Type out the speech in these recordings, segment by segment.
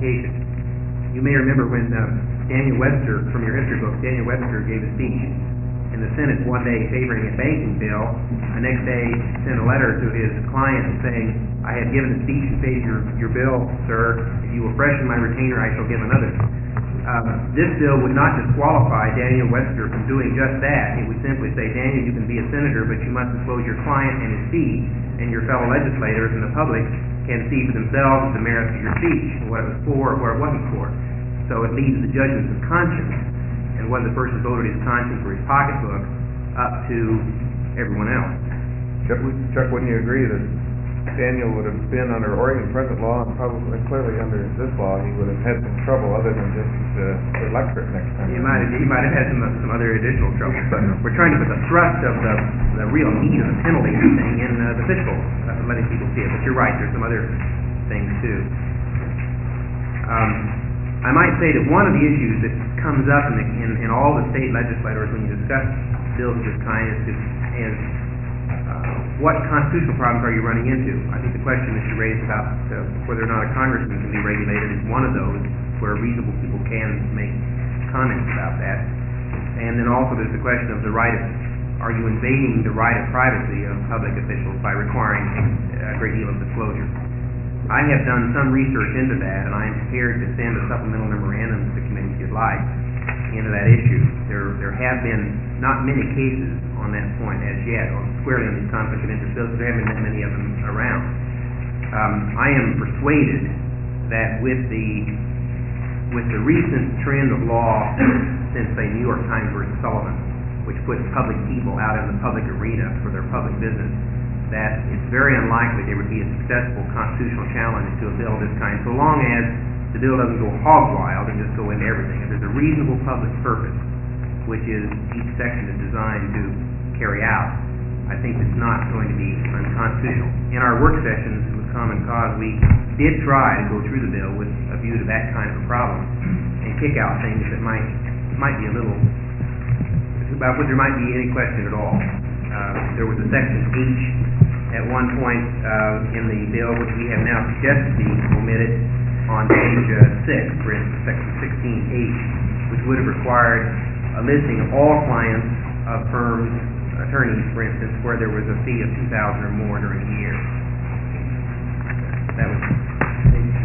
qualifications. You may remember when Daniel Webster, from your history book, Daniel Webster gave a speech in the Senate one day favoring a banking bill. The next day sent a letter to his client saying, I have given a speech in favor of your bill, sir. If you will freshen my retainer, I shall give another. This bill would not disqualify Daniel Webster from doing just that. It would simply say, Daniel, you can be a senator, but you must disclose your client and his fee, and your fellow legislators and the public can see for themselves the merits of your speech, and what it was for or what it wasn't for. So it leaves the judgments of conscience and whether the person voted his conscience or his pocketbook up to everyone else. Chuck, wouldn't you agree that Daniel would have been under Oregon present law and probably clearly under this law, he would have had some trouble other than just the electorate next time? He might have had some other additional trouble, but we're trying to put the thrust of the real need of the penalty thing in the fiscal, letting people see it. But you're right, there's some other things too. I might say that one of the issues that comes up in all the state legislators when you discuss bills of this kind is what constitutional problems are you running into? I think the question that you raised about whether or not a congressman can be regulated is one of those where reasonable people can make comments about that. And then also there's the question of the right of, are you invading the right of privacy of public officials by requiring a great deal of disclosure? I have done some research into that, and I am prepared to send a supplemental memorandum to the committee if you'd like into that issue. There have been not many cases on that point as yet, squarely on these conflict of interest bills. There haven't been many of them around. I am persuaded that with the recent trend of law since, say, New York Times versus Sullivan, which puts public people out in the public arena for their public business, that it's very unlikely there would be a successful constitutional challenge to a bill of this kind, so long as the bill doesn't go hog wild and just go into everything. If there's a reasonable public purpose, which is each section is designed to carry out, I think it's not going to be unconstitutional. In our work sessions with Common Cause, we did try to go through the bill with a view to that kind of a problem and kick out things that might be a little, about which there might be any question at all. There was a section H at one point in the bill, which we have now suggested be omitted on page 6, for instance, section 16H, which would have required a listing of all clients of firms, attorneys, for instance, where there was a fee of $2,000 or more during a year. That was page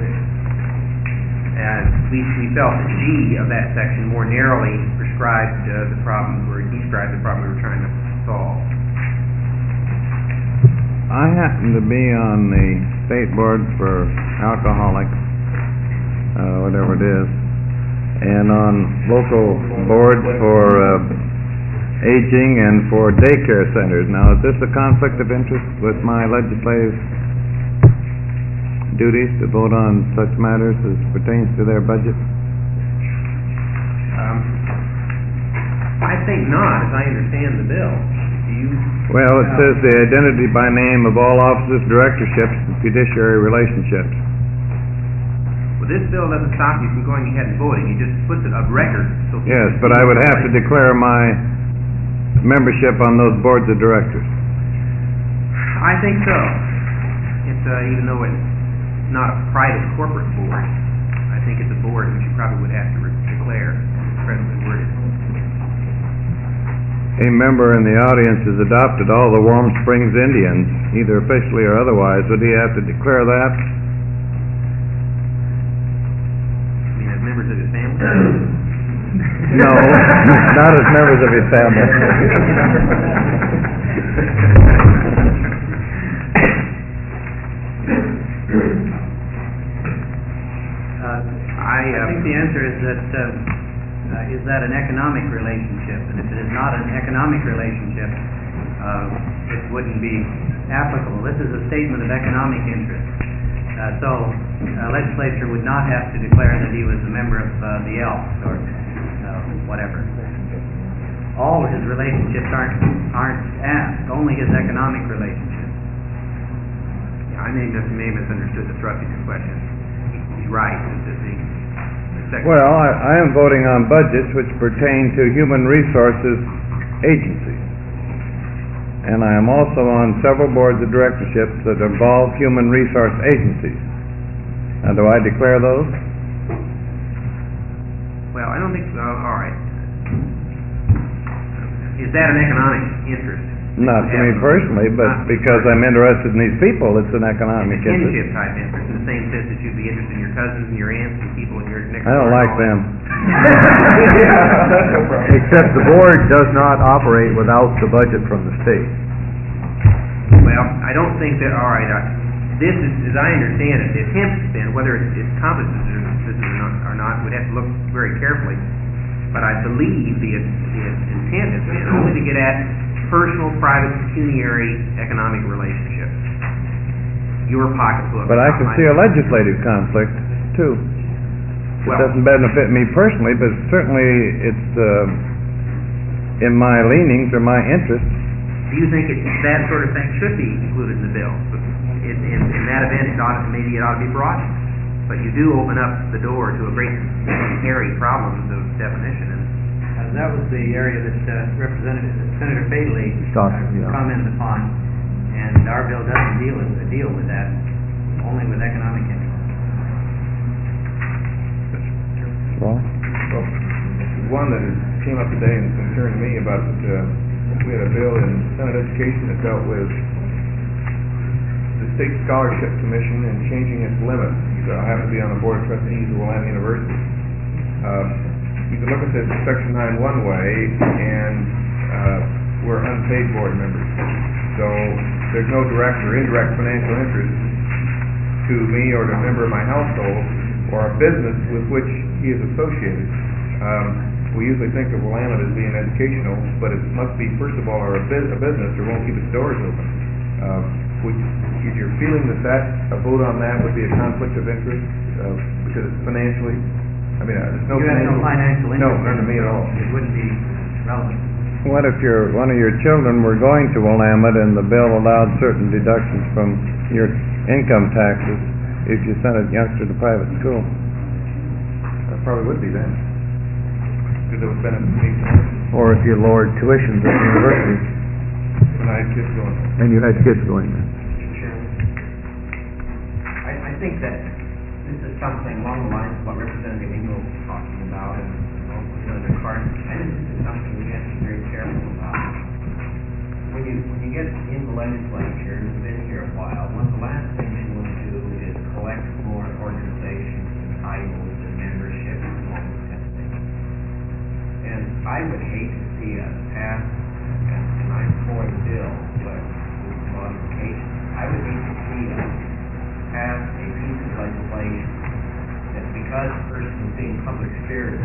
6. We felt that G of that section more narrowly prescribed the problem, or described the problem we were trying to solve. I happen to be on the state board for alcoholics, whatever it is, and on local boards for aging and for daycare centers. Now, is this a conflict of interest with my legislative duties to vote on such matters as pertains to their budget? I think not, as I understand the bill. Well, it says the identity by name of all officers, directorships, and fiduciary relationships. Well, this bill doesn't stop you from going ahead and voting. It just puts it of record. So yes, but I would have to declare my membership on those boards of directors. I think so. It's even though it's not a private corporate board, I think it's a board which you probably would have to declare as it's presently worded. A member in the audience has adopted all the Warm Springs Indians, either officially or otherwise. Would he have to declare that? I mean, as members of his family? No, not as members of his family. I think the answer is that an economic relationship? And if it is not an economic relationship, it wouldn't be applicable. This is a statement of economic interest. So a legislature would not have to declare that he was a member of the Elks or whatever. All of his relationships aren't asked, only his economic relationships. Yeah, I may have misunderstood the thrust of your question. He's right. Well, I am voting on budgets which pertain to human resources agencies. And I am also on several boards of directorships that involve human resource agencies. Now, do I declare those? Well, I don't think, all right. Is that an economic interest? Not to me personally, but because I'm interested in these people, it's an economic It's a kinship interest. type interest, in the same sense that you'd be interested in your cousins and your aunts and people in your next door. I don't like and all them. That's no problem. Except the board does not operate without the budget from the state. that. Well, I don't think that, all right, this is, as I understand it, the attempt has been, whether it accomplishes this or not, we'd have to look very carefully. But I believe the intent has been only to get at personal, private, pecuniary economic relationships. Your pocketbook. But I can see a legislative conflict, too. It Well- doesn't benefit me personally, but certainly it's in my leanings or my interest. Do you think that sort of thing should be included in the bill? In that event, maybe it ought to be broadened. But you do open up the door to a great hairy problems of definition. That was the area that Senator Bailey commented upon, and our bill doesn't deal with that, only with economic interest. Well, Well, one that came up today and concerned me about, we had a bill in Senate Education that dealt with the State Scholarship Commission and changing its limits. I happen to be on the Board of Trustees of Willamette University. You can look at this Section 9 one way, and we're unpaid board members. So there's no direct or indirect financial interest to me or to a member of my household or a business with which he is associated. We usually think of Willamette as being educational, but it must be, first of all, a business or won't keep its doors open. If you're feeling that a vote on that would be a conflict of interest because it's financially, I mean, there's no You have no financial interest. No, none to me at all. It wouldn't be relevant. what if one of your children were going to Willamette and the bill allowed certain deductions from your income taxes if you sent a youngster to private school? That probably would be then, because it would benefit me Or if you lowered tuitions at the university when I had kids going. and you had kids going there. Mr. Chairman, I think that this is something along the lines of what Representative Engel was talking about and also Senator Carson. I think this is something we have to be very careful about. When you get in the legislature and you've been here a while, one of the last things you want to do is collect more organizations and titles and memberships and all this kind of thing. And I would hate to see us pass, and I'm for the bill, but with modifications, I would hate to see us pass a piece of legislation that because a person is being public spirited,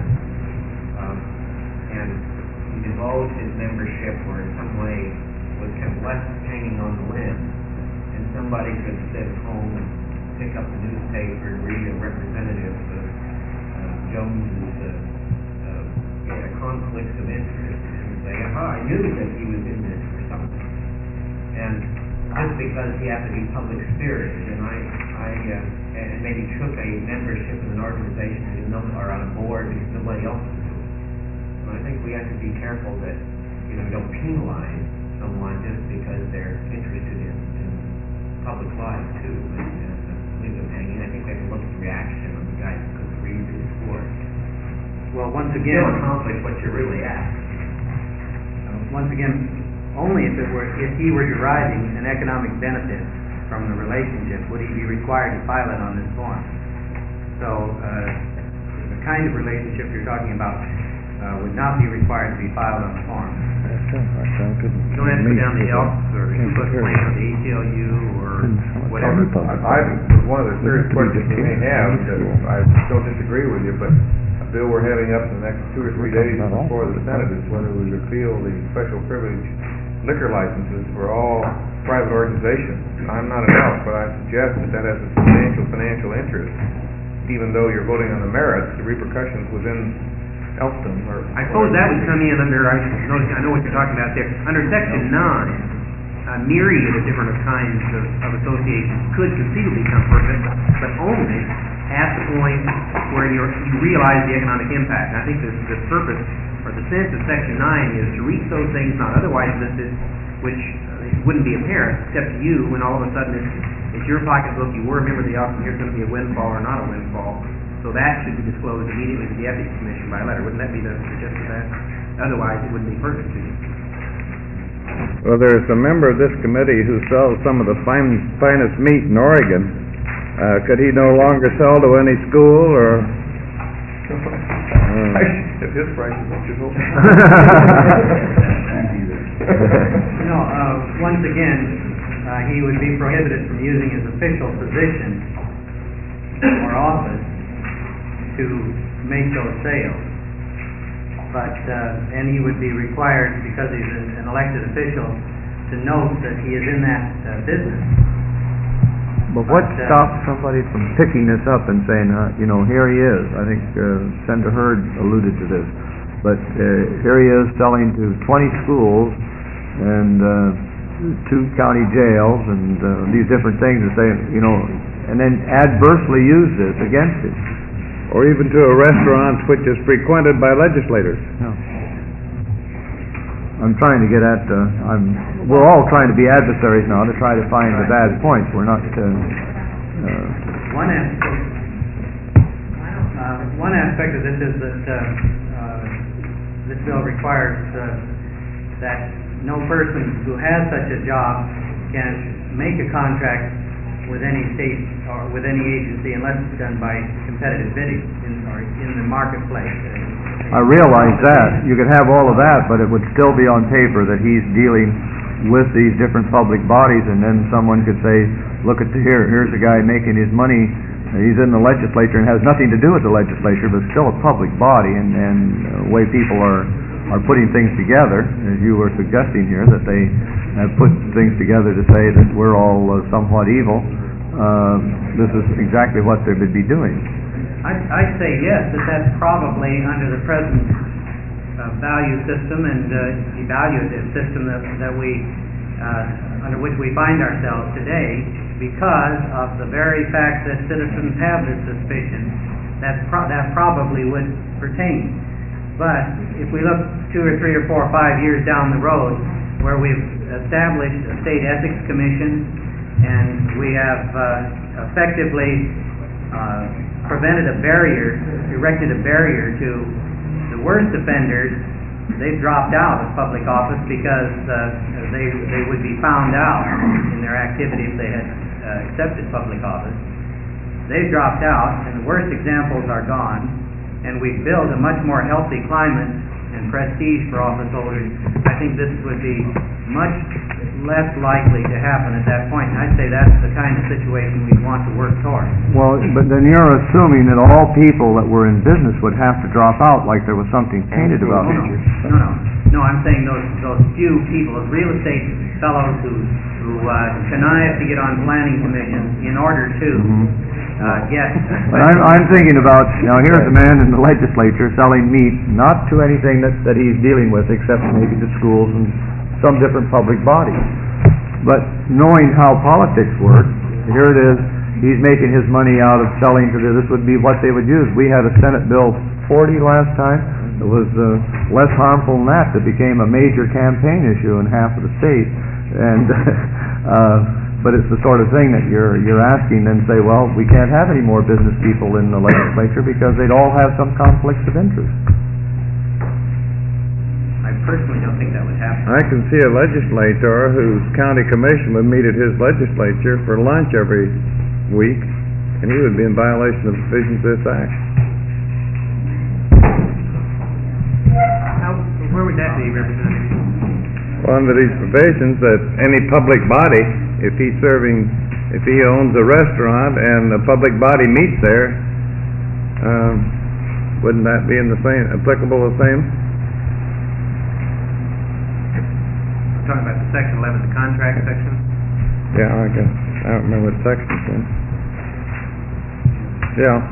and he divulged his membership or in some way was kept left hanging on the limb, and somebody could sit at home and pick up the newspaper and read a representative of Jones's conflicts of interest and say, I knew that he was in this for something. And just because he happened to be public spirited, and and maybe took a membership in an organization or on a board because nobody else was doing it. And I think we have to be careful that we don't penalize someone just because they're interested in public life too, and leave them hanging. I think we have to look at the reaction of the guy who took the reason for it. Well, once You again, don't accomplish what you're really after. only if he were deriving an economic benefit from the relationship would he be required to file it on this form. So the kind of relationship you're talking about would not be required to be filed on the form. You don't have to go down the Elks or the Ku Klux Klan or the ACLU or whatever. One of the serious questions you may have, that I don't disagree with you, but a bill we're having up in the next 2 or 3 days before the Senate is whether we repeal the special privilege liquor licenses for all private organizations. I'm not an elk, but I suggest that has a substantial financial interest, even though you're voting on the merits. The repercussions within Elkton or... I suppose that would come in under, I know what you're talking about there, under Section 9, a myriad of different kinds of associations could conceivably come perfect, but only at the point where you realize the economic impact. And I think the purpose or the sense of Section 9 is to reach those things not otherwise listed, which wouldn't be apparent except to you when all of a sudden it's your pocketbook, you were a member of the Elks, and here's going to be a windfall or not a windfall. So that should be disclosed immediately to the Ethics Commission by letter. Wouldn't that be the gist of that? Otherwise, it wouldn't be pertinent to you. Well, there's a member of this committee who sells some of the finest meat in Oregon. Could he no longer sell to any school, or? If his prices don't you hope. No, once again, he would be prohibited from using his official position or office to make those sales. But, and he would be required, because he's an elected official, to note that he is in that business. But what stops somebody from picking this up and saying, you know, here he is? I think Senator Hurd alluded to this. But here he is selling to 20 schools and 2 county jails and these different things, and say, you know, and then adversely use this against him. Or even to a restaurant which is frequented by legislators. No. I'm trying to get at, we're all trying to be adversaries now to try to find the bad points. We're not, One aspect of this is that this bill requires that no person who has such a job can make a contract with any state or with any agency unless it's done by competitive bidding in the marketplace. I realize that. You could have all of that, but it would still be on paper that he's dealing with these different public bodies, and then someone could say, look at here's a guy making his money, he's in the legislature and has nothing to do with the legislature, but still a public body, and the way people are putting things together, as you were suggesting here, that they have put things together to say that we're all somewhat evil. This is exactly what they would be doing. I'd say yes, that's probably under the present value system and evaluative system that we under which we find ourselves today, because of the very fact that citizens have this suspicion, that probably would pertain. But if we look 2 or 3 or 4 or 5 years down the road, where we've established a state ethics commission and we have effectively erected a barrier to the worst offenders, they've dropped out of public office because they would be found out in their activity if they had accepted public office. They've dropped out, and the worst examples are gone, and we've built a much more healthy climate and prestige for office holders. I think this would be much less likely to happen at that point. And I'd say that's the kind of situation we'd want to work toward. Well, but then you're assuming that all people that were in business would have to drop out, like there was something tainted about it. No, I'm saying those few people, those real estate fellows who connive to get on planning commissions in order to get... But I'm thinking about, now here's a man in the legislature selling meat, not to anything that he's dealing with, except maybe to schools and some different public bodies. But knowing how politics work, here it is, he's making his money out of selling to this would be what they would use. We had a Senate Bill 40 last time. It was less harmful than that became a major campaign issue in half of the state. And but it's the sort of thing that you're asking, then say, well, we can't have any more business people in the legislature because they'd all have some conflicts of interest. I personally don't think that would happen. I can see a legislator whose county commission would meet at his legislature for lunch every week, and he would be in violation of the provisions of this act. Where would that be, Representative? Well, under these provisions, that any public body, if he owns a restaurant and a public body meets there, wouldn't that be applicable the same? Talking about the section 11, the contract section? Yeah, I don't remember what section it's in. Yeah.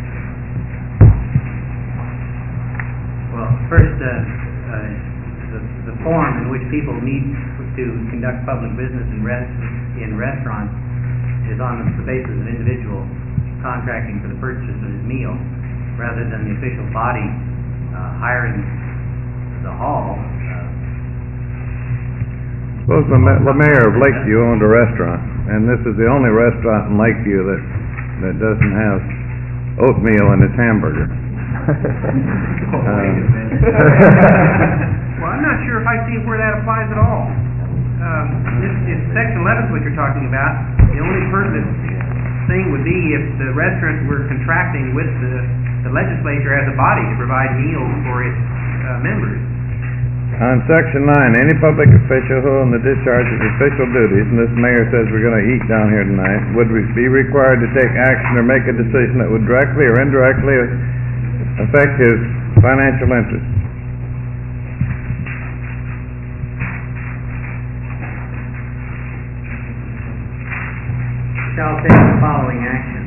Well, first, the form in which people meet to conduct public business in restaurants is on the basis of individual contracting for the purchase of his meal, rather than the official body hiring the hall. Suppose the mayor of Lakeview owned a restaurant, and this is the only restaurant in Lakeview that doesn't have oatmeal in his hamburger. Well, I'm not sure if I see where that applies at all. If section 11 is what you're talking about, the only pertinent thing would be if the restaurant were contracting with the legislature as a body to provide meals for its members. On section 9, any public official who in the discharge of official duties, and this mayor says we're gonna eat down here tonight, would be required to take action or make a decision that would directly or indirectly affect his financial interests. Shall take the following action.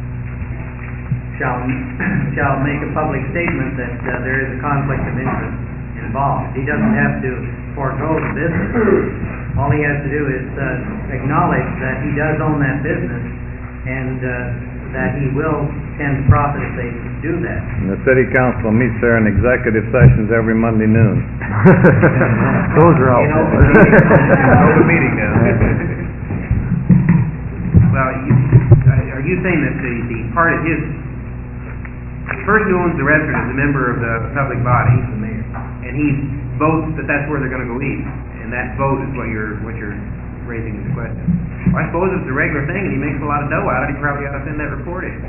Shall make a public statement that there is a conflict of interest involved. He doesn't have to forego the business. All he has to do is acknowledge that he does own that business and that he will tend to profit if they do that. And the city council meets there in executive sessions every Monday noon. Those are out. Open meeting now. Well, are you saying that the part of his, the person who owns the restaurant is a member of the public body, and he votes that that's where they're going to go eat, and that vote is what you're raising as a question? Well, I suppose if it's a regular thing and he makes a lot of dough out of it, he probably ought to send that report in.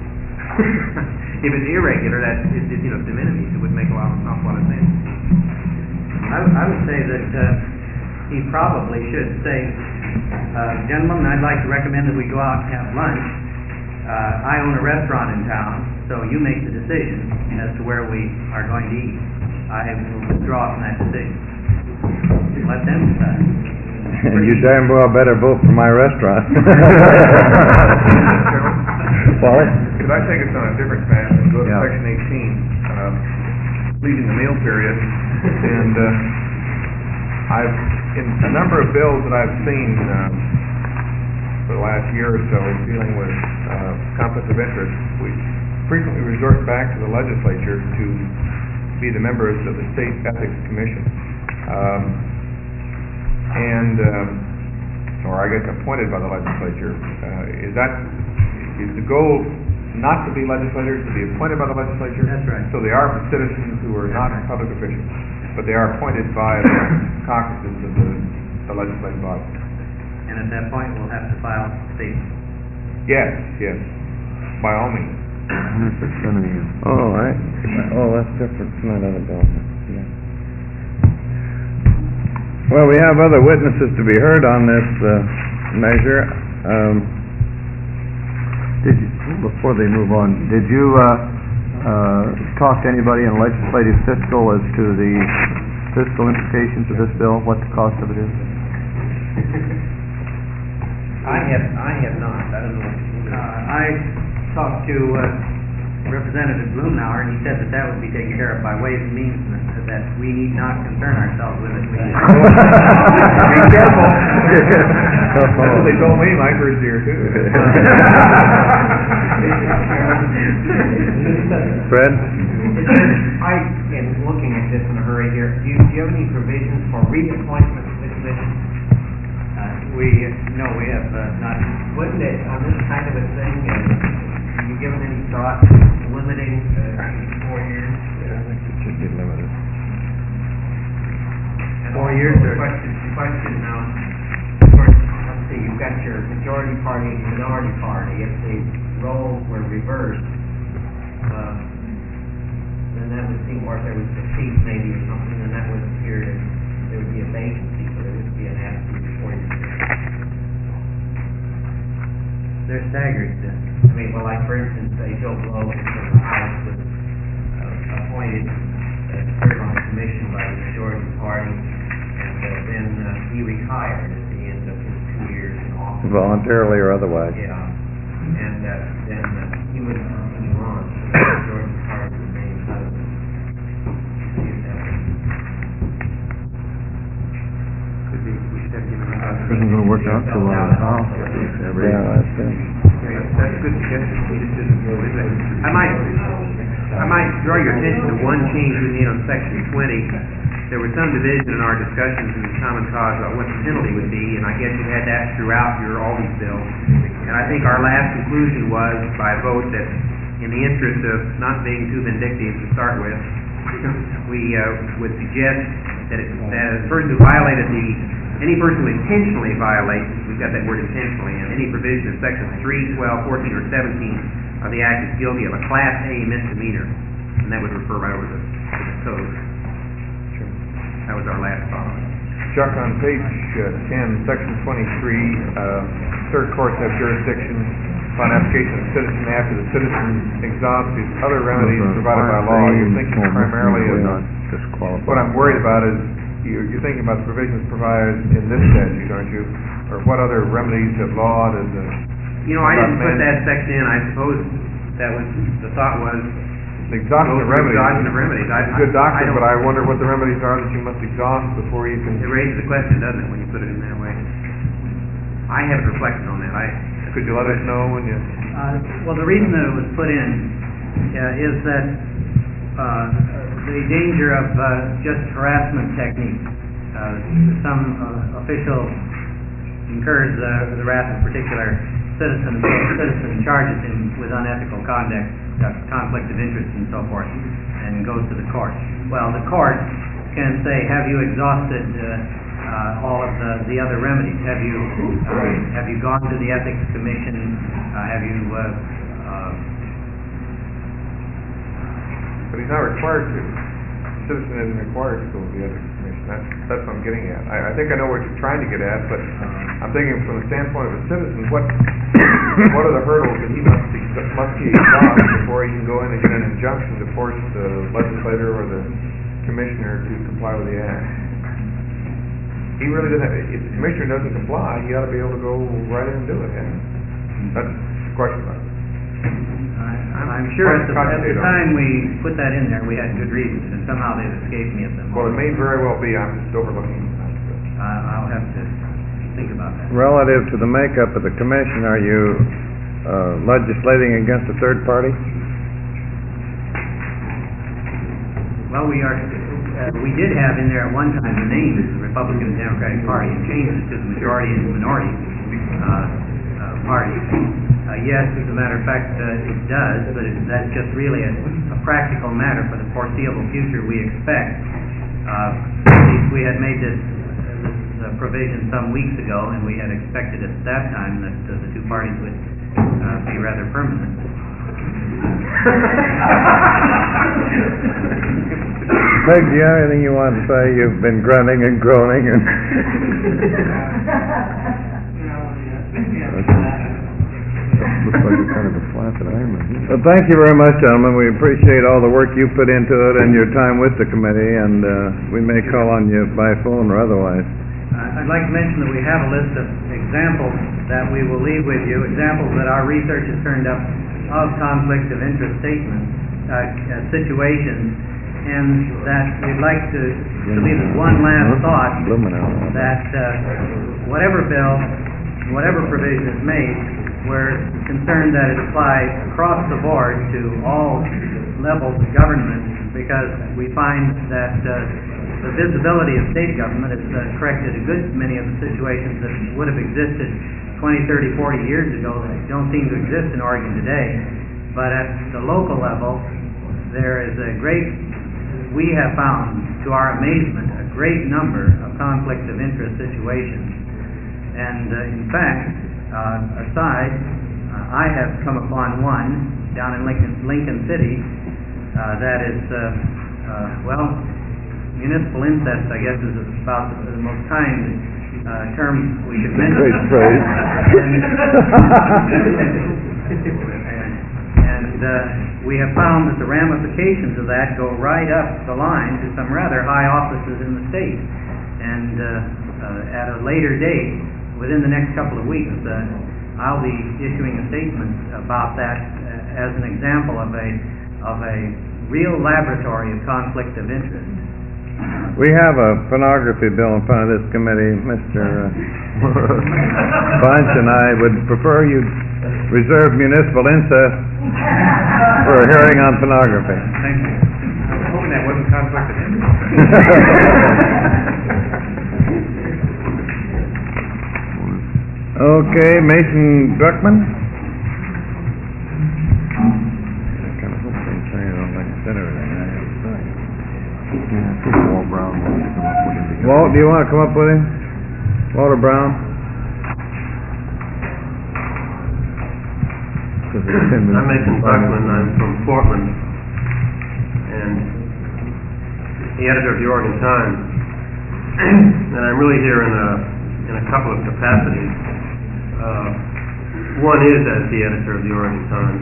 If it's irregular, that's de minimis. It would make awful lot of sense. I would say that he probably should say, gentlemen, I'd like to recommend that we go out and have lunch. I own a restaurant in town, so you make the decision as to where we are going to eat. I will withdraw from that decision. Let them decide. And you damn well better vote for my restaurant. Wally? Could I take us on a different path and go to Yeah. section 18, leaving the meal period, and I've, in a number of bills that I've seen for the last year or so dealing with conflicts of interest, we frequently resort back to the legislature to be the members of the State Ethics Commission. Or I guess appointed by the legislature. Is the goal not to be legislators, to be appointed by the legislature? That's right. So they are citizens who are not public officials, but they are appointed by the caucuses of the legislative body. And at that point, we'll have to file statements. Yes, by all means. Oh, that's different from that other bill. Yeah. Well, we have other witnesses to be heard on this measure. Before they move on, did you talk to anybody in legislative fiscal as to the fiscal implications of this bill, what the cost of it is? I have not. I don't know. I talked to Representative Blumenauer, and he said that would be taken care of by Ways and Means, and that we need not concern ourselves with it. Be careful. That's what they told me my first year, too. Fred? I am looking at this in a hurry here. Do you have any provisions for reappointment to the commission? We have not. Wouldn't it, on this kind of a thing, have you given any thought to limiting 4 years? Yeah, I think it should be limited. And 4 years, the question now, of course, let's see, you've got your majority party and minority party. If the roles were reversed, then that would seem, or if there was a seat maybe or something, then that would appear that there would be a vacancy, so there would be an absolute 4 years. They're staggered. I mean, well, like for instance, say Joe Blow from the House was appointed to serve on the commission by the majority party, and then he retired at the end of his 2 years in office. Voluntarily or otherwise. Yeah, and then he would continue on, so the majority party remains open. Could be. We should have given This isn't gonna work out so well. Yeah, that's it. That's a good suggestion. I might draw your attention to one change we made on section 20. There was some division in our discussions in the common cause about what the penalty would be, and I guess you had that throughout all these bills. And I think our last conclusion was by vote that in the interest of not being too vindictive to start with, we would suggest that a person who violated any person who intentionally violates, we've got that word intentionally, and any provision of sections 3, 12, 14, or 17 of the Act is guilty of a Class A misdemeanor, and that would refer right over to the code. That was our last thought. Chuck, on page 10, section 23, third courts have jurisdiction upon application of citizen after the citizen exhausts his other remedies provided by law. You're thinking primarily of what I'm worried about is you're thinking about the provisions provided in this statute, aren't you? Or what other remedies of law does the... I didn't put that section in. I suppose that was, the thought was... Exhaustion of remedies. Exhaustion of remedies. It's a good doctrine, but I wonder what the remedies are that you must exhaust before you can... It raises the question, doesn't it, when you put it in that way? I haven't reflected on that. Could you let us know when you... Well, the reason that it was put in is that the danger of just harassment techniques. Some official incurs the wrath of a particular citizen, charges him with unethical conduct, conflict of interest, and so forth, and goes to the court. Well, the court can say, have you exhausted all of the other remedies? Have you gone to the Ethics Commission? Have you... But he's not required to. The citizen isn't required to go to the Ethics Commission. That's what I'm getting at. I think I know what you're trying to get at, but I'm thinking from the standpoint of a citizen, what are the hurdles that he must exhaust before he can go in and get an injunction to force the legislator or the commissioner to comply with the act? He really doesn't. If the commissioner doesn't comply, he ought to be able to go right in and do it. That's the question about it. I'm sure at the time we put that in there, we had good reasons, and somehow they've escaped me at the moment. Well, it may very well be. I'm just overlooking it. I'll have to think about that. Relative to the makeup of the commission, are you legislating against a third party? Well, we are. We did have in there at one time the name is the Republican and Democratic Party, and changed it to the majority and minority party. Yes, as a matter of fact, it does, but that's just really a practical matter for the foreseeable future. We expect, at least we had made this provision some weeks ago, and we had expected at that time that the two parties would be rather permanent. Peg, do you have anything you want to say? You've been grunting and groaning and... Looks like it's kind of a flaccid iron. Well, thank you very much, gentlemen. We appreciate all the work you put into it and your time with the committee, and we may call on you by phone or otherwise. I'd like to mention that we have a list of examples that we will leave with you, examples that our research has turned up of conflict of interest statements, situations, and that we'd like to leave as one last thought that whatever bill, whatever provision is made, we're concerned that it applies across the board to all levels of government, because we find that the visibility of state government has corrected a good many of the situations that would have existed 20, 30, 40 years ago that don't seem to exist in Oregon today. But at the local level, there is we have found, to our amazement, a great number of conflict of interest situations. And in fact, I have come upon one down in Lincoln City that is, municipal incest, I guess, is about the most kind term we could mention. Great phrase. And we have found that the ramifications of that go right up the line to some rather high offices in the state. And at a later date, within the next couple of weeks, I'll be issuing a statement about that as an example of a real laboratory of conflict of interest. We have a pornography bill in front of this committee. Mr. Bunch and I would prefer you reserve municipal incest for a hearing on pornography. Thank you. I was hoping that wasn't conflict of interest. Okay, Mason Druckman. Yeah, I think Walt Brown wants to come up with it. Walt, do you wanna come up with him? Walter Brown? 'Cause it's 10 minutes. I'm Nathan Buckman, I'm from Portland, and the editor of the Oregon Times. And I'm really here in a couple of capacities. One is as the editor of the Oregon Times,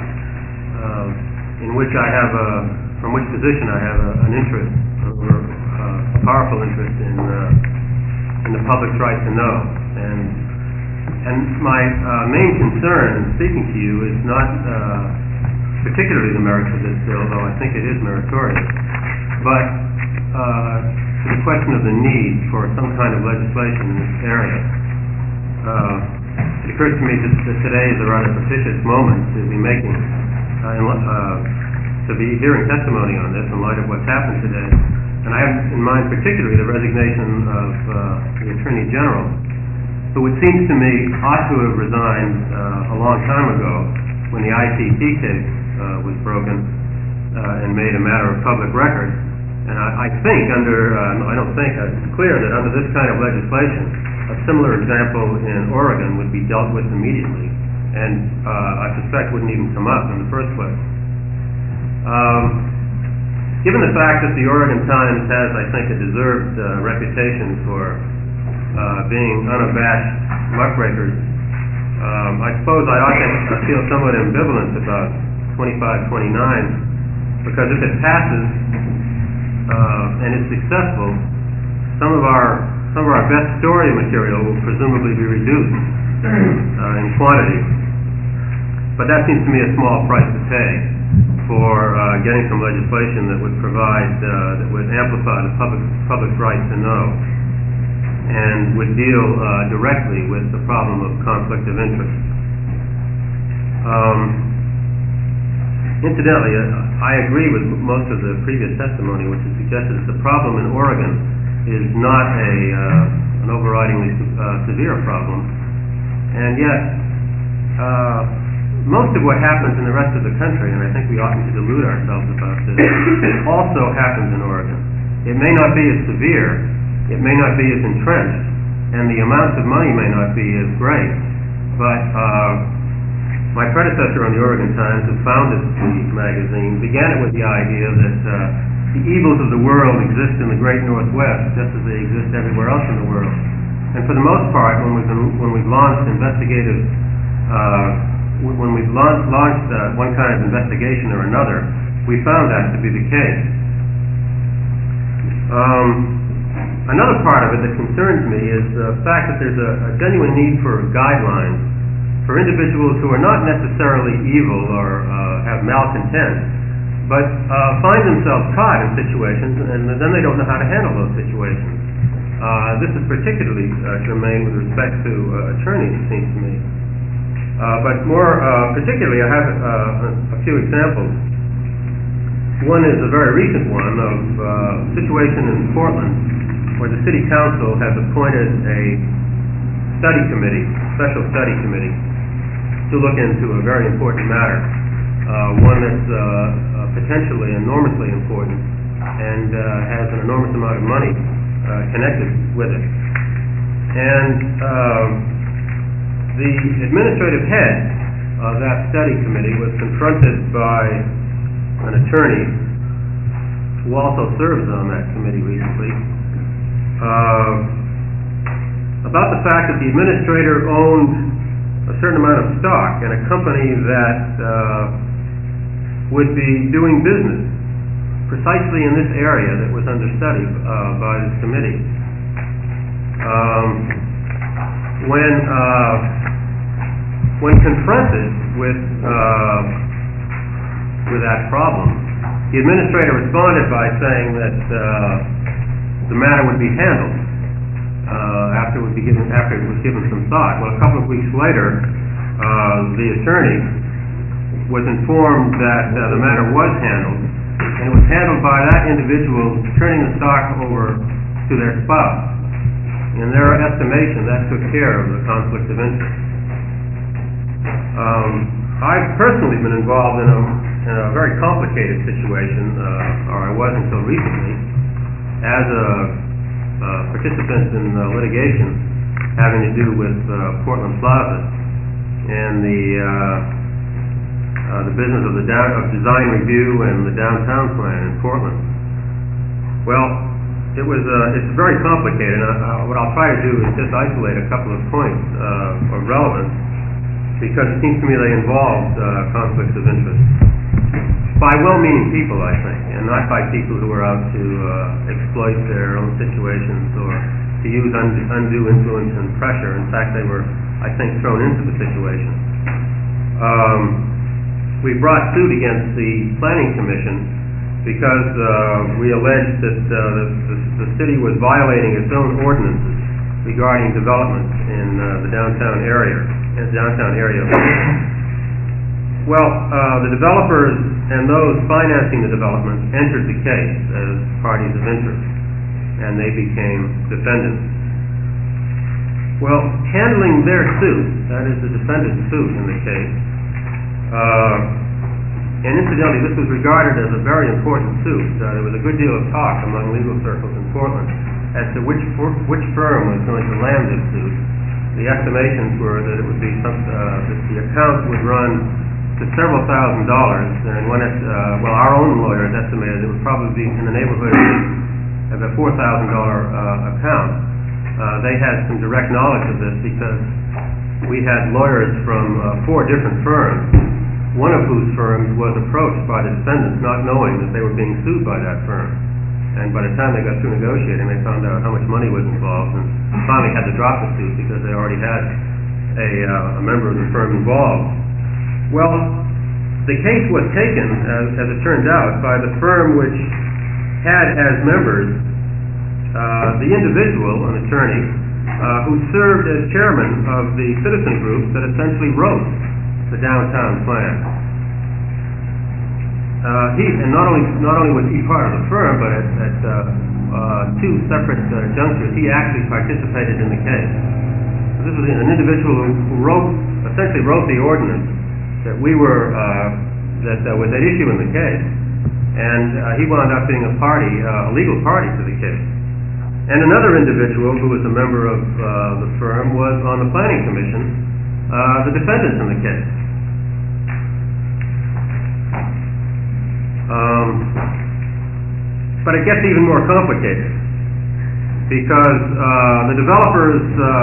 in which I have from which position I have an interest, a powerful interest in the public's right to know. And my main concern in speaking to you is not particularly the merits of this bill, though I think it is meritorious, but the question of the need for some kind of legislation in this area. It occurs to me that today is a rather propitious moment to be making, to be hearing testimony on this in light of what's happened today. And I have in mind particularly the resignation of the Attorney General, who it seems to me ought to have resigned a long time ago when the ITT case was broken and made a matter of public record. And I think it's clear that under this kind of legislation, a similar example in Oregon would be dealt with immediately, and I suspect wouldn't even come up in the first place. Given the fact that the Oregon Times has, I think, a deserved reputation for being unabashed muckrakers, I suppose I ought to feel somewhat ambivalent about 2529, because if it passes and is successful, some of our best story material will presumably be reduced in quantity. But that seems to me a small price to pay for getting some legislation that would provide, that would amplify the public's right to know, and would deal directly with the problem of conflict of interest. Incidentally, I agree with most of the previous testimony, which has suggested that the problem in Oregon is not an overridingly severe problem, and yet most of what happens in the rest of the country, and I think we oughtn't to delude ourselves about this, also happens in Oregon. It may not be as severe, it may not be as entrenched, and the amounts of money may not be as great, but my predecessor on the Oregon Times, who founded the magazine, began it with the idea that the evils of the world exist in the great Northwest just as they exist everywhere else in the world. And for the most part, when we've launched investigative, when we've launched one kind of investigation or another, we found that to be the case. Another part of it that concerns me is the fact that there's a genuine need for guidelines for individuals who are not necessarily evil or have malcontent, but find themselves caught in situations and then they don't know how to handle those situations. This is particularly germane with respect to attorneys, it seems to me. But more particularly, I have a few examples. One is a very recent one of a situation in Portland where the City Council has appointed a study committee, special study committee, to look into a very important matter, one that's potentially enormously important and has an enormous amount of money connected with it. And the administrative head of that study committee was confronted by an attorney who also serves on that committee recently about the fact that the administrator owned a certain amount of stock in a company that would be doing business precisely in this area that was under study by this committee. When confronted with that problem, the administrator responded by saying that the matter would be handled after it was given some thought. Well, a couple of weeks later, the attorney was informed that the matter was handled, and it was handled by that individual turning the stock over to their spouse. In their estimation, that took care of the conflict of interest. I've personally been involved in a very complicated situation, or I was until recently, as a participant in litigation having to do with Portland Plaza and the business of design review and the downtown plan in Portland. Well, it's very complicated, and what I'll try to do is just isolate a couple of points of relevance, because it seems to me they involved conflicts of interest by well-meaning people, I think, and not by people who were out to exploit their own situations or to use undue influence and pressure. In fact, they were, I think, thrown into the situation. We brought suit against the Planning Commission because we alleged that the city was violating its own ordinances regarding development in the downtown area. Well, the developers and those financing the development entered the case as parties of interest, and they became defendants. Well, handling their suit, that is the defendant's suit in the case, and incidentally, this was regarded as a very important suit. There was a good deal of talk among legal circles in Portland as to which firm was going to land this suit. The estimations were that it would be that the account would run to several $1,000s, and our own lawyers estimated it would probably be in the neighborhood of a $4,000 account. They had some direct knowledge of this because we had lawyers from 4 different firms, one of whose firms was approached by the defendants not knowing that they were being sued by that firm. And by the time they got through negotiating, they found out how much money was involved and finally had to drop the suit because they already had a member of the firm involved. Well, the case was taken, as it turned out, by the firm which had as members the individual, an attorney, who served as chairman of the citizen group that essentially wrote the downtown plan. And not only was he part of the firm, but at 2 separate junctures, he actually participated in the case. So this was an individual who essentially wrote the ordinance that we were that was at issue in the case, and he wound up being a legal party to the case. And another individual who was a member of the firm was on the Planning Commission, the defendants in the case. But it gets even more complicated because the developers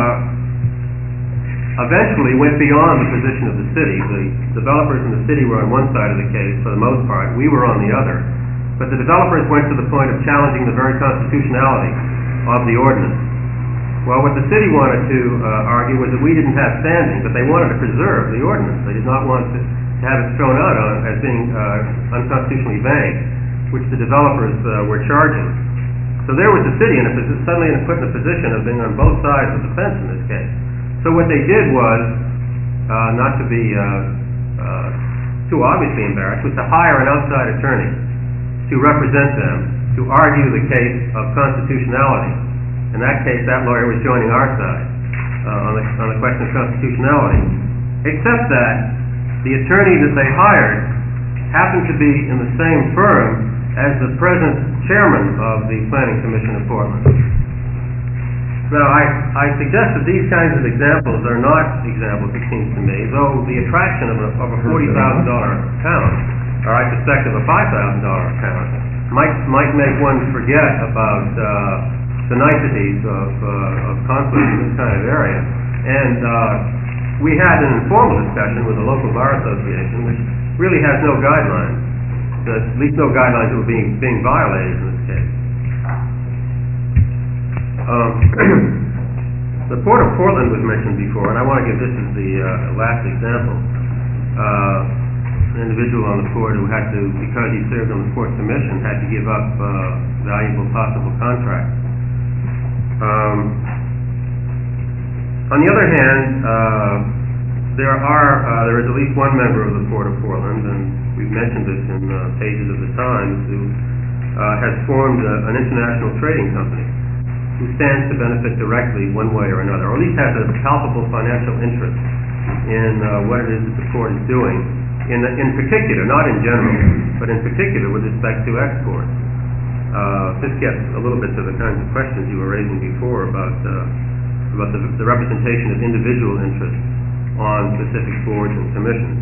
eventually went beyond the position of the city. The developers in the city were on one side of the case for the most part. We were on the other. But the developers went to the point of challenging the very constitutionality of the ordinance. Well, what the city wanted to argue was that we didn't have standing, but they wanted to preserve the ordinance. They did not want to have it thrown out as being unconstitutionally vague, which the developers were charging. So there was the city suddenly put in a position of being on both sides of the fence in this case. So what they did was, not to be too obviously embarrassed, was to hire an outside attorney to represent them, to argue the case of constitutionality. In that case, that lawyer was joining our side on the question of constitutionality, except that the attorney that they hired happened to be in the same firm as the present chairman of the Planning Commission of Portland. Now, I suggest that these kinds of examples are not examples, it seems to me, though the attraction of a $40,000 account, or I suspect of a $5,000 account, might make one forget about the niceties of conflict in this kind of area. And we had an informal discussion with the local bar association, which really has no guidelines, at least no guidelines that were being violated in this case. The Port of Portland was mentioned before, and I want to give this as the last example. An individual on the port who had to, because he served on the Port Commission, had to give up valuable possible contracts. On the other hand, there is at least one member of the Port of Portland, and we've mentioned this in pages of the Times, who has formed an international trading company who stands to benefit directly one way or another, or at least has a palpable financial interest in what it is that the port is doing, in particular, not in general, but in particular with respect to exports. This gets a little bit to the kinds of questions you were raising before about the representation of individual interests on specific boards and commissions.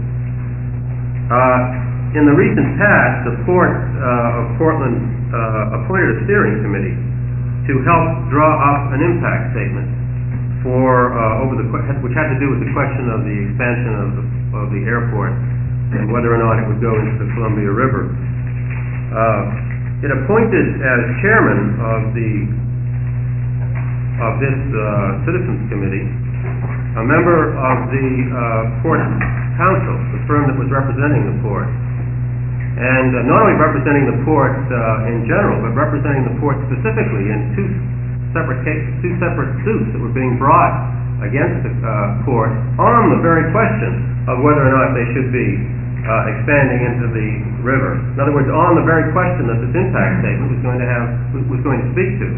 In the recent past, the Port of Portland appointed a steering committee to help draw up an impact statement for which had to do with the question of the expansion of the airport and whether or not it would go into the Columbia River. It appointed as chairman of this citizens committee a member of the Port Council, the firm that was representing the port, and not only representing the port in general, but representing the port specifically in two separate suits that were being brought against the port on the very question of whether or not they should be expanding into the river. In other words, on the very question that this impact statement was going to speak to.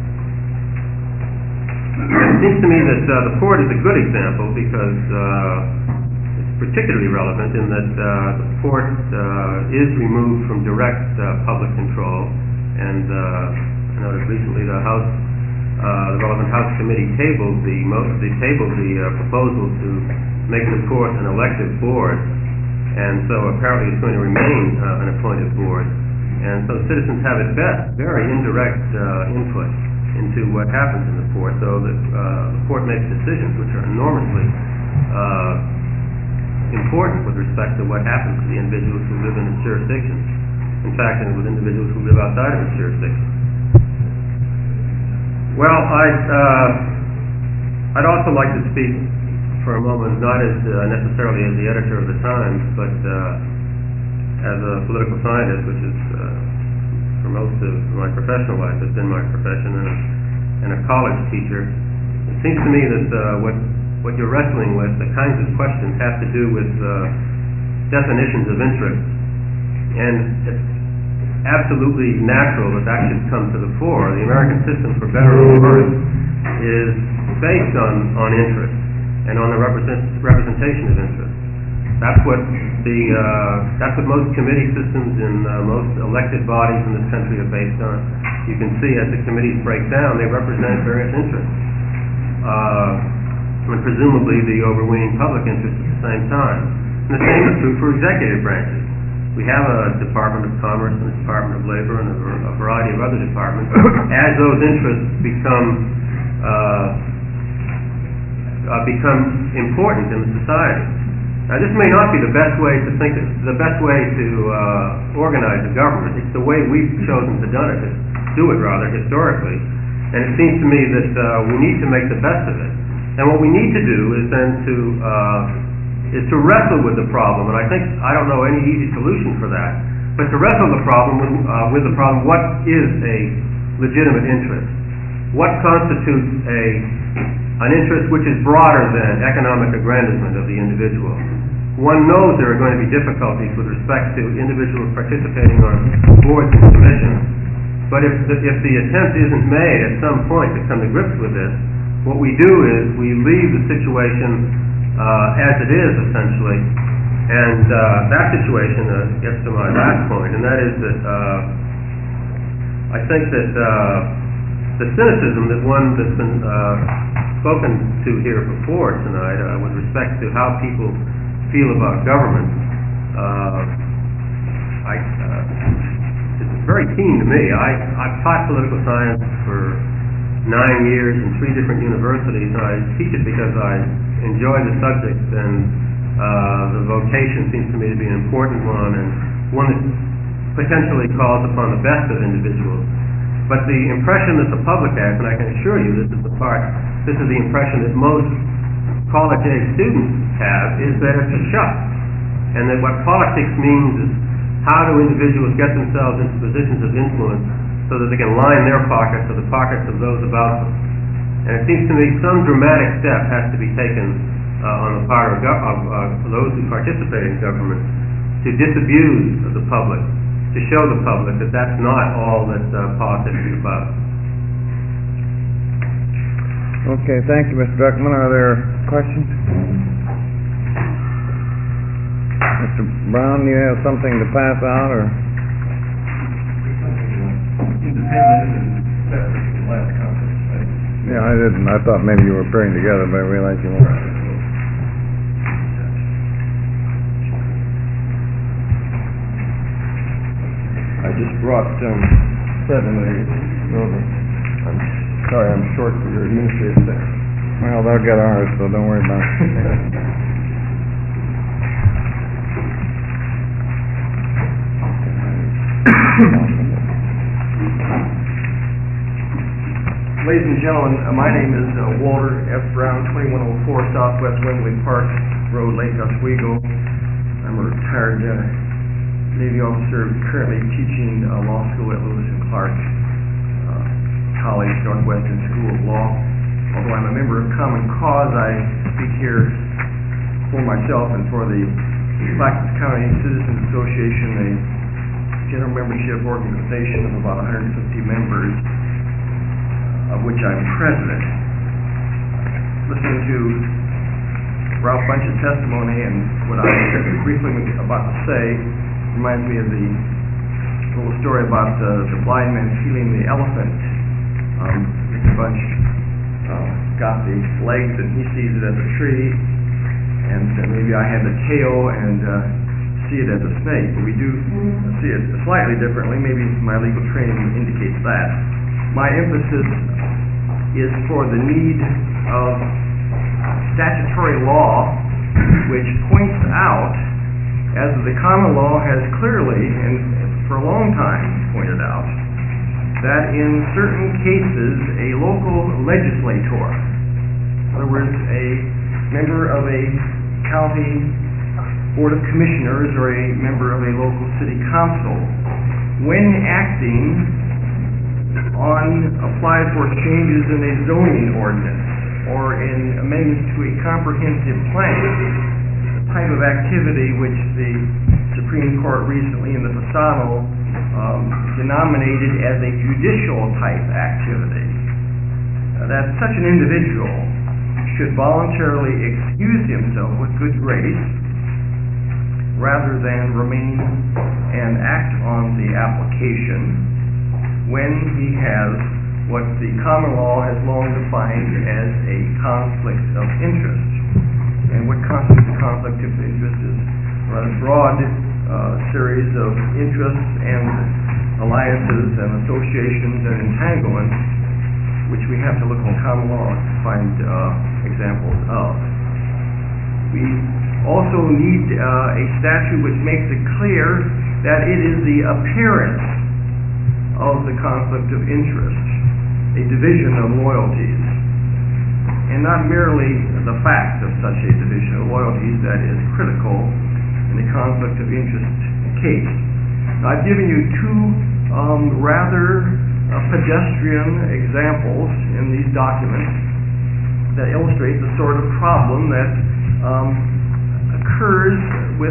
And it seems to me that the port is a good example because it's particularly relevant in that the port is removed from direct public control, and I noticed recently the relevant House committee tabled the proposal to make the port an elected board. And so apparently it's going to remain an appointed board. And so citizens have at best very indirect input into what happens in the port, though the port makes decisions which are enormously important with respect to what happens to the individuals who live in its jurisdiction. In fact, and with individuals who live outside of its jurisdiction. Well, I'd also like to speak for a moment, not as necessarily as the editor of the Times, but as a political scientist, which is for most of my professional life has been my profession, and a college teacher. It seems to me that what you're wrestling with, the kinds of questions, have to do with definitions of interest, and it's absolutely natural that should come to the fore. The American system, for better or worse, is based on interest and on the representation of interest. That's what most committee systems in most elected bodies in this country are based on. You can see as the committees break down, they represent various interests, and presumably the overweening public interest at the same time. And the same is true for executive branches. We have a Department of Commerce and a Department of Labor and a variety of other departments. As those interests become important in the society. Now, this may not be the best way to organize a government. It's the way we've chosen to do it historically. And it seems to me that we need to make the best of it. And what we need to do is then to wrestle with the problem. And I don't know any easy solution for that. But to wrestle with the problem, what is a legitimate interest? What constitutes an interest which is broader than economic aggrandizement of the individual? One knows there are going to be difficulties with respect to individuals participating on boards and commissions, but if the attempt isn't made at some point to come to grips with this, what we do is we leave the situation as it is, essentially, and that situation gets to my last point, and that is that I think that the cynicism that's been spoken to here before tonight with respect to how people feel about government it's very keen to me. I've taught political science for 9 years in 3 different universities, and I teach it because I enjoy the subject, and the vocation seems to me to be an important one, and one that potentially calls upon the best of individuals. But the impression that the public has, and I can assure you this is the impression that most college-age students have, is that it's a shut. And that what politics means is how do individuals get themselves into positions of influence so that they can line their pockets or the pockets of those about them. And it seems to me some dramatic step has to be taken on the part of those who participate in government to disabuse the public, to show the public that that's not all that politics is about. Okay, thank you, Mr. Beckman. Are there questions? Brown, you have something to pass out, or? Independent and separate from the last conference. Yeah, I didn't, I thought maybe you were pairing together, but I realized you weren't. I just brought 7 of these. I'm sorry, I'm short for your administrative staff. Well, they'll get ours, so don't worry about it. Ladies and gentlemen, my name is Walter F. Brown, 2104 Southwest Wembley Park Road, Lake Oswego. I'm a retired Navy officer currently teaching law school at Lewis and Clark College, Northwestern School of Law. Although I'm a member of Common Cause, I speak here for myself and for the Clackamas County Citizens Association, a general membership organization of about 150 members, of which I'm president. Listening to Ralph Bunch's testimony and what I briefly about to say reminds me of the little story about the blind man stealing the elephant. Mr. Bunch got the legs and he sees it as a tree, and maybe I had the tail and see it as a snake, but we do see it slightly differently. Maybe my legal training indicates that. My emphasis is for the need of statutory law which points out, as the common law has clearly and for a long time pointed out, that in certain cases a local legislator, in other words, a member of a county board of commissioners or a member of a local city council, when acting on applied for changes in a zoning ordinance or in amendments to a comprehensive plan, the type of activity which the Supreme Court recently in the Fasano denominated as a judicial type activity, that such an individual should voluntarily excuse himself with good grace rather than remain and act on the application when he has what the common law has long defined as a conflict of interest. And what constitutes a conflict of interest is a rather broad series of interests and alliances and associations and entanglements which we have to look in common law to find examples of. We also need a statute which makes it clear that it is the appearance of the conflict of interest, a division of loyalties, and not merely the fact of such a division of loyalties that is critical in the conflict of interest case. Now, I've given you two rather pedestrian examples in these documents that illustrate the sort of problem that occurs with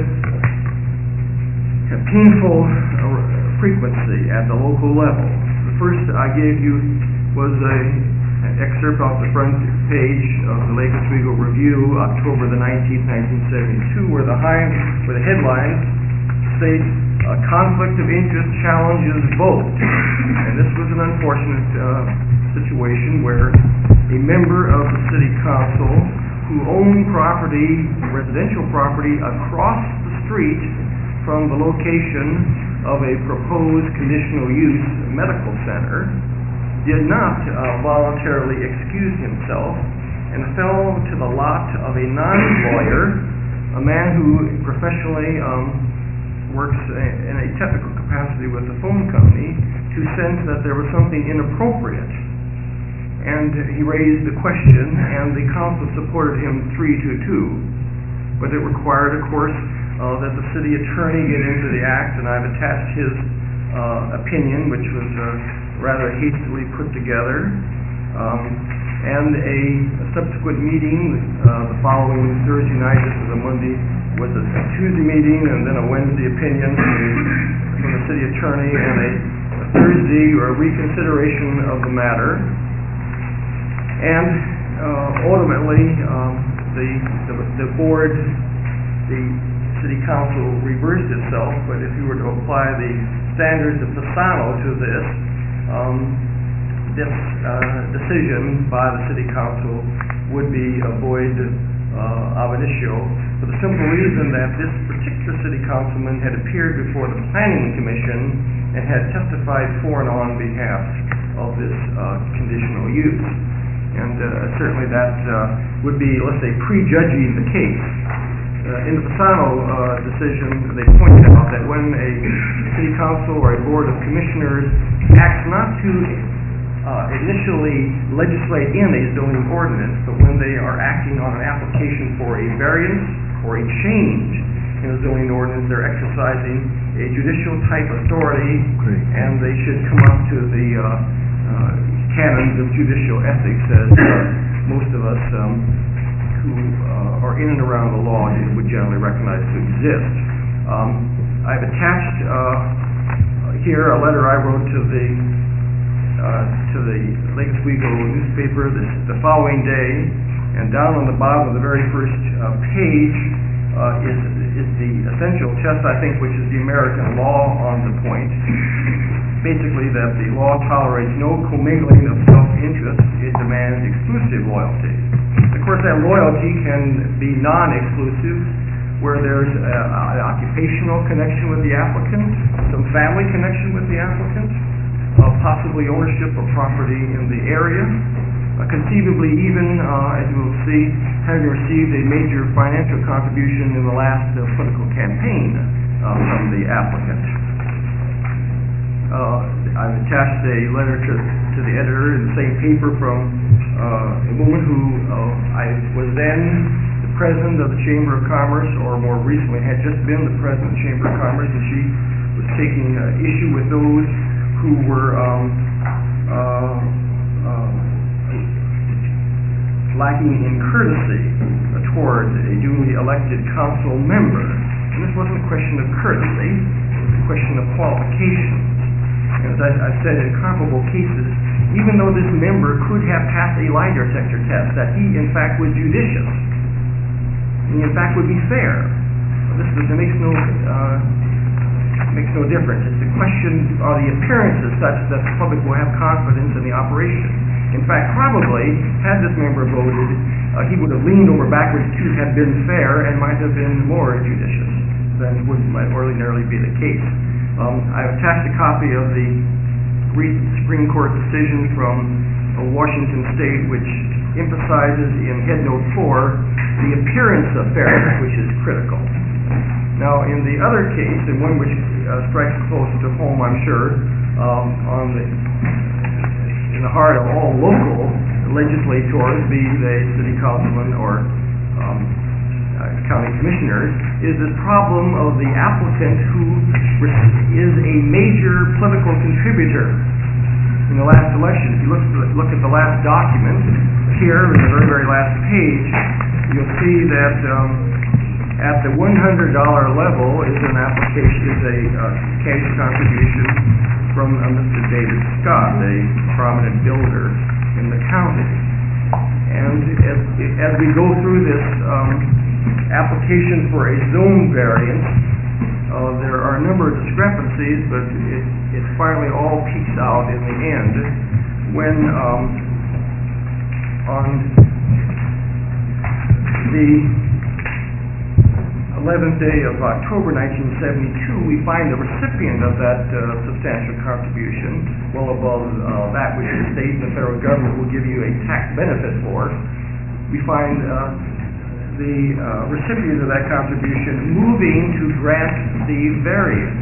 painful frequency at the local level. The first I gave you was an excerpt off the front page of the Lake Oswego Review, October the 19th, 1972, where the headlines state, conflict of interest challenges vote. And this was an unfortunate situation where a member of the city council who owned property, residential property, across the street from the location of a proposed conditional use medical center, did not voluntarily excuse himself and fell to the lot of a non-lawyer, a man who professionally works in a technical capacity with the phone company, to sense that there was something inappropriate. And he raised the question, and the council supported him 3-2. But it required, of course, that the city attorney get into the act, and I've attached his opinion, which was rather hastily put together, and a subsequent meeting the following Thursday night. This was a Monday, was a Tuesday meeting, and then a Wednesday opinion from the city attorney, and a Thursday or a reconsideration of the matter. And ultimately, the board, the city council reversed itself, but if you were to apply the standards of Fasano to this, this decision by the city council would be void ab initio, for the simple reason that this particular city councilman had appeared before the planning commission and had testified for and on behalf of this conditional use. And certainly that would be, let's say, prejudging the case. In the Fasano decision, they pointed out that when a city council or a board of commissioners acts not to initially legislate in a zoning ordinance, but when they are acting on an application for a variance or a change in a zoning ordinance, they're exercising a judicial type authority, and they should come up to the canons of judicial ethics, as most of us who are in and around the law would generally recognize to exist. I've attached here a letter I wrote to the Lake Oswego newspaper the following day, and down on the bottom of the very first page is the essential test, I think, which is the American law on the point. Basically, that the law tolerates no commingling of self-interest; it demands exclusive loyalty. Of course, that loyalty can be non-exclusive, where there's an occupational connection with the applicant, some family connection with the applicant, possibly ownership of property in the area, conceivably even, as you will see, having received a major financial contribution in the last political campaign from the applicant. I've attached a letter to the editor in the same paper from a woman who was then the president of the Chamber of Commerce, or more recently had just been the president of the Chamber of Commerce, and she was taking issue with those who were lacking in courtesy towards a duly elected council member. And this wasn't a question of courtesy, it was a question of qualifications. And as I've said in comparable cases, even though this member could have passed a lie detector test, that he in fact was judicious, he in fact would be fair. It makes no difference. It's a question, are the appearances such that the public will have confidence in the operation? In fact, probably, had this member voted, he would have leaned over backwards to have been fair and might have been more judicious than might ordinarily be the case. I've attached a copy of the recent Supreme Court decision from Washington State, which emphasizes in Headnote 4 the appearance of fairness, which is critical. Now, in the other case, and one which strikes close to home, I'm sure, in the heart of all local legislators, be they city councilmen or county commissioners, is this problem of the applicant who is a major political contributor in the last election. If you look at the last document here, in the very, very last page, you'll see that at the $100 level is an application, is a cash contribution from Mr. David Scott, a prominent builder in the county. And as we go through this application for a zone variance, there are a number of discrepancies, but it finally all peaks out in the end when on the 11th day of October 1972, we find the recipient of that substantial contribution, well above that which the state and the federal government will give you a tax benefit for. We find the recipient of that contribution moving to grant the variance.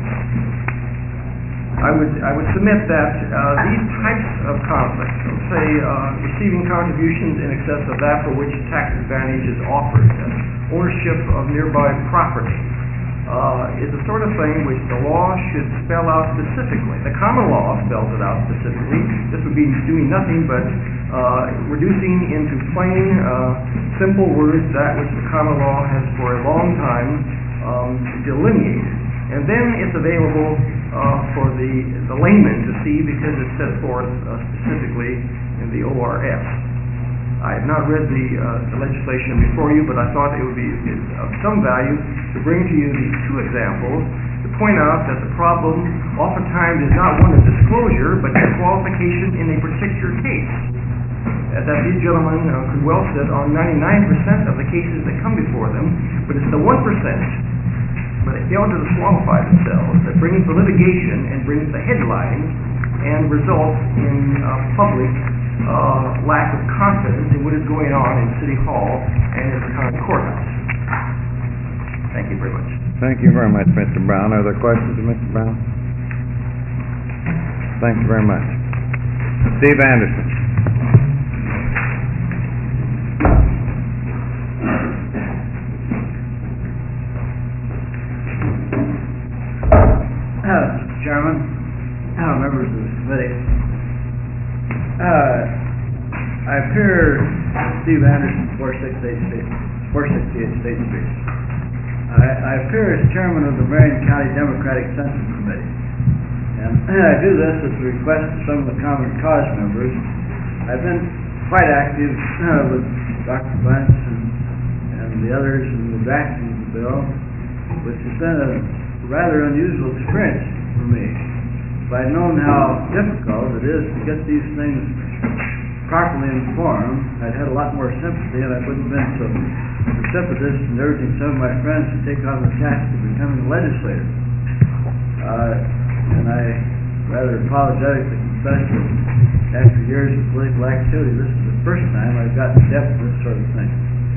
I would submit that these types of conflicts, say receiving contributions in excess of that for which tax advantage is offered, ownership of nearby property, is the sort of thing which the law should spell out specifically. The common law spells it out specifically. This would be doing nothing but reducing into plain, simple words that which the common law has for a long time delineated. And then it's available for the layman to see because it's set forth specifically in the ORS. I have not read the legislation before you, but I thought it would be of some value to bring to you these two examples to point out that the problem oftentimes is not one of disclosure, but disqualification in a particular case. That these gentlemen could well sit on 99% of the cases that come before them, but it's the 1%, but they fail to disqualify themselves, that brings the litigation and brings the headlines and results in public lack of confidence in what is going on in City Hall and in the county courthouse. Thank you very much. Thank you very much, Mr. Brown. Are there questions of Mr. Brown? Thank you very much. Steve Anderson. Mr. Chairman, members of the committee, I appear Steve Anderson, 468 State Street. I appear as chairman of the Marion County Democratic Central Committee, and I do this at the request of some of the Common Cause members. I've been quite active with Dr. Bunch and the others in the drafting of the bill, which has been a rather unusual experience for me. If I'd known how difficult it is to get these things properly informed, I'd had a lot more sympathy, and I wouldn't have been so precipitous in urging some of my friends to take on the task of becoming a legislator. And I rather apologetically confess that after years of political activity, this is the first time I've gotten depth of this sort of thing.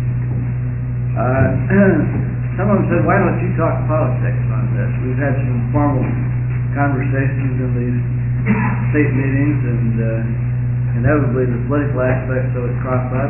Some of them said, why don't you talk politics on this? We've had some informal conversations in these state meetings, and inevitably the political aspects of it crop up.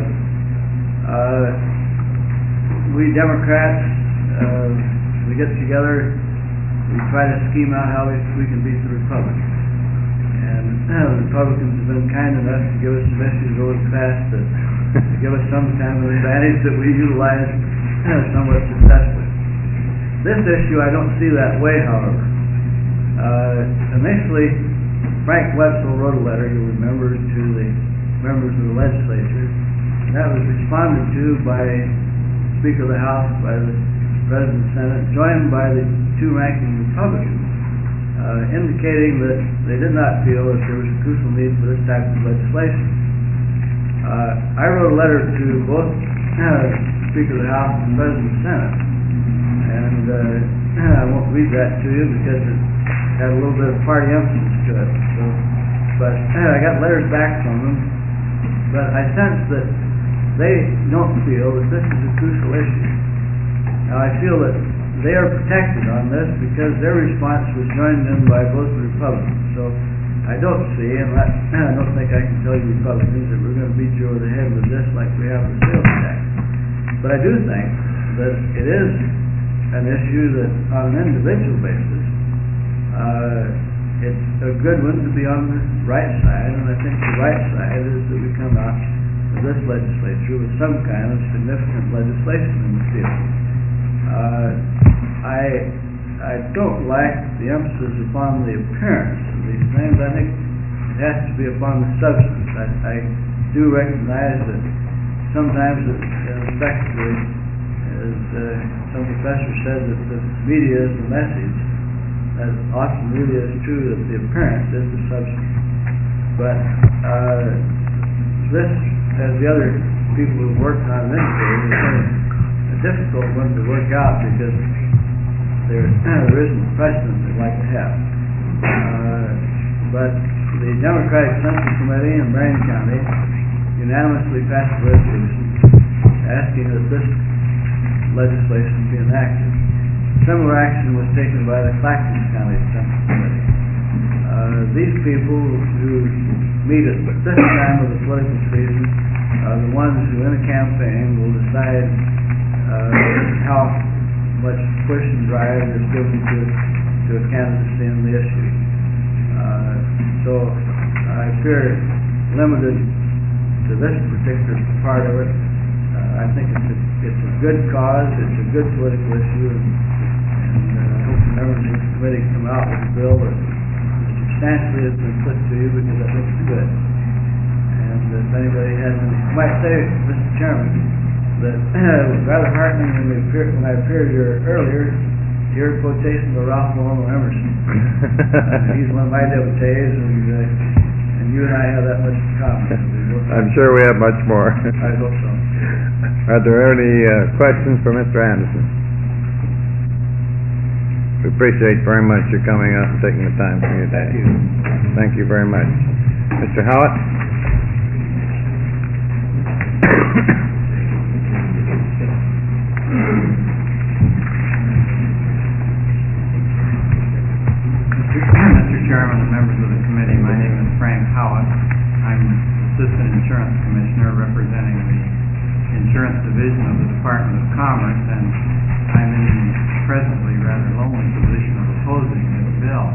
We Democrats, we get together, we try to scheme out how we can beat the Republicans. And the Republicans have been kind enough to give us some issues over the past to give us some kind of advantage that we utilize somewhat successfully. This issue, I don't see that way, however. Initially, Frank Wetzel wrote a letter, you'll remember, to the members of the legislature. And that was responded to by Speaker of the House, by the President of the Senate, joined by the two ranking Republicans, indicating that they did not feel that there was a crucial need for this type of legislation. I wrote a letter to both Speaker of the House and President of the Senate, and I won't read that to you because it had a little bit of party emphasis to it. So, but I got letters back from them, but I sense that they don't feel that this is a crucial issue. Now, I feel that they are protected on this because their response was joined in by both the Republicans. So I don't see, and I don't think I can tell you Republicans that we're going to beat you over the head with this like we have with sales tax. But I do think that it is an issue that, on an individual basis, it's a good one to be on the right side, and I think the right side is that we come out of this legislature with some kind of significant legislation in the field. I don't like the emphasis upon the appearance of these things. I think it has to be upon the substance. I do recognize that sometimes it affects as some professor said, that the media is the message. That often really is true, that the appearance is the substance. But this, as the other people who've worked on this case, has been a difficult one to work out because there isn't a precedent they'd like to have. But the Democratic Central Committee in Marion County unanimously passed a resolution asking that this legislation be enacted. Similar action was taken by the Clackamas County Central Committee. These people who meet at this time of the political season are the ones who in a campaign will decide how much push and drive is given to a candidacy in the issue. So I appear limited to this particular part of it. I think it's a good cause, it's a good political issue, and I hope the members of the committee come out with a bill that substantially has been put to you because I think it's good. And And if anybody has any, might say, Mr. Chairman, that it was rather heartening when I appeared here earlier, to hear quotations of Ralph Waldo Emerson. He's one of my devotees, and you and I have that much in common. I'm sure we have much more. I hope so. Are there any questions for Mr. Anderson? We appreciate very much your coming out and taking the time from your day. Thank you. Thank you very much. Mr. Howitt? Mr. Chairman and members of the committee, my name is Frank Howitt. I'm Assistant Insurance Commissioner representing the Insurance Division of the Department of Commerce, and I'm in the presently rather lonely position of opposing this bill.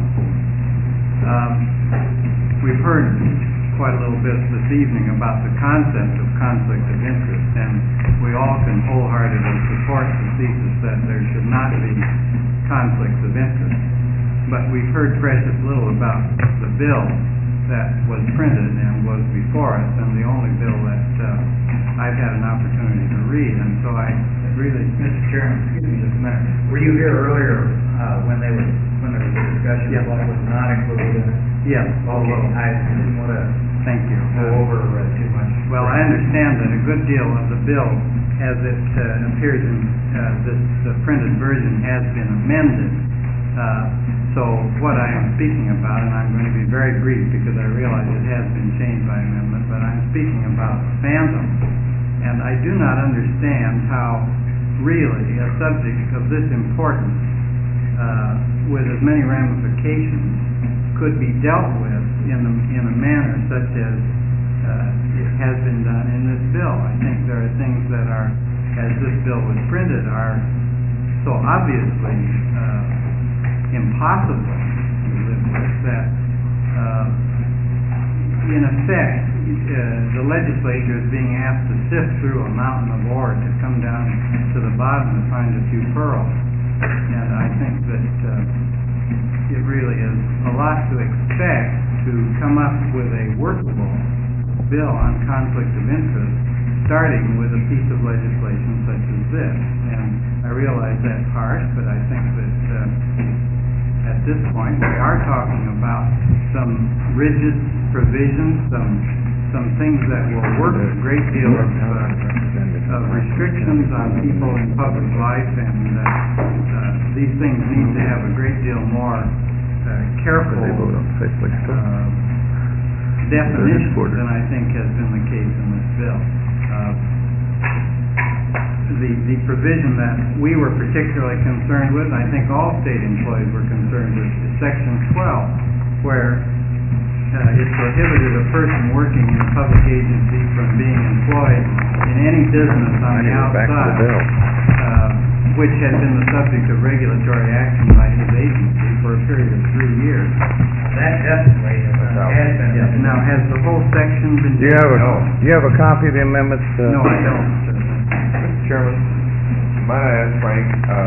We've heard quite a little bit this evening about the concept of conflict of interest, and we all can wholeheartedly support the thesis that there should not be conflicts of interest. But we've heard precious little about the bill that was printed and was before us, and the only bill that I've had an opportunity to read, and so I really... Mr. Chairman, excuse me just a minute. Were you here earlier when there was a discussion of what was not included in it? Yes. Okay, I didn't want to Thank you. go over too much. Well, I understand that a good deal of the bill, as it appears in the printed version, has been amended. So what I am speaking about, and I'm going to be very brief because I realize it has been changed by amendment, but I'm speaking about phantom. And I do not understand how really a subject of this importance, with as many ramifications, could be dealt with in a manner such as it has been done in this bill. I think there are things that are, as this bill was printed, are so obviously impossible to live with that, in effect, the legislature is being asked to sift through a mountain of ore to come down to the bottom to find a few pearls. And I think that it really is a lot to expect to come up with a workable bill on conflict of interest, starting with a piece of legislation such as this. And I realize that's harsh, but I think that at this point we are talking about some rigid provisions, some things that will work a great deal of restrictions on people in public life, and these things need to have a great deal more careful definitions than I think has been the case in this bill. The provision that we were particularly concerned with, I think all state employees were concerned with, is Section 12, where it prohibited a person working in a public agency from being employed in any business on the outside, which had been the subject of regulatory action by his agency for a period of 3 years. That definitely has been... Yes. Now, has the whole section been... Do you have a copy of the amendments? No, I don't. Mr. Chairman, might I ask Frank,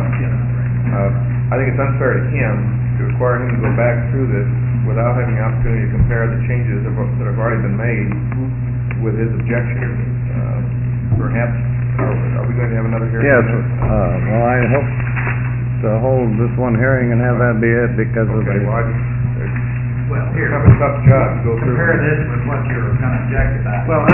I think it's unfair to him to require him to go back through this without having the opportunity to compare the changes that have already been made with his objections. Perhaps, are we going to have another hearing? Yes, well, I hope to hold this one hearing and have that be it because of Okay, the... well, Well, here, it's a tough job to go through. compare this with what you're going to object about. Well,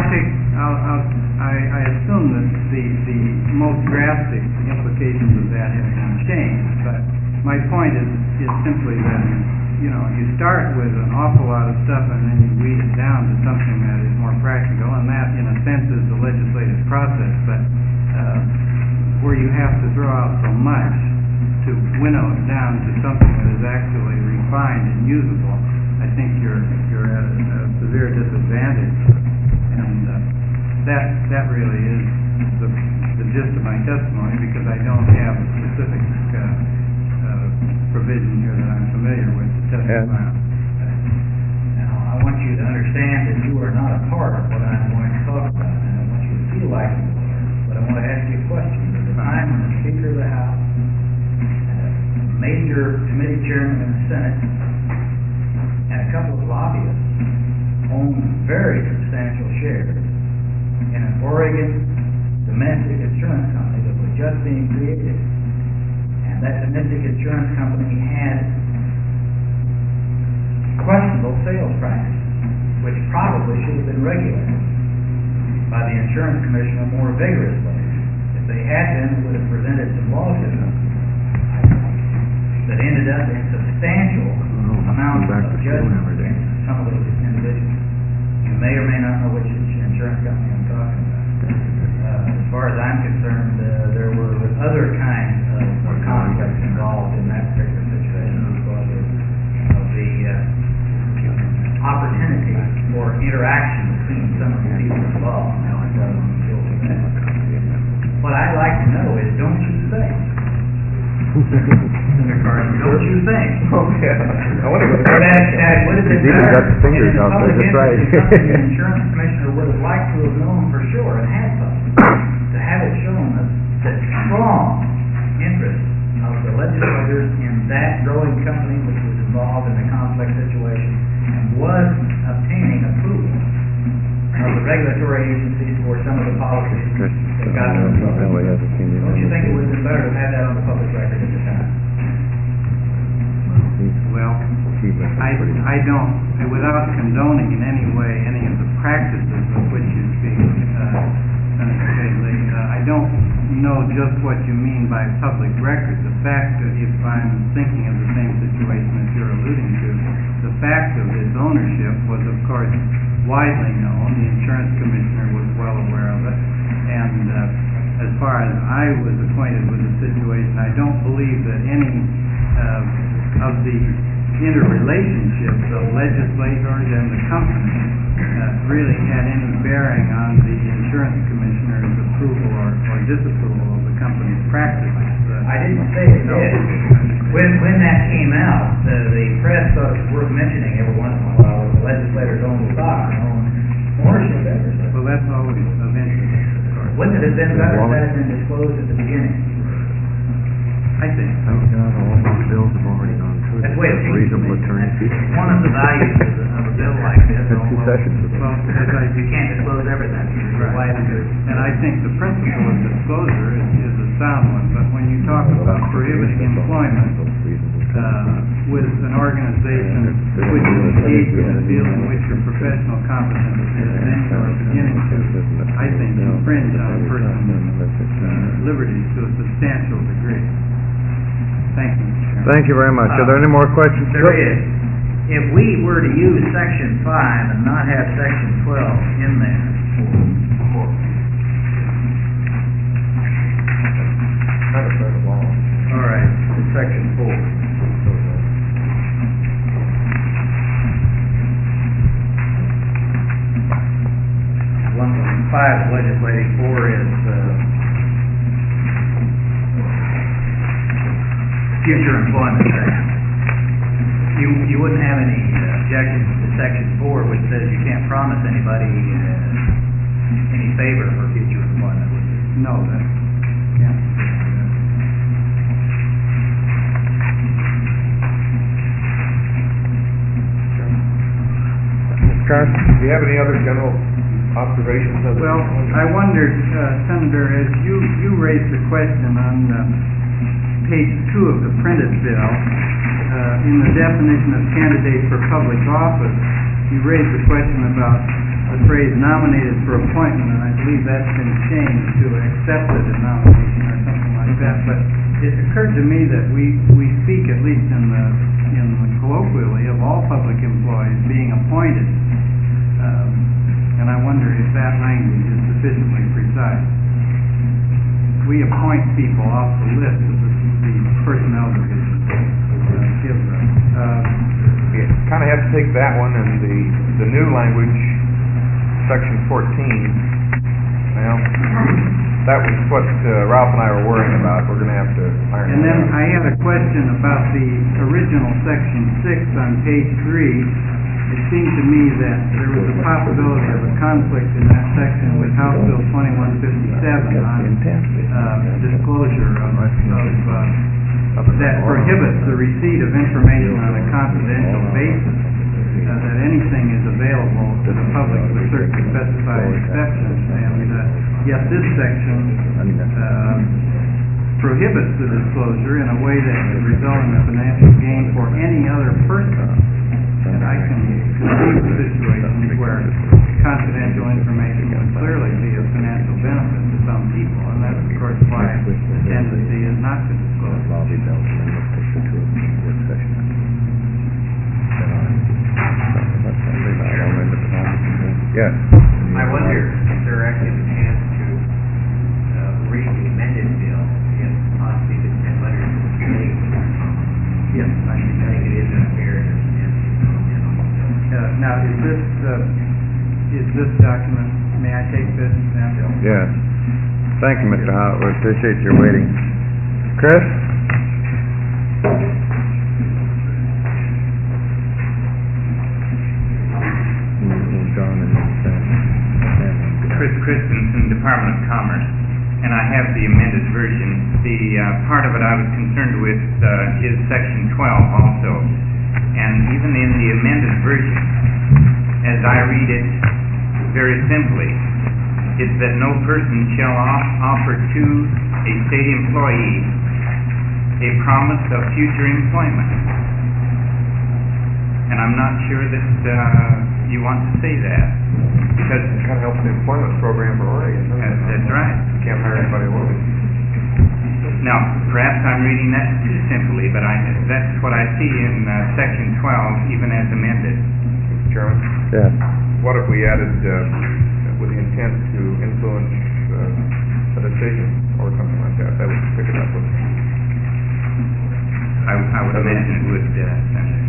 I assume that the most drastic implications of that have been changed, but my point is simply that, you know, you start with an awful lot of stuff and then you weed it down to something that is more practical, and that, in a sense, is the legislative process, but where you have to throw out so much to winnow it down to something that is actually refined and usable, I think you're at a severe disadvantage. And that really is the gist of my testimony, because I don't have a specific provision here that I'm familiar with to testify on. Now, I want you to understand that you are not a part of what I'm going to talk about, and I want you to feel like you are. But I want to ask you a question. At the time when the Speaker of the House, a major committee chairman in the Senate, and a couple of lobbyists owns very substantial shares in an Oregon domestic insurance company that was just being created. And that domestic insurance company had questionable sales practices, which probably should have been regulated by the insurance commissioner more vigorously. If they had been, it would have prevented some lawsuits that ended up in substantial amounts of judgment against some of those individuals. You may or may not know which insurance company I'm talking about. As far as I'm concerned, there were other kinds of conflicts involved in that particular situation because of the opportunity for interaction between some of the people involved. What I'd like to know is, don't you think? Senator Carson, don't you think? Oh, yeah. I wonder what That would have been He's even better. got the fingers and in out there, public that's right. interest, something the insurance commissioner would have liked to have known for sure and had something. To have it shown the strong interest of the legislators in that growing company which was involved in the conflict situation and was obtaining approval of the regulatory agencies for some of the policies that got them in trouble. Don't you think it would have been better to have that on the public record at the time? Well, I don't, without condoning in any way any of the practices of which you speak, Senator Cagley, I don't know just what you mean by public record. The fact that, if I'm thinking of the same situation that you're alluding to, the fact of its ownership was, of course, widely known. The insurance commissioner was well aware of it. And as far as I was acquainted with the situation, I don't believe that any of the interrelationships of legislators and the company really had any bearing on the insurance commissioner's approval or disapproval of the company's practices. I didn't say it did. When that came out, the press thought it was worth mentioning every once in a while that the legislators own the stock and own ownership of everything. Well, that's always of interest, of course. Wouldn't it have been better if that had been disclosed at the beginning? I think so. All those bills have already gone through. That's the way it seems to Reasonable me. attorney fees. One of the values of a bill like this, Had two sessions of it. Well, as you can't disclose everything. Right. Why would you? And I think the principle of disclosure is a sound one, but when you talk about prohibiting employment with an organization which is engaged in a field in which your professional competence is then or beginning to, I think, infringe on a person's liberties to a substantial degree. Thank you, Mr. Chairman. Thank you very much. Are there any more questions? There is. If we were to use section 5 and not have section 12 in there, kind of spread along. all right, it's section 4. 1.5 legislating 4 is future employment section. You wouldn't have any objections to section 4, which says you can't promise anybody any favor for future employment, would you? No, that, yeah. Carson? Do you have any other general observations of Well, I wondered, Senator, as you raised the question on page 2 of the printed bill, in the definition of candidate for public office, you raised the question about the phrase nominated for appointment, and I believe that's been changed to accepted in nomination or something like that. But it occurred to me that we speak, at least in the colloquially, of all public employees being appointed. And I wonder if that language is sufficiently precise. We appoint people off the list of the personnel division gives us. You kind of have to take that one and the new language, section 14. Well, that was what Ralph and I were worrying about. We're going to have to iron And that then out. I had a question about the original section 6 on page 3. It seemed to me that there was a possibility of a conflict in that section with House Bill 2157 on disclosure of that prohibits the receipt of information on a confidential basis. that anything is available to the public with certain specified exceptions. And yet this section prohibits the disclosure in a way that would result in a financial gain for any other person. And I can conceive of situations where confidential information would clearly be of financial benefit to some people, and that's of course why the tendency is not to disclose. Yes. I wonder if there are actually a chance to read the amended bill, if possibly the 10 letters of the state. Yes, I think it is unfair to now, is this document, may I take this, Sam? Yes. Thank you, Mr. Howard. We appreciate your waiting. Chris? Chris Christensen, Department of Commerce, and I have the amended version. The part of it I was concerned with is Section 12 also. And even in the amended version, as I read it very simply, it's that no person shall offer to a state employee a promise of future employment. And I'm not sure that you want to say that, because It kind of helps the employment program for Oregon, doesn't it? that's right. You can't hire anybody else. Now, perhaps I'm reading that too simply, but that's what I see in Section 12, even as amended. Mr. Chairman? Yes. What if we added, with the intent to influence a decision or something like that? That would pick it up with. I would imagine it would, Senator.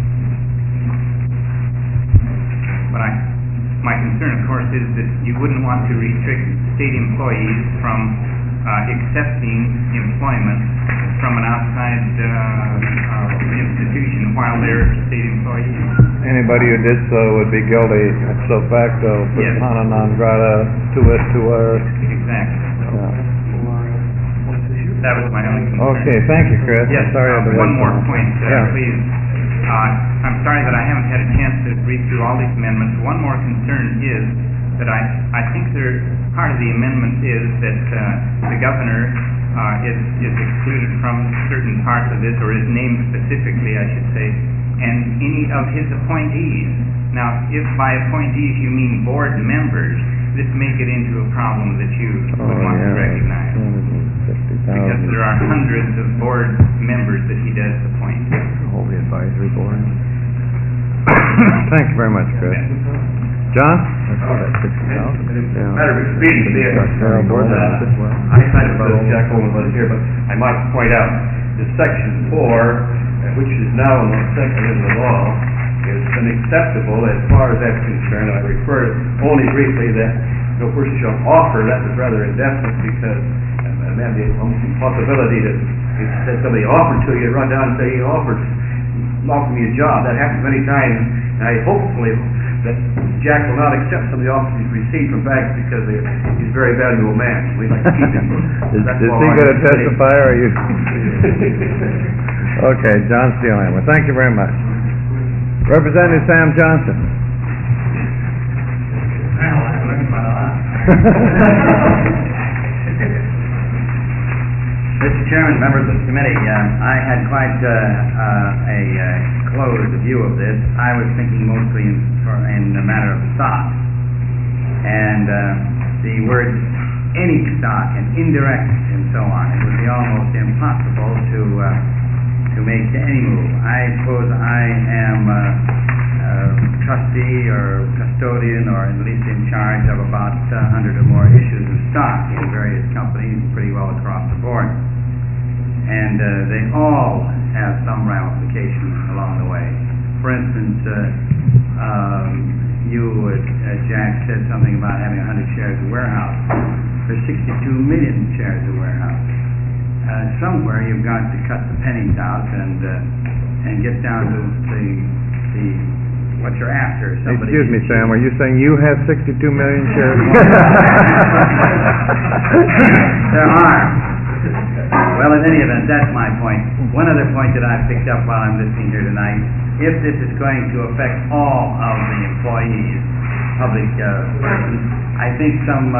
But my concern, of course, is that you wouldn't want to restrict state employees from accepting employment from an outside institution while they're state employees. Anybody who did so would be guilty ipso facto, Yes. persona non grata, to it, to her. Exactly. Yeah. That was my only concern. Okay, thank you, Chris. Yes, Sorry I had to wait one more so long. point, Yeah. please. I'm sorry that I haven't had a chance to read through all these amendments. One more concern is that I think part of the amendment is that the governor is excluded from certain parts of this, or is named specifically, I should say, and any of his appointees. Now, if by appointees you mean board members, this may get into a problem that you would want to recognize. Because there are hundreds of board members that he does appoint. Hold the advisory board. Thank you very much, Chris. John? Matter of expediency, board members. I kind of Jack Coleman wasn't here, but I might point out that Section 4, which is now in the second in the law, is unacceptable as far as that's concerned. I refer only briefly that no person shall offer. That was rather indefinite because man, the possibility that somebody offered to you, run down and say he offered me a job. That happens many times. And I hopefully that Jack will not accept some of the offers he's received from banks because he's a very valuable man. We'd like to keep him. Is he going to testify, or are you? Okay, John Steelhammer. Thank you very much. Representative Sam Johnson. Well, I learned quite a lot. Mr. Chairman, members of the committee, I had quite a closed view of this. I was thinking mostly in the matter of stock. And the words any stock and indirect and so on, it would be almost impossible to make any move. I suppose I am trustee or custodian or at least in charge of about 100 or more issues of stock in various companies pretty well across the board. And they all have some ramifications along the way. For instance, Jack said something about having 100 shares of warehouse. There's 62 million shares of warehouse. Somewhere you've got to cut the pennies out and get down to the what you're after. Somebody Excuse me, Sam, are you saying you have 62 million shares? There are. Well, in any event, that's my point. One other point that I picked up while I'm listening here tonight, if this is going to affect all of the employees, public persons, I think some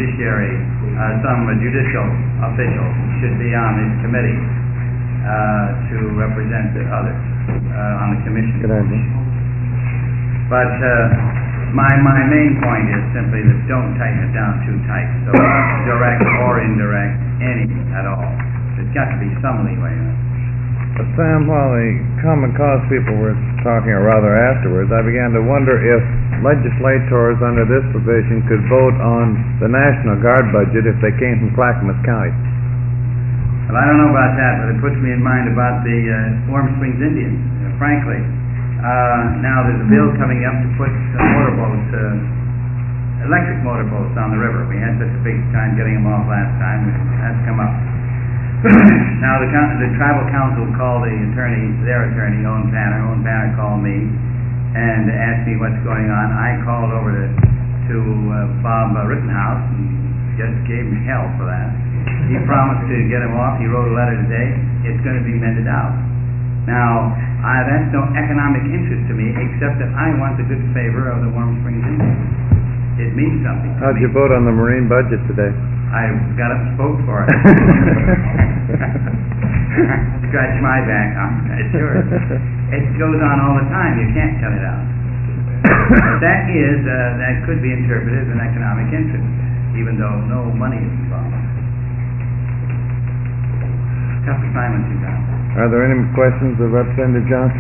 judicial officials should be on this committee to represent the others on the commission. Good idea. But my main point is simply that don't tighten it down too tight, so direct or indirect, any at all. There's got to be some leeway in it. But Sam, while the common cause people were talking, or rather afterwards, I began to wonder if legislators under this provision could vote on the National Guard budget if they came from Clackamas County. Well, I don't know about that, but it puts me in mind about the Warm Springs Indians, frankly. Now there's a bill coming up to put some motorboats, electric motorboats on the river. We had such a big time getting them off last time, it has come up. Now the tribal council called the attorney, their attorney, Owen Panner. Owen Panner called me and asked me what's going on. I called over to Bob Rittenhouse and just gave him hell for that. He promised to get him off. He wrote a letter today. It's going to be mended out. Now, that's no economic interest to me, except that I want the good favor of the Warm Springs Indians. It means something to me. How'd you vote on the Marine budget today? I got up and spoke for it. Scratch my back, huh? It's yours. It goes on all the time. You can't cut it out. But that could be interpreted as an economic interest, even though no money is involved. Tough assignment you got. Are there any questions of Representative Johnson?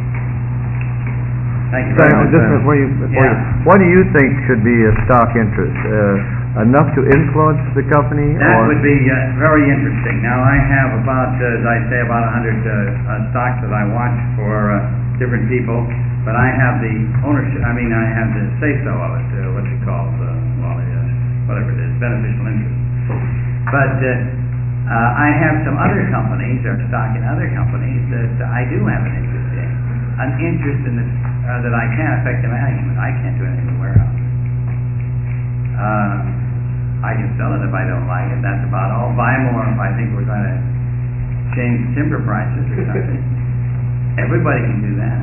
Thank you very much. Just before you, what do you think should be a stock interest? Enough to influence the company? That would be very interesting. Now, I have about, as I say, about 100 stocks that I watch for different people, but I have the ownership, I have the say-so of it, what's it called, whatever it is, beneficial interest. But I have some other companies, or stock in other companies, that I do have an interest in. An interest in that I can't affect the management. I can't do anything in the warehouse. I can sell it if I don't like it. That's about all. Buy more if I think we're going to change timber prices or something. Everybody can do that.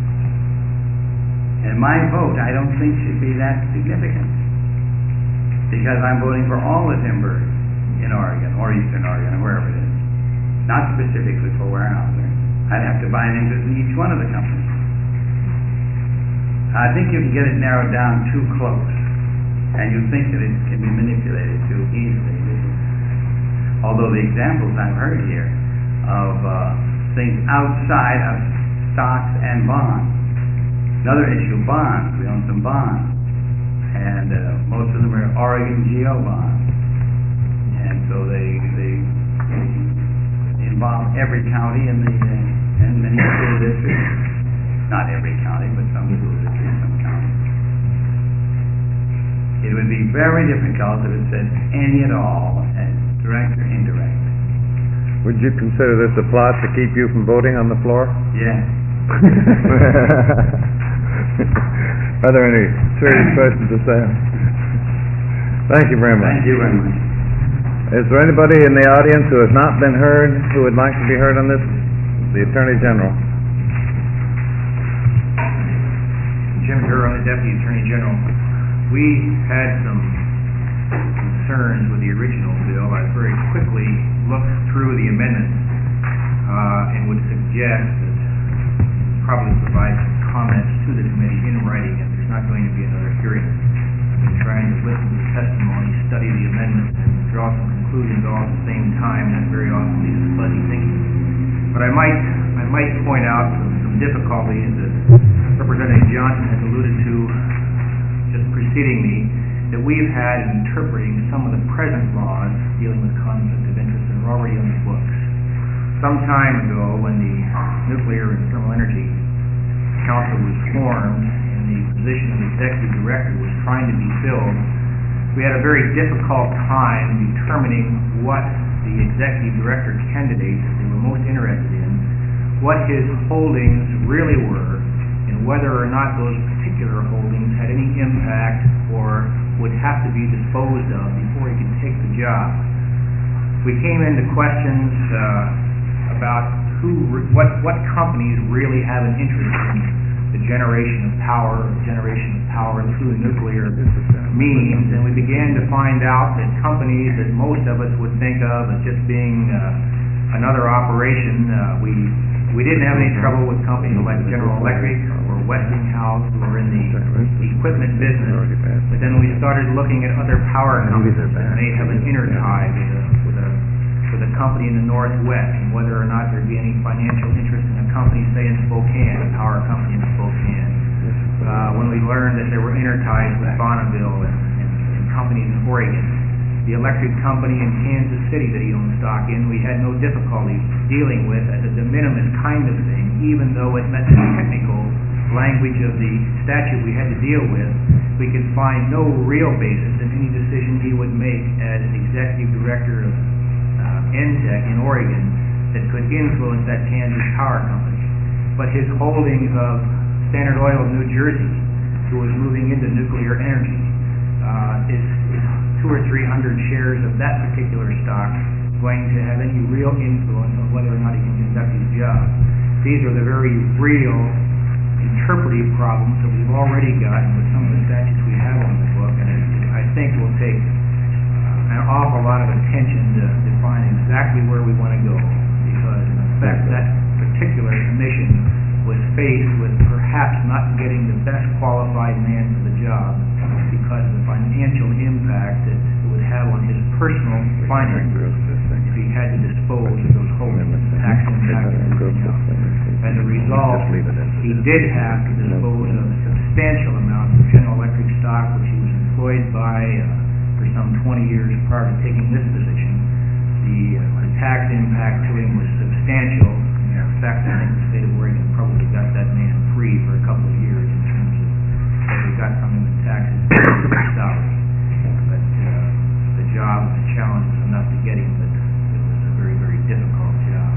And my vote, I don't think should be that significant, because I'm voting for all the timber in Oregon, or Eastern Oregon, or wherever it is. Not specifically for warehousing. I'd have to buy an interest in each one of the companies. I think you can get it narrowed down too close, and you think that it can be manipulated too easily. Although the examples I've heard here of things outside of stocks and bonds. Another issue, bonds. We own some bonds, and most of them are Oregon Geo bonds, and so they involve every county and many school districts. Not every county, but some school districts, some counties. It would be very difficult if it said any at all, direct or indirect. Would you consider this a plot to keep you from voting on the floor? Yes. Are there any serious questions to say? Thank you very much. Thank you very much. Is there anybody in the audience who has not been heard who would like to be heard on this? The Attorney General. Jim Huron, the Deputy Attorney General. We had some concerns with the original bill. I very quickly looked through the amendments and would suggest that probably provide some comments to the committee in writing if there's not going to be another hearing. I've been trying to listen to the testimony, study the amendments, and draw some conclusions all at the same time. That very often leads to fuzzy thinking. But I might point out some difficulties that Representative Johnson has alluded to just preceding me, that we've had in interpreting some of the present laws dealing with conflict of interest that are already on the books. Some time ago, when the Nuclear and Thermal Energy Council was formed and the position of executive director was trying to be filled, we had a very difficult time determining what the executive director candidate that they were most interested in, what his holdings really were, and whether or not those particular holdings had any impact or would have to be disposed of before he could take the job. we came into questions about what companies really have an interest in the generation of power through nuclear means, and we began to find out that companies that most of us would think of as just being another operation, we didn't have any trouble with companies like General Electric or Westinghouse who were in the equipment business, but then we started looking at other power companies that may have an intertie with a company in the Northwest, and whether or not there'd be any financial interest in a company, say, in Spokane, a power company in Spokane. When we learned that there were interties with Bonneville and companies in Oregon, the electric company in Kansas City that he owned stock in, we had no difficulty dealing with as a de minimis kind of thing, even though it met the technical language of the statute we had to deal with. We could find no real basis in any decision he would make as executive director of ENTEC in Oregon that could influence that Kansas power company. But his holdings of Standard Oil of New Jersey, who was moving into nuclear energy, is 200 or 300 shares of that particular stock going to have any real influence on whether or not he can conduct his job. These are the very real interpretive problems that we've already gotten with some of the statutes we have on the book, and I think will take an awful lot of attention to define exactly where we want to go, because in effect that particular commission was faced with perhaps not getting the best qualified man for the job because of the financial impact that it would have on his personal finances if he had to dispose of those holdings, tax impact and everything else. As a result, he did have to dispose of substantial amounts of General Electric stock, which he was employed by for some 20 years prior to taking this position. The tax impact to him was substantial. In fact, I think the state of Oregon probably got that man free for a couple of years in terms of what they got from him in taxes and salary. But the job and the challenge was enough to get him that it was a very, very difficult job.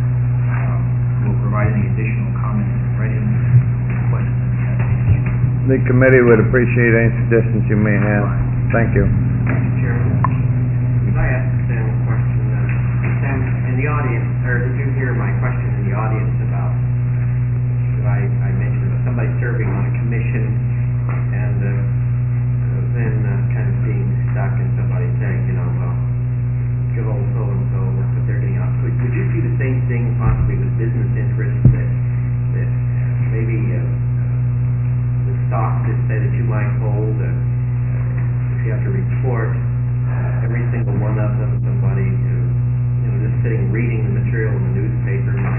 We'll provide any additional comments and write-in questions that you have to answer. The committee would appreciate any suggestions you may have. Thank you. Mr. Chairman, could I ask Sam a question? Sam, in the audience, or did you hear my question in the audience about, I mentioned about somebody serving on a commission and then kind of being stuck and somebody saying, well, good old so-and-so, look what they're getting out. Would you see the same thing possibly with business interests that maybe the stocks that say that you might hold, if you have to report every single one of them, somebody just sitting reading the material in the newspaper might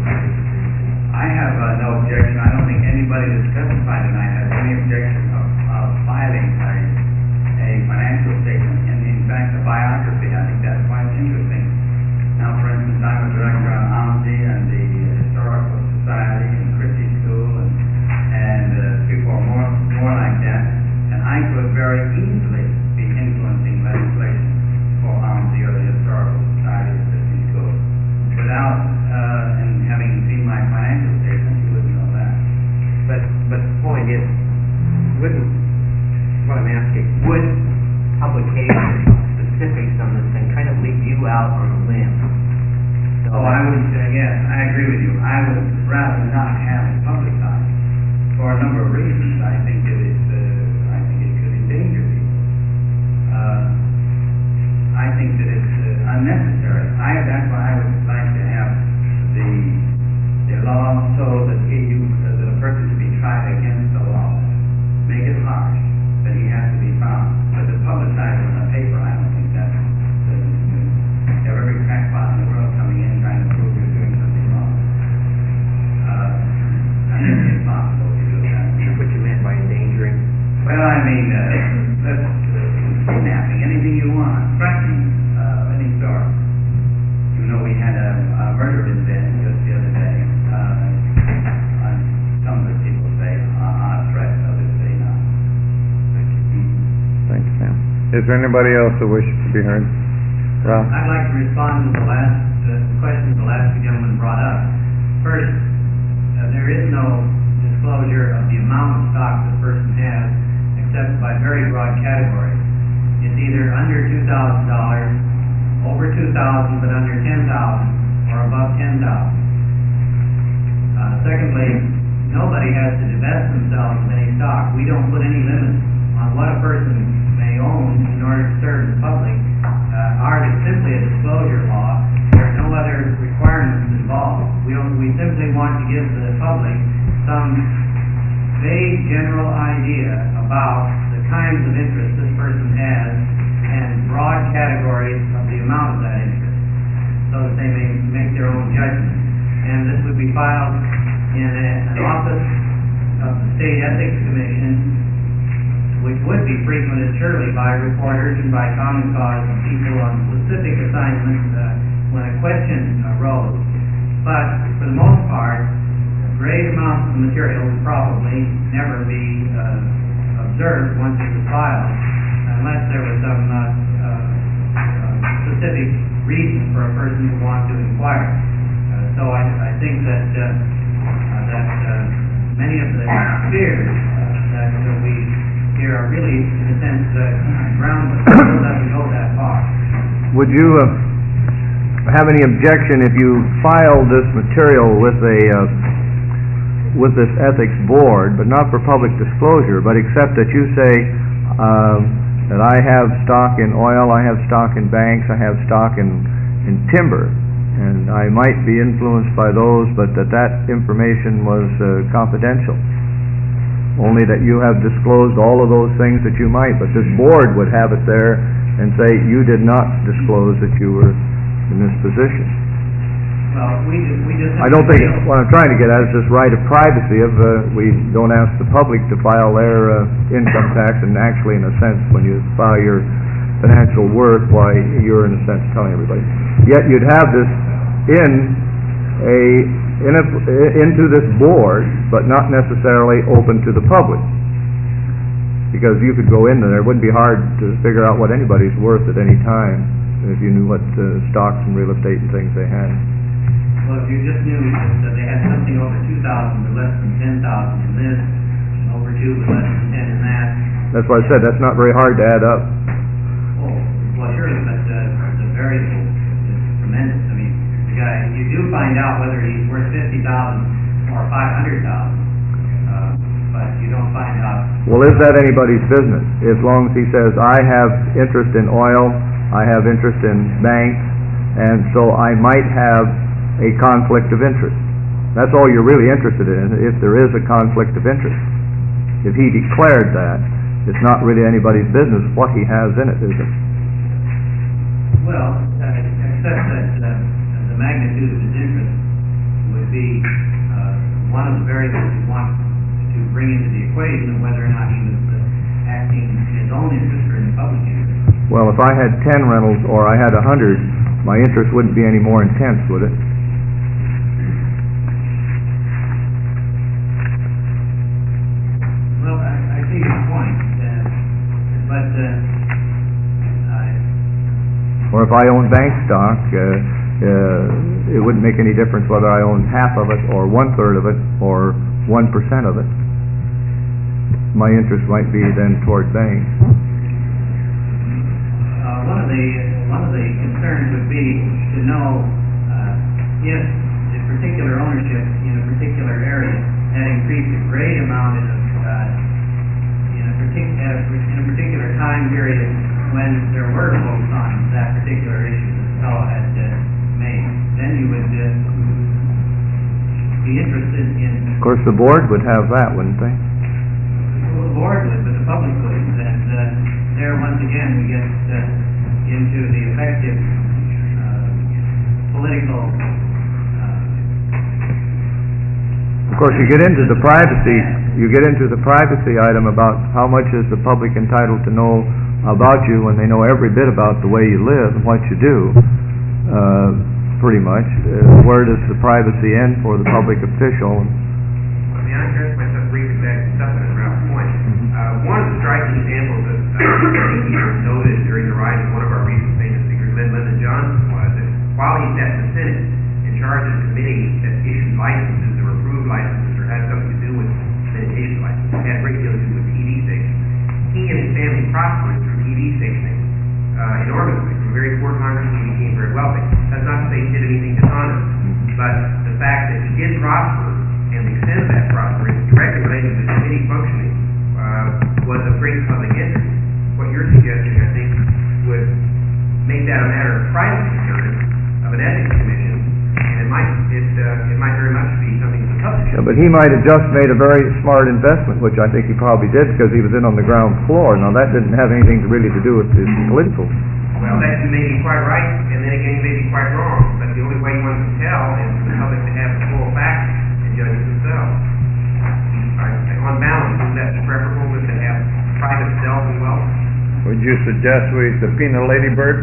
I have no objection. I don't think anybody that's testified tonight has any objection of filing a financial statement, and in fact a biography. I think that's quite interesting. Now, for instance, I'm a director on OMSI and the Historical Society and Christie School and people are more like that, and I could very easily be influencing legislation for OMSI or the Historical Society or Christie School without and having seen my financial statement, you wouldn't know that. But the point is, what I'm asking, would publication specifics on this thing kind of leave you out on a limb? So I would say, yes, I agree with you. I would rather not have it publicized for a number of reasons. I think it could endanger people. I think that it's unnecessary. That's why I would like to have the law so that a person to be tried against the law. Make it harsh, that he has to be found. But to publicize it in a paper, I don't think that's you have every crackpot in the world coming in trying to prove you're doing something wrong. I think it's impossible to do that. That's what you meant by endangering? Well, I mean, kidnapping, anything you want, threatening, any sort. You know, we had a murder incident just the other day. Some of the people say on a threat, others say not. Thank you, Sam. Is there anybody else that wishes to be heard? Ralph? I'd like to respond to the last question the last two gentlemen brought up. First, there is no disclosure of the amount of stock the person has, except by very broad categories. It's either under $2,000 over 2,000 but under 10,000, or above 10,000. Secondly, nobody has to divest themselves of any stock. We don't put any limits on what a person may own in order to serve the public. Ours is simply a disclosure law. There are no other requirements involved. We simply want to give the public some vague general idea about the kinds of interest this person has and broad categories of the amount of that interest, so that they may make their own judgment. And this would be filed in an office of the State Ethics Commission, which would be frequented surely by reporters and by common cause people on specific assignments when a question arose. But for the most part, great amounts of material would probably never be observed once it was filed, unless there was some specific reason for a person to want to inquire. So I think that many of the fears that we hear are really, in a sense, groundless. It doesn't go that far. Would you have any objection if you filed this material with this ethics board, but not for public disclosure, but except that you say that I have stock in oil, I have stock in banks, I have stock in timber, and I might be influenced by those, but that information was confidential? Only that you have disclosed all of those things that you might, but this board would have it there and say you did not disclose that you were in this position. Well, we just... I don't think, what I'm trying to get at is this right of privacy of, we don't ask the public to file their income tax, and actually, in a sense, when you file your financial worth, why you're, in a sense, telling everybody. Yet you'd have this into this board, but not necessarily open to the public. Because you could go in there, it wouldn't be hard to figure out what anybody's worth at any time if you knew what stocks and real estate and things they had. Well, if you just knew that they had something over 2,000 but less than 10,000 in this, and over 2 but less than 10 in that. That's why I said that's not very hard to add up. Oh, well, surely, but the variable is tremendous. I mean, the guy, you do find out whether he's worth 50,000 or 500,000, but you don't find out. Well, is that anybody's business? As long as he says, I have interest in oil, I have interest in banks, and so I might have a conflict of interest. That's all you're really interested in, if there is a conflict of interest. If he declared that, it's not really anybody's business what he has in it, is it? Well, except that the magnitude of his interest would be one of the variables you want to bring into the equation of whether or not he was acting in his own interest or in the public interest. Well, if I had 10 rentals or I had 100, my interest wouldn't be any more intense, would it? Well, I see your point, but or if I own bank stock, it wouldn't make any difference whether I owned half of it or 1/3 of it or 1% of it. My interest might be then toward banks. One of the concerns would be to know if the particular ownership in a particular area had increased a great amount in a particular time period when there were votes on that particular issue that the fellow had made. Then you would be interested in... Of course, the board would have that, wouldn't they? Well, the board would, but the public wouldn't. And there, once again, we get into the effective political... Of course, you get into the privacy item about how much is the public entitled to know about you when they know every bit about the way you live and what you do, pretty much. Where does the privacy end for the public official? I mean, I'm addressing myself briefly back to something at Ralph's point. One of the striking examples that I think he noted during the rise of one of our recent famous speakers, Lyndon Johnson, was that while he sat in the Senate in charge of the committee that issued licenses or approved licenses or had something to do with meditation licenses, had a great deal to do with TV stations, he and his family prospered through TV stationing enormously, from very poor congressmen became very wealthy. That's not to say he did anything dishonest, but the fact that he did prosper and the extent of that prospering directly related to the committee functioning was of great public interest. What you're suggesting, I think, would make that a matter of private concern of an ethics commission, and it might very much be something that the public should. Yeah, but he might have just made a very smart investment, which I think he probably did because he was in on the ground floor. Now, that didn't have anything really to do with his political. Well, that may be quite right, and then again, you may be quite wrong, but the only way one can tell is for the public to have the full facts and judge it themselves. On balance, isn't that preferable than to have private self and wealth? Would you suggest we subpoena Lady Bird?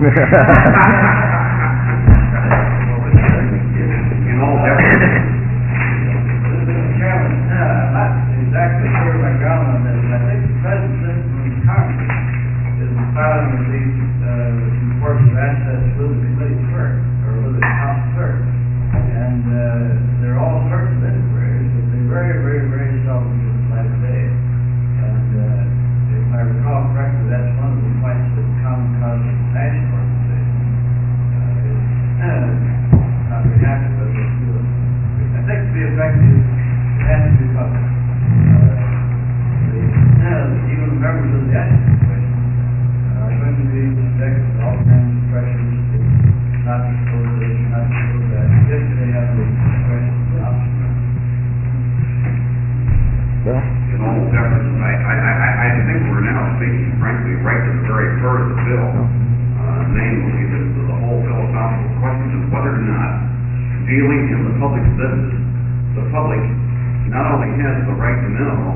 In all deference. Mr. Chairman, I'm not exactly sure where I'm going on this. I think the present system in Congress is the filing of these reports of assets with the committee clerk, or with the House clerk. And there are all sorts of inquiries, but they very, very, very seldom do the last day. And if I recall correctly, that's one of the points that Common Cause National Organization is not very happy with. I think to be effective, it has to be public. Even the members of the Ethics Commission are going to be subjected to all kinds of pressures to not disclose this, not disclose that, if they have the discretion to opt in. Well, In all deference, I think we're now speaking, frankly, right to the very heart of the bill, namely the whole philosophical question of whether or not dealing in the public's business, the public not only has the right to know,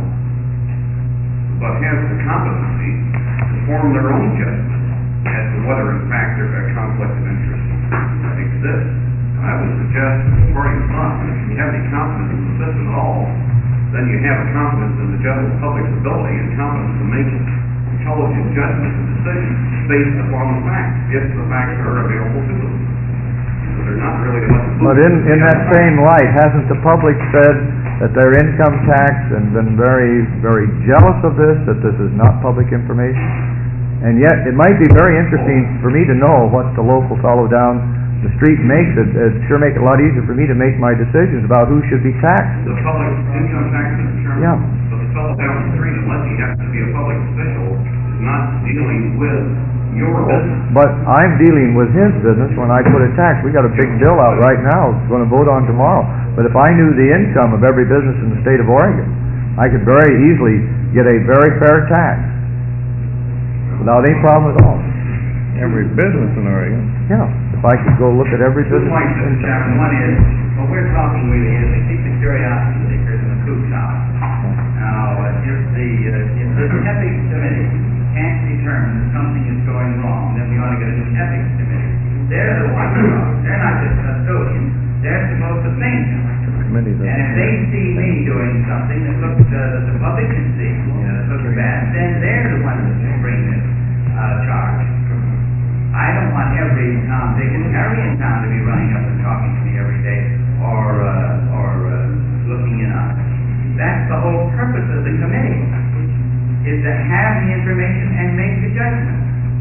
but has the competency to form their own judgment as to whether, in fact, a conflict of interest exists. And I would suggest, as party of thought, that if you have any confidence in the system at all, then you have a confidence in the general public's ability and confidence to make intelligent judgments and decisions based upon the facts, if the facts are available to them. So they're not really much. But in that same light, hasn't the public said that their income tax and been very, very jealous of this, that this is not public information? And yet, it might be very interesting for me to know what the local fellow down the street makes. It'd sure make it a lot easier for me to make my decisions about who should be taxed. The public income tax is determined. Yeah. But the fellow down the street, unless he happens to be a public official, is not dealing with your business. But I'm dealing with his business when I put a tax. We got a big bill out right now, going to vote on tomorrow. But if I knew the income of every business in the state of Oregon, I could very easily get a very fair tax without any problem at all. every business in Oregon. Yeah, if I could go look at every Two business. points, Mr. Chairman. One is, what we're talking really is to keep the curiosity seekers in the coop shop. Now, if the ethics committee can't determine that something is going wrong, then we ought to get a new ethics committee. They're the ones who are. They're not just custodians. They're supposed to think. And if they see me doing something that looks, that the public can see, that looks bad, then they're the ones that can bring this charge. I don't want every Tom, Dick, and Harry in town to be running up and talking to me every day or looking in on it. That's the whole purpose of the committee, is to have the information and make the judgment.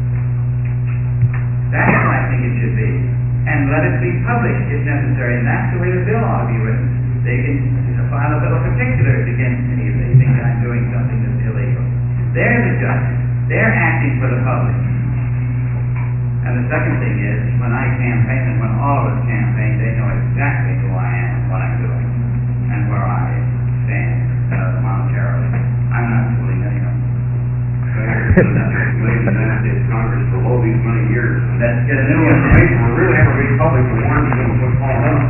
That's what I think it should be. And let it be public if necessary, and that's the way the bill ought to be written. They can file a bill of particulars against me if they think I'm doing something that's illegal. They're the judges. They're acting for the public. And the second thing is, when I campaign and when all of us campaign, they know exactly who I am and what I'm doing and where I stand monetarily. I'm not fooling anyone. Congress for all these many years. Let's get a New new information will really have to be public for one to put Paul on.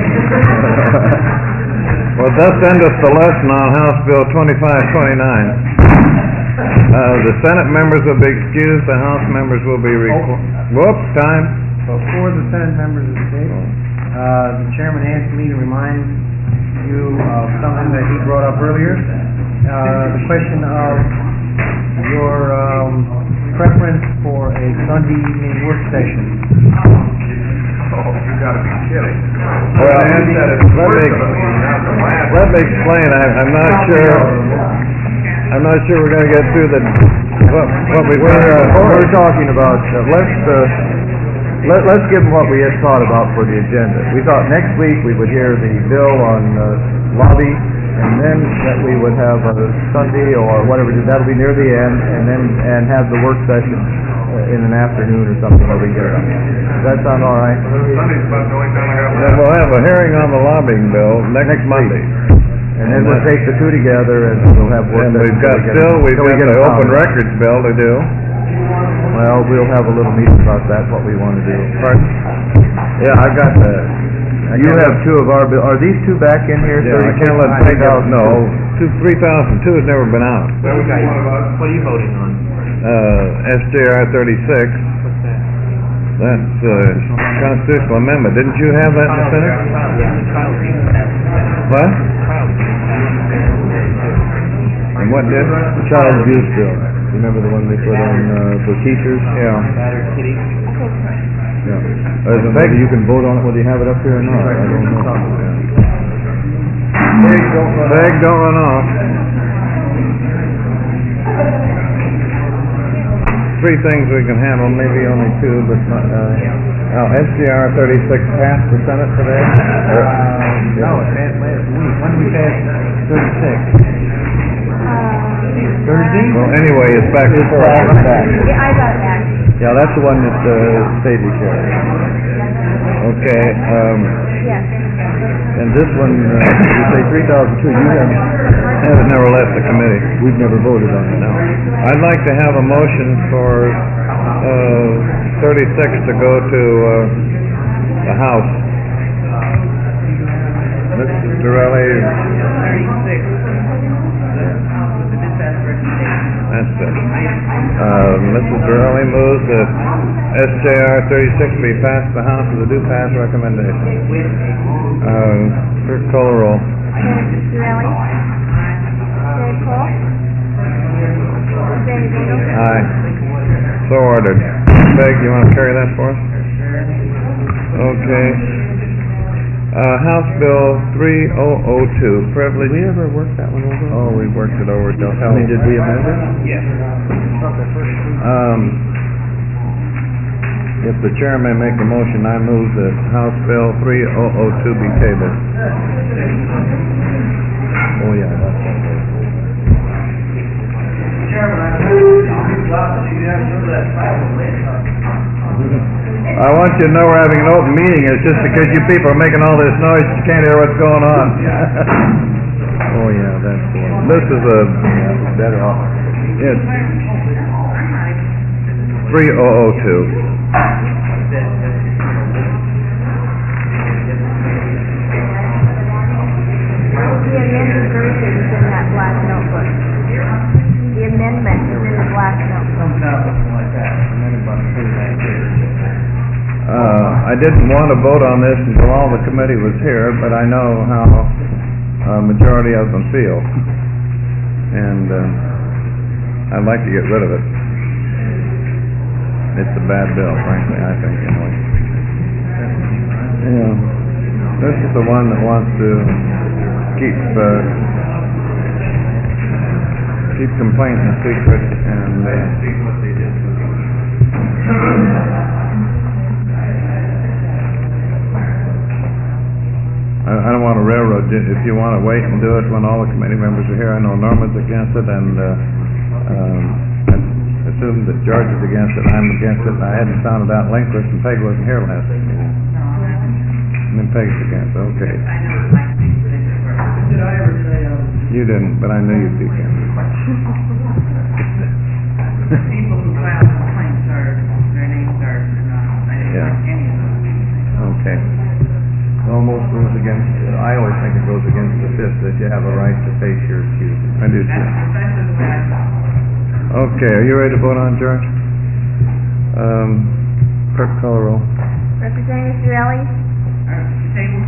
Well, thus endeth the lesson on House Bill 2529. The Senate members will be excused, the House members will be whoops, time. Before the Senate members escape, the chairman asked me to remind you of something that he brought up earlier. The question of your preference for a Sunday evening work session. Oh, you gotta be kidding. Well, let me explain. I'm not sure we're going to get through what we we're talking about. let's give them what we had thought about for the agenda. We thought next week we would hear the bill on lobby, and then that we would have Sunday or whatever, that'll be near the end, and have the work session in an afternoon or something where we get it done. Does that sound all right? Sunday's about the only time I got Then we'll have a hearing on the lobbying bill next Monday. And then we'll take the two together and we'll have work And session. we've got the open records bill to do. Well, we'll have a little meeting about that, what we want to do. Pardon? Yeah, I got that. You have two of our are these two back in here? Yeah, I can't let take out, no, 3,002 has never been out. That was one of us. What are you voting on? SJR 36, What's that? that's constitutional amendment. Didn't you have that in the Senate? What? And what did? The child abuse bill. Remember the one they put on for teachers? Yeah. Yeah. Maybe you can vote on it whether you have it up here or not. I don't know. Beg, don't run off. Three things we can handle, maybe only two, but not, now, SGR 36 passed the Senate today? No, it passed last week. When did we pass 36? Thursday? Well, anyway, it's back to It's first. back. Yeah, I got that. Yeah, that's the one that Sadie shared. Okay, Yes. And this one, you say 3,002, you has never left the committee. we've never voted on it. No. I'd like to have a motion for 36 to go to the House. Mrs. Dorelli, that's it. Mrs. Dorelli moves that SJR 36 be passed the House with a due pass recommendation. Clerk, call the roll. Mrs. Sorelli? Dave Cole? Danny Dingle? Aye. So ordered. Peg, you want to carry that for us? Okay. House Bill 3002, privilege. Did we ever work that one over? Oh, we worked it over till hell. I mean, did we amend it? Yes. If the chair may make a motion, I move that House Bill 3002 be tabled. Oh, yeah, that's right. Chairman, I thought that you have some of that Bible I want you to know we're having an open meeting. It's just because you people are making all this noise, you can't hear what's going on. Oh, yeah, that's the one. This is a, Better off. it's 3002. The amended version is in that black notebook. The amendment is in the black notebook. Something like that. I didn't want to vote on this until all the committee was here, but I know how a majority of them feel. And I'd like to get rid of it. It's a bad bill, frankly, I think, anyway. Yeah. This is the one that wants to keep complaints in secret and I don't want to railroad you. If you want to wait and do it when all the committee members are here, I know Norma's against it, and I assume that George is against it, I'm against it, and I hadn't found it out Lindquist, and Peg wasn't here last meeting. And then Peg's against it, okay. Did I ever say I was... You didn't, but I knew you'd be against it. People who file complaints are, their names are not, I didn't Yeah. like any of them. Okay. Almost goes against, I always think it goes against the fifth, that you have a right to face your accusers. I do too. That's a bad. Okay, are you ready to vote on, George? Clerk, call the roll. Representative Sorelli? Table?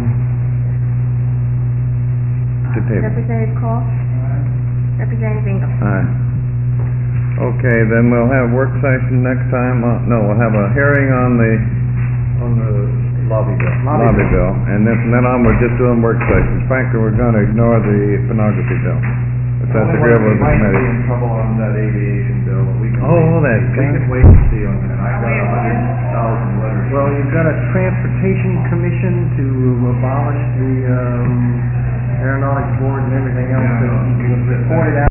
To table. Representative Cole? Representative Engel? Aye. Okay, then we'll have work session next time, no, we'll have a hearing on the Lobby bill. lobby bill, and then from then on, we're just doing work sessions. Frankly, we're gonna ignore the pornography bill, if that's agreeable with the We might be committee. in trouble on that aviation bill, but we can. Oh, that We thing. can wait and see on that. I've got 100,000 Well, you've got a transportation commission to abolish the, aeronautics board and everything else that was reported out.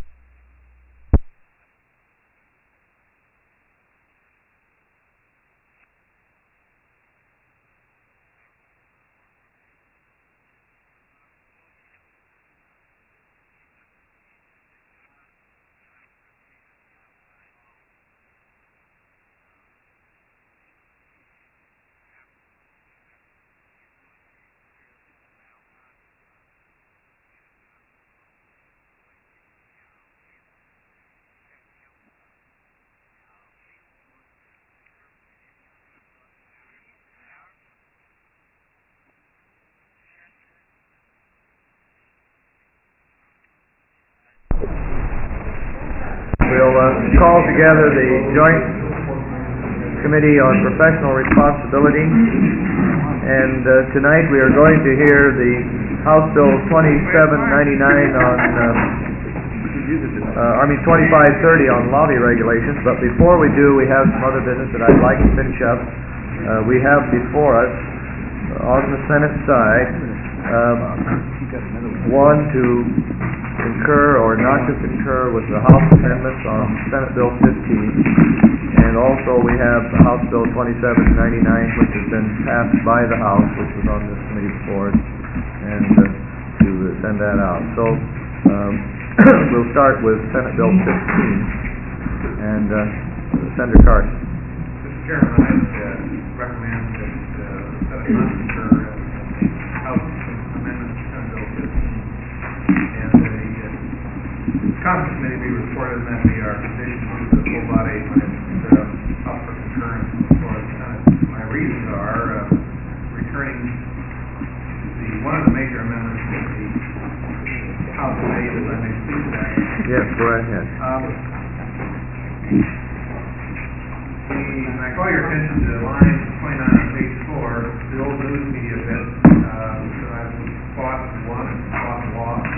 We'll call together the Joint Committee on Professional Responsibility, and tonight we are going to hear the House Bill 2799 on, 2530 on lobby regulations, but before we do, we have some other business that I'd like to finish up. We have before us, on the Senate side, one to concur or not to concur with the House amendments on Senate Bill 15, and also we have House Bill 2799, which has been passed by the House, which was on this committee before, and to send that out. So we'll start with Senate Bill 15, and Senator Carson. Mr. Chairman, I recommend that the Senate not concur in the House amendment to Senate Bill 15, and the Conference Committee be reported, and that be our position to the full body when it's up for concurrence before the Senate. My reasons are returning one of the major amendments that the House made, as I may speak to that. Yes, go ahead. I call your attention to line 29 on page 4, the old news media bit that I've fought and won and fought and lost,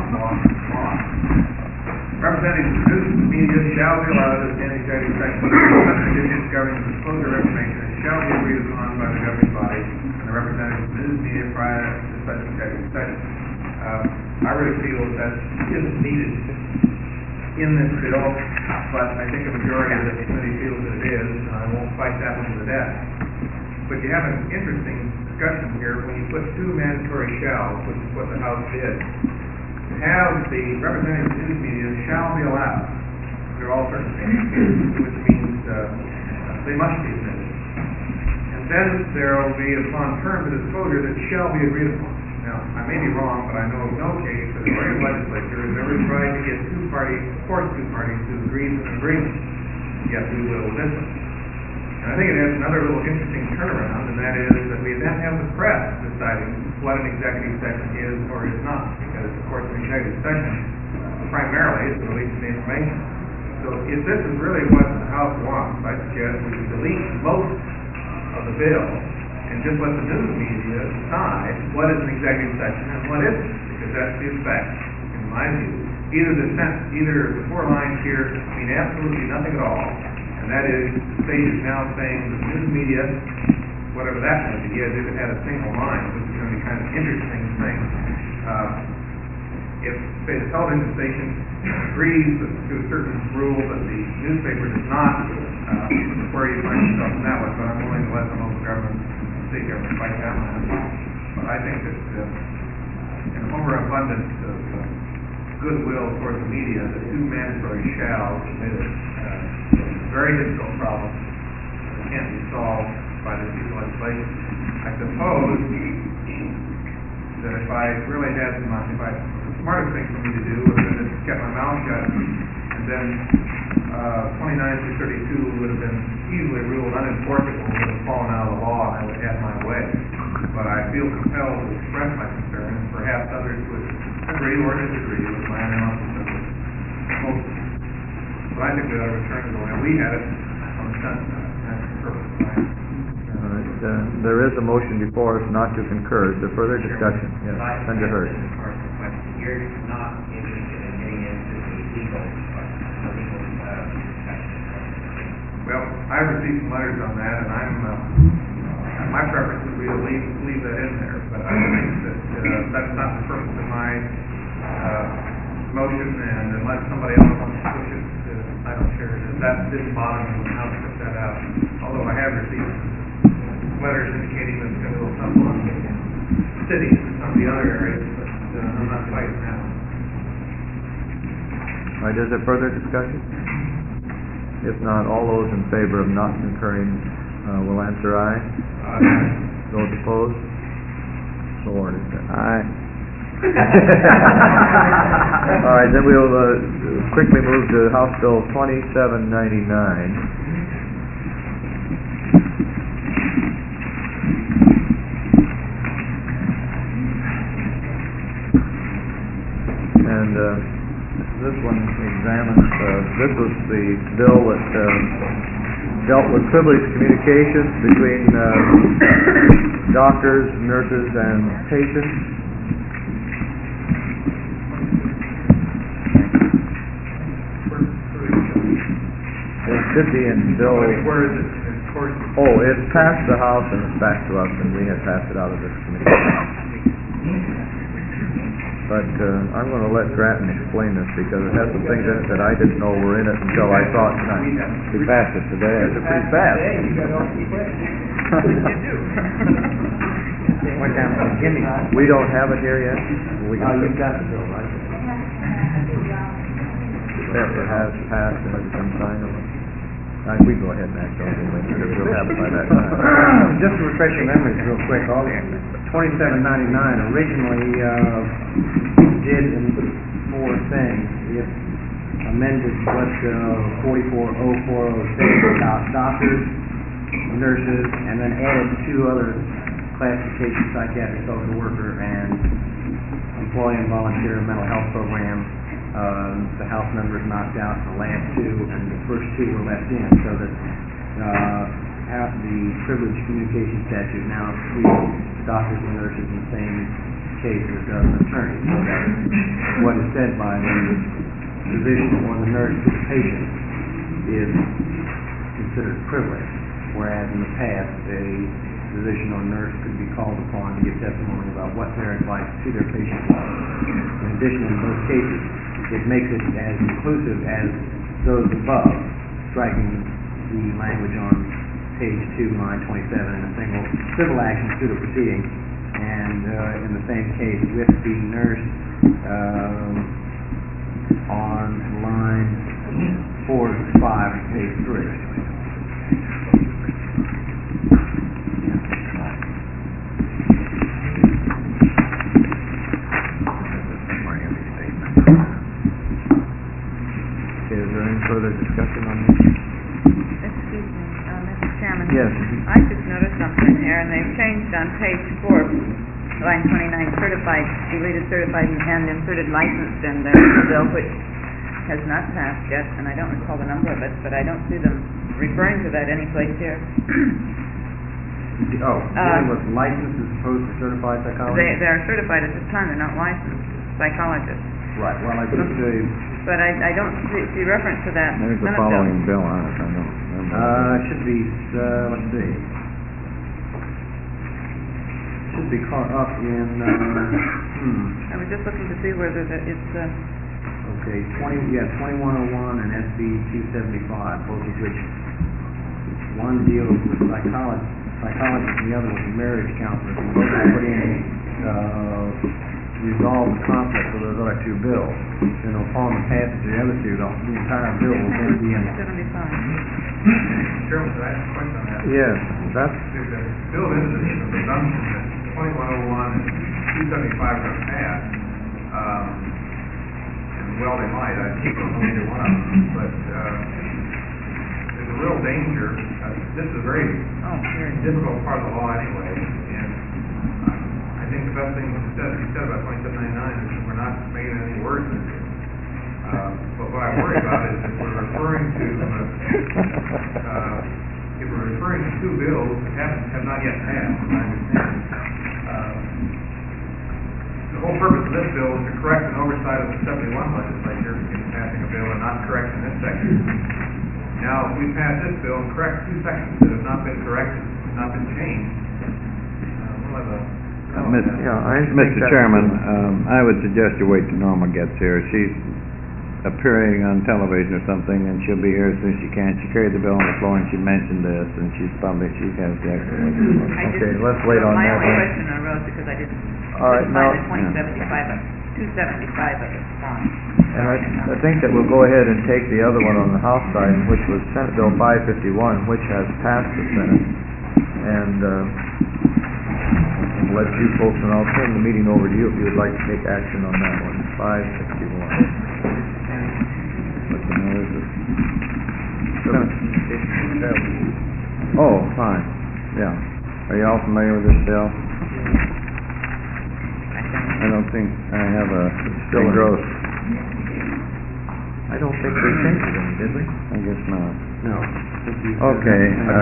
Representatives of news media shall be allowed to attend executive session conditions governing the disclosure of information that shall be agreed upon by the governing body and the representatives of news media prior to such executive session. I really feel that isn't needed in this bill, but I think a majority of the committee feels that it is, and I won't fight that one to the death. But you have an interesting discussion here when you put two mandatory shalls, which is what the House did. Have the representatives of news media shall be allowed under all circumstances, which means they must be admitted. And then there will be, upon terms of disclosure, that shall be agreed upon. Now, I may be wrong, but I know of no case that the Oregon legislature has ever tried to get force two parties to agree to an agreement. Yet we will with this one. And I think it has another little interesting turnaround, and that is that we then have the press deciding what an executive session is or is not, because, of course, an executive session primarily is the release of information. So if this is really what the House wants, I suggest we delete most of the bill and just let the news media decide what is an executive session and what isn't, because that's the effect, in my view. Either the 4 lines here mean absolutely nothing at all, and that is, the state is now saying the news media, whatever that might be, as if it had a single line, which is going to be kind of an interesting thing. If, say, the television station agrees to a certain rule that the newspaper does not, where you find yourself in that one, but I'm willing to let the local government, state government fight that one. But I think that an overabundance of goodwill towards the media, the two mandatory shalls made it a very difficult problem that can't be solved by this piece of legislation. I suppose that if I really had the smartest thing for me to do would have been to kept my mouth shut, and then 29 through 32 would have been easily ruled unenforceable, would have fallen out of the law, and I would have had my way. But I feel compelled to express my concern, and perhaps others would agree or disagree with my analysis of this motion. But I think we ought to return to the way we had it on the Senate side. That's the purpose of my There is a motion before us not to concur. Is there further discussion? Yes, Senator Hurd. You're not interested in getting into the legal discussion. Well, I received some letters on that, and I'm my preference would be to leave that in there, but I think that, that's not the purpose of my, motion, and unless somebody else wants to push it, I don't share it. That didn't bother me when House put that out, although I have received letters indicating that it's going to go some on cities and some of the other areas, but, I'm not fighting that one. All right, is there further discussion? If not, all those in favor of not concurring will answer aye. Those opposed? So ordered. Aye. All right, then we'll quickly move to House Bill 2799. And this one examines, this was the bill that dealt with privileged communications between doctors, nurses, and patients. It should be in bill. Where is it? Oh, it's passed the House and it's back to us, and we had passed it out of this committee. But I'm going to let Grattan explain this because it has some things in it that I didn't know were in it until I saw it tonight. We passed it today. It's pretty fast. Went down to Jimmy. We don't have it here yet? You've got the bill, right? Yes, it has passed and it's been signed. We go ahead and act on it. We'll have it by that time. Just to refresh your memories real quick, all 2799 originally did four things. It amended what 44040 said about doctors, nurses, and then added two other classifications: psychiatric social worker and employee and volunteer mental health program. The House members knocked out the last two, and the first two were left in, so that the privileged communication statute now includes doctors and nurses in the same case as does an attorney. So that what is said by the physician or the nurse to the patient is considered privileged, whereas in the past a physician or nurse could be called upon to give testimony about what their advice to their patient was. In addition, in both cases, it makes it as inclusive as those above, striking the language on page 2, line 27, in a single civil action pseudo proceeding, and in the same case with the nurse on line 4 to 5, page 3. Further discussion on this? Excuse me, Mr. Chairman. Yes. I just noticed something here, and they've changed on page 4, line 29, certified, deleted certified and inserted licensed in the bill, which has not passed yet, and I don't recall the number of it, but I don't see them referring to that any place here. Dealing with licensed as opposed to certified psychologists? They're certified at this time, they're not licensed psychologists. Right, well, I think but I don't see reference to that. There's the following bill on it, I don't remember. It should be, let's see. Should be caught up in, I was just looking to see whether it's, okay, 2101 and SB 275, both of which, one deals with psychologists and the other with marriage counselors, and both are put in, resolve the conflict of those other two bills. And upon the passage of the other two, the entire bill will then be in. 75. Chairman, can I ask a question on that? Yes, that's. The bill is the presumption that 2101 and 275 are going to pass. And well, they might. I don't know either one of them. But there's a real danger. This is a very difficult part of the law anyway. And I think the best thing you said about 2799 is that we're not making any words in it. But what I worry about is if we're referring to two bills that have not yet passed, I understand. The whole purpose of this bill is to correct an oversight of the 71 legislature in passing a bill and not correcting this section. Now, if we pass this bill and correct two sections that have not been corrected, not been changed, Mr. Chairman, I would suggest you wait till Norma gets here. She's appearing on television or something, and she'll be here as soon as she can. She carried the bill on the floor, and she mentioned this, and she has the explanation. Okay, let's wait on My that only one. question arose because I didn't All right, find now, the 275 of the bond. and I think that we'll go ahead and take the other one on the House side, which was Senate Bill 551, which has passed the Senate. And we'll let you folks, and I'll turn the meeting over to you if you would like to take action on that one, 561. What the hell is this? Oh, fine, yeah. Are you all familiar with this bill? I don't think I have a engrossed. I don't think we changed it any, did we? I guess not. No. Okay,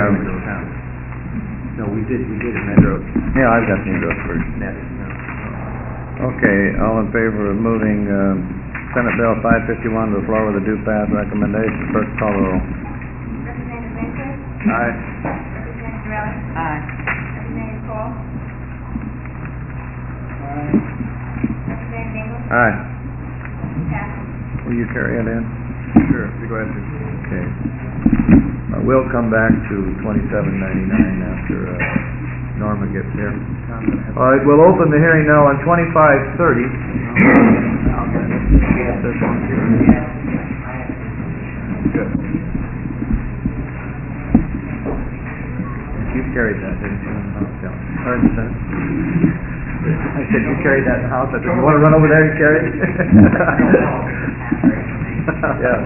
No, we did it, Metro. yeah, I've got the engrossed version. Okay, all in favor of moving, Senate Bill 551 to the floor with a due pass recommendation, clerk call the roll. Representative Vincent? Aye. Representative Morales? Aye. Representative Cole? Representative Engel? Aye. Passes. Will you carry it in? Sure, you go ahead. Okay. We'll come back to 2799 after Norma gets here. All right, we'll open the hearing now on 2530. Good. You carried that, didn't you, in the House? Yeah. Or in the Senate? I said you carried that in the House. I said, you want to run over there and carry it? Yeah.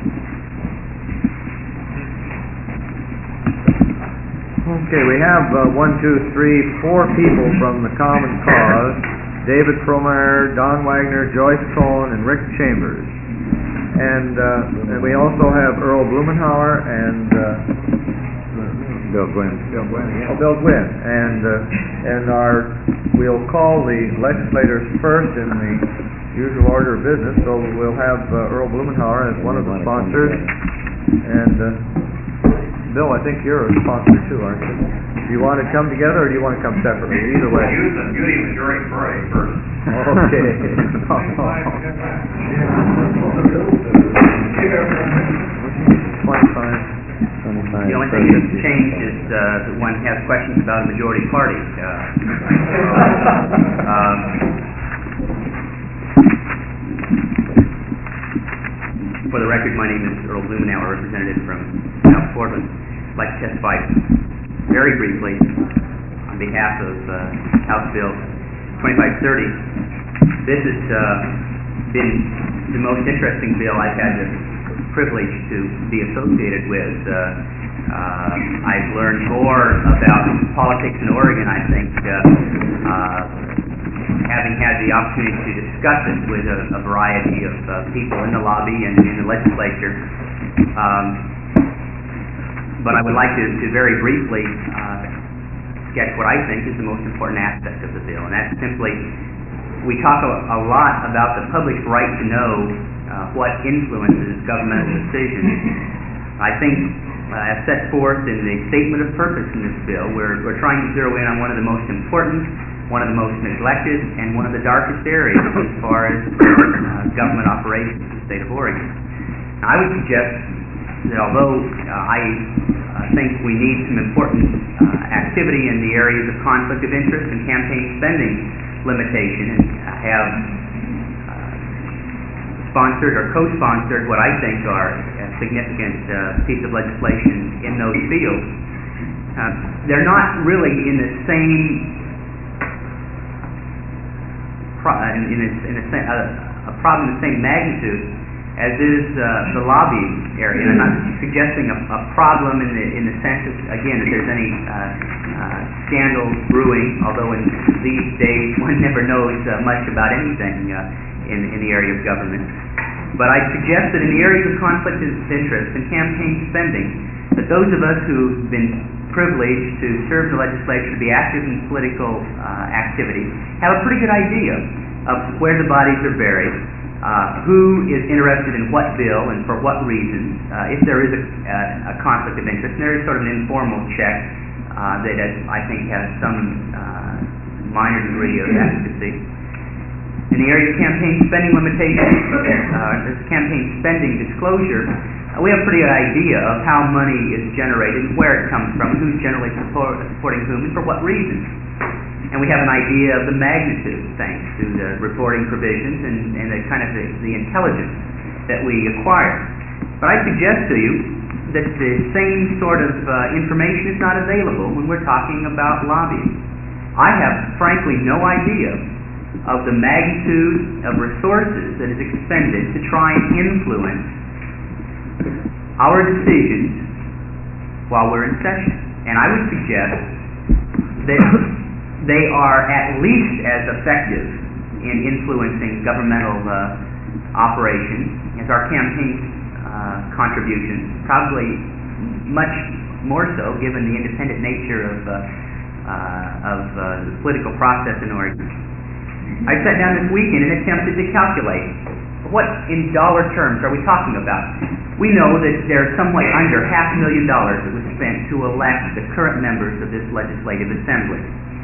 Okay, we have 4 people from the Common Cause: David Promeyer, Don Wagner, Joyce Cohn, and Rick Chambers. And we also have Earl Blumenauer and Bill Gwynn. Bill Gwynn. And we'll call the legislators first in the usual order of business. So we'll have Earl Blumenauer as one of the sponsors. And Bill, I think you're a sponsor too, aren't you? Do you want to come together, or do you want to come separately? Either way. Use the beauty majority parade first. Okay. 25. The only thing that's changed is that one has questions about a majority party. For the record, my name is Earl Blumenauer, representative from South Portland. I'd like to testify very briefly on behalf of House Bill 2530. This has been the most interesting bill I've had the privilege to be associated with. I've learned more about politics in Oregon, I think, having had the opportunity to discuss it with a variety of people in the lobby and in the legislature. But I would like to very briefly sketch what I think is the most important aspect of the bill, and that's simply, we talk a lot about the public's right to know what influences governmental decisions. I think, as set forth in the statement of purpose in this bill, we're trying to zero in on one of the most important, one of the most neglected, and one of the darkest areas as far as government operations in the state of Oregon. Now, I would suggest that although I think we need some important activity in the areas of conflict of interest and campaign spending limitation, and have sponsored or co-sponsored what I think are a significant piece of legislation in those fields, they're not really in the same a problem in the same magnitude as is the lobbying area. And I'm not suggesting a problem in the sense of, again, that there's any scandal brewing, although in these days one never knows much about anything in the area of government. But I suggest that in the areas of conflict of interest and campaign spending, that those of us who've been privileged to serve the legislature, to be active in political activity, have a pretty good idea of where the bodies are buried, who is interested in what bill and for what reasons, if there is a conflict of interest. And there is sort of an informal check that I think has some minor degree of efficacy. In the area of campaign spending limitations, campaign spending disclosure, we have a pretty good idea of how money is generated, where it comes from, who's generally supporting whom, and for what reasons. And we have an idea of the magnitude, thanks to the reporting provisions and the kind of the intelligence that we acquire. But I suggest to you that the same sort of information is not available when we're talking about lobbying. I have, frankly, no idea of the magnitude of resources that is expended to try and influence our decisions while we're in session. And I would suggest that they are at least as effective in influencing governmental operations as our campaign contributions, probably much more so given the independent nature of the political process in Oregon. I sat down this weekend and attempted to calculate what in dollar terms are we talking about. We know that there's somewhat under $500,000 that was spent to elect the current members of this legislative assembly.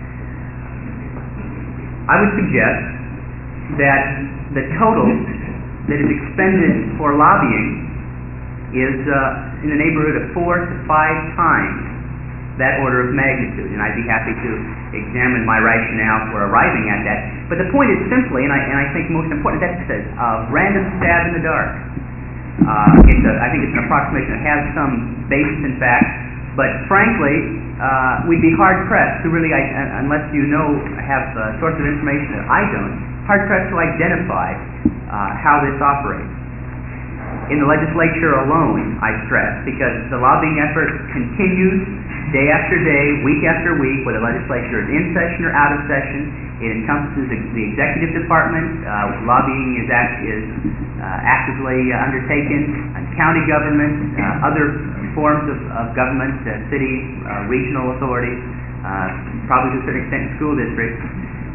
I would suggest that the total that is expended for lobbying is in the neighborhood of 4 to 5 times that order of magnitude, and I'd be happy to examine my rationale for arriving at that. But the point is simply, and I think most important, that's a random stab in the dark. I think it's an approximation that has some basis in fact, but frankly, we'd be hard-pressed to really, unless you have sources of information that I don't, hard-pressed to identify how this operates. In the legislature alone, I stress, because the lobbying effort continues day after day, week after week, whether the legislature is in session or out of session. It encompasses the executive department. Lobbying is actively undertaken, and county government, other forms of government, cities, regional authorities, probably to a certain extent school districts.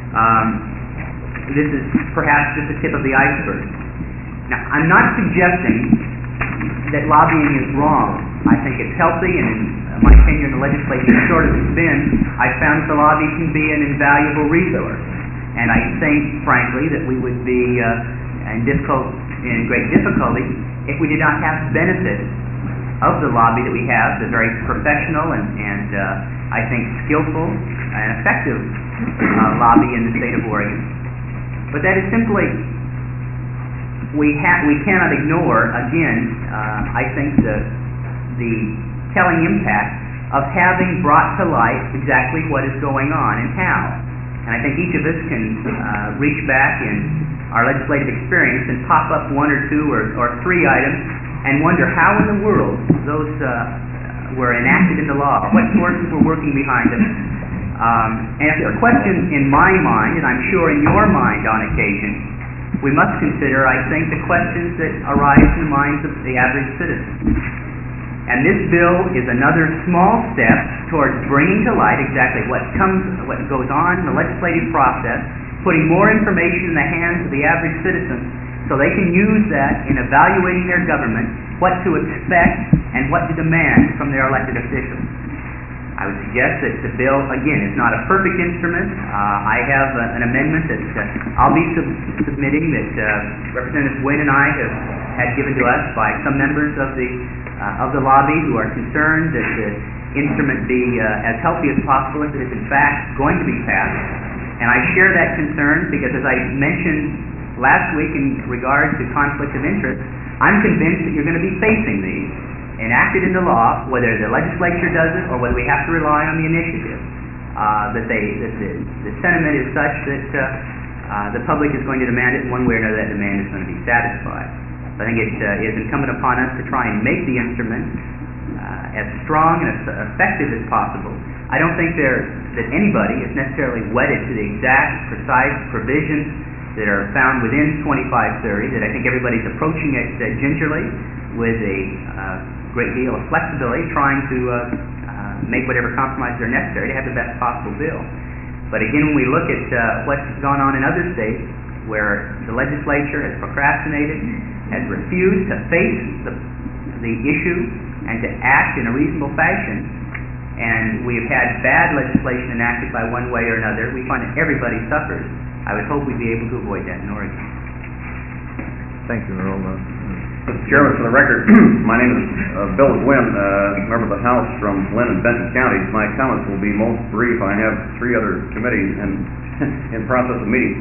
This is perhaps just the tip of the iceberg. Now, I'm not suggesting that lobbying is wrong. I think it's healthy, and in my tenure in the legislature, as short as it's been, I found that the lobby can be an invaluable resource. And I think, frankly, that we would be in great difficulty if we did not have benefit of the lobby that we have, the very professional and I think skillful and effective lobby in the state of Oregon. But that is simply, we cannot ignore, again, I think the telling impact of having brought to light exactly what is going on and how. And I think each of us can reach back in our legislative experience and pop up one or two or three items and wonder how in the world those were enacted into law, or what forces were working behind them. And if a question in my mind, and I'm sure in your mind on occasion, we must consider, I think, the questions that arise in the minds of the average citizen. And this bill is another small step towards bringing to light exactly what goes on in the legislative process, putting more information in the hands of the average citizen so they can use that in evaluating their government, what to expect and what to demand from their elected officials. I would suggest that the bill, again, is not a perfect instrument. I have an amendment that I'll be submitting that Representative Wynn and I have had given to us by some members of the lobby who are concerned that the instrument be as healthy as possible if it is in fact going to be passed. And I share that concern because, as I mentioned last week in regard to conflict of interest, I'm convinced that you're going to be facing these enacted into law, whether the legislature does it or whether we have to rely on the initiative. The sentiment is such that the public is going to demand it in one way or another. That demand is going to be satisfied. I think it is incumbent upon us to try and make the instrument as strong and as effective as possible. I don't think that anybody is necessarily wedded to the exact, precise provisions that are found within 2530, that I think everybody's approaching it gingerly with a great deal of flexibility, trying to make whatever compromises are necessary to have the best possible bill. But again, when we look at what's gone on in other states where the legislature has procrastinated, has refused to face the issue and to act in a reasonable fashion, and we've had bad legislation enacted by one way or another, we find that everybody suffers. I would hope we'd be able to avoid that in Oregon. Thank you, Earl. Mr. Chairman, for the record, my name is Bill Gwynn, member of the House from Lynn and Benton counties. My comments will be most brief. I have 3 other committees in process of meeting.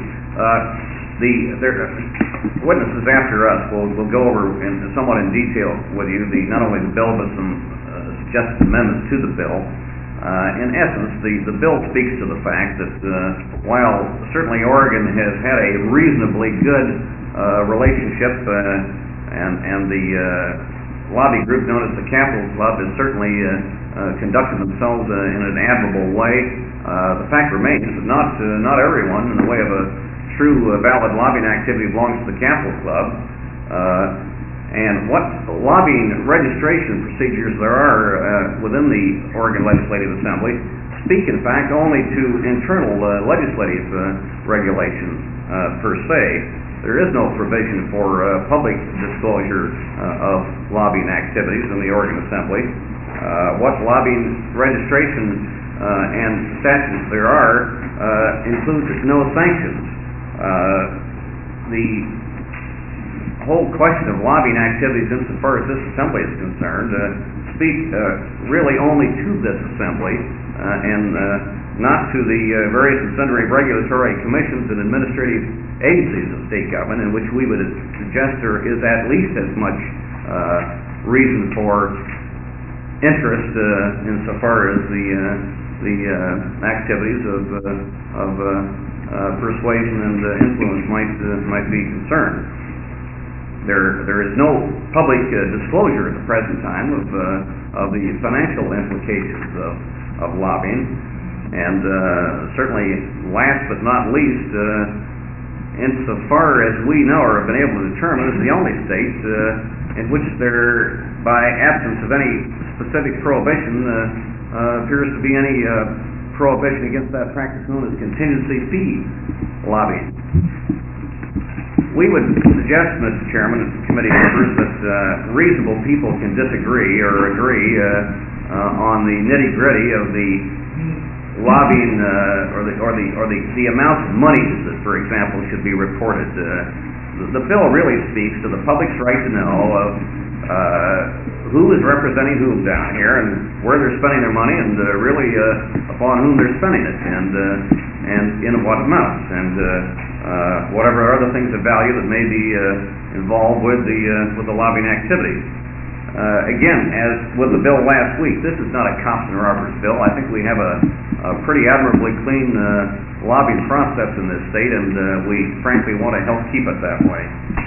The witnesses after us will go over somewhat in detail with you not only the bill but some suggested amendments to the bill. In essence, the bill speaks to the fact that while certainly Oregon has had a reasonably good relationship and the lobby group known as the Capital Club has certainly conducted themselves in an admirable way. The fact remains that not everyone in the way of a true valid lobbying activity belongs to the Capital Club. And what lobbying registration procedures there are within the Oregon Legislative Assembly speak, in fact, only to internal legislative regulations per se. There is no provision for public disclosure of lobbying activities in the Oregon Assembly. What lobbying registration and statutes there are include no sanctions. The whole question of lobbying activities insofar as this assembly is concerned speak really only to this assembly and not to the various and sundry regulatory commissions and administrative agencies of state government, in which we would suggest there is at least as much reason for interest insofar as the activities of persuasion and influence might be concerned. There is no public disclosure at the present time of the financial implications of lobbying, and certainly last but not least, insofar as we know or have been able to determine, is the only state in which there, by absence of any specific prohibition, appears to be any prohibition against that practice known as contingency fee lobbying. We would suggest, Mr. Chairman and committee members, that reasonable people can disagree or agree on the nitty-gritty of the lobbying or the amount of monies that, for example, should be reported. The bill really speaks to the public's right to know of who is representing whom down here and where they're spending their money, and really upon whom they're spending it, and in what amounts, and whatever other things of value that may be involved with the lobbying activities. Again, as with the bill last week, this is not a cops and robbers bill. I think we have a pretty admirably clean lobbying process in this state, and we frankly want to help keep it that way.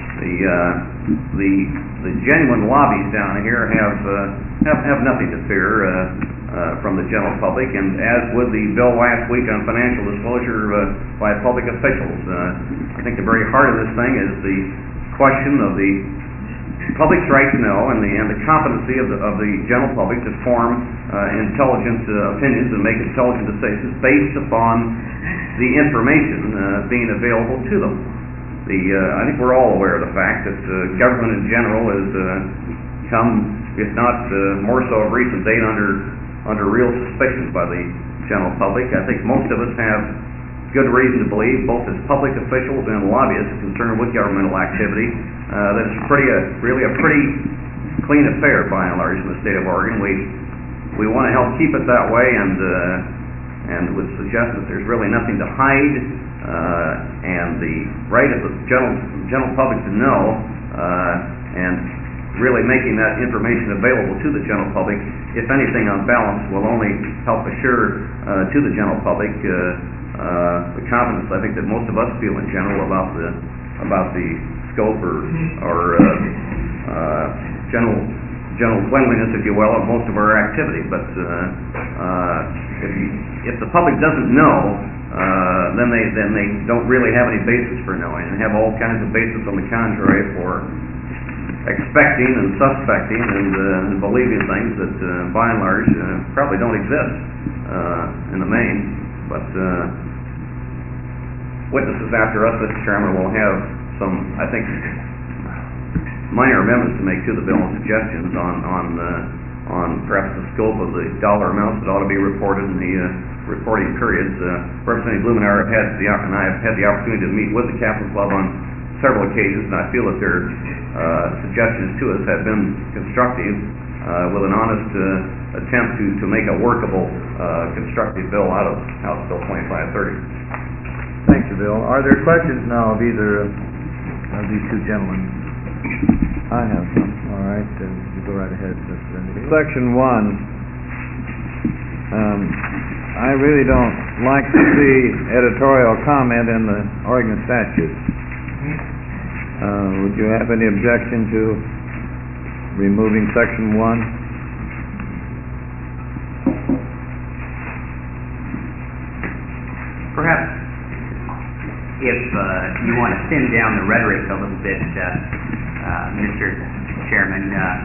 The genuine lobbies down here have nothing to fear from the general public, and as with the bill last week on financial disclosure by public officials, I think the very heart of this thing is the question of the public's right to know and the competency of the general public to form intelligent opinions and make intelligent decisions based upon the information being available to them. I think we're all aware of the fact that government in general has come, if not more so of recent date, under real suspicion by the general public. I think most of us have good reason to believe, both as public officials and lobbyists concerned with governmental activity, that it's really a pretty clean affair by and large in the state of Oregon. We want to help keep it that way, and would suggest that there's really nothing to hide, and the right of the general public to know, and really making that information available to the general public, if anything on balance, will only help assure to the general public the confidence I think that most of us feel in general about the scope or general cleanliness, if you will, of most of our activity. But if the public doesn't know, then they don't really have any basis for knowing, and have all kinds of basis on the contrary for expecting and suspecting and believing things that by and large probably don't exist in the main. But witnesses after us, Mr. Chairman, will have some, I think, minor amendments to make to the bill and suggestions on on perhaps the scope of the dollar amounts that ought to be reported in the reporting periods. Representative Blumenauer and I have had the opportunity to meet with the Captain's Club on several occasions, and I feel that their suggestions to us have been constructive, with an honest attempt to make a workable, constructive bill out of House Bill 2530. Thank you, Bill. Are there questions now of either of these two gentlemen? I have some. All right, you go right ahead, Mr. Renegade. Section 1. I really don't like to see editorial comment in the Oregon statute. Would you have any objection to removing Section 1? Perhaps if you want to thin down the rhetoric a little bit, Mr. Chairman,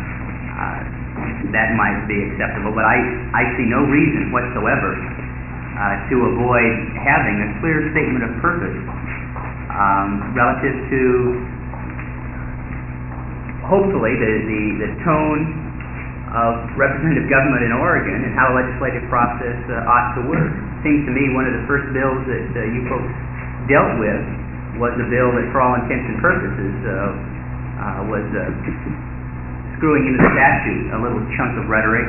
that might be acceptable, but I see no reason whatsoever to avoid having a clear statement of purpose relative to, hopefully, the tone of representative government in Oregon and how the legislative process ought to work. It seems to me one of the first bills that you folks dealt with was a bill that, for all intents and purposes, was screwing into the statute a little chunk of rhetoric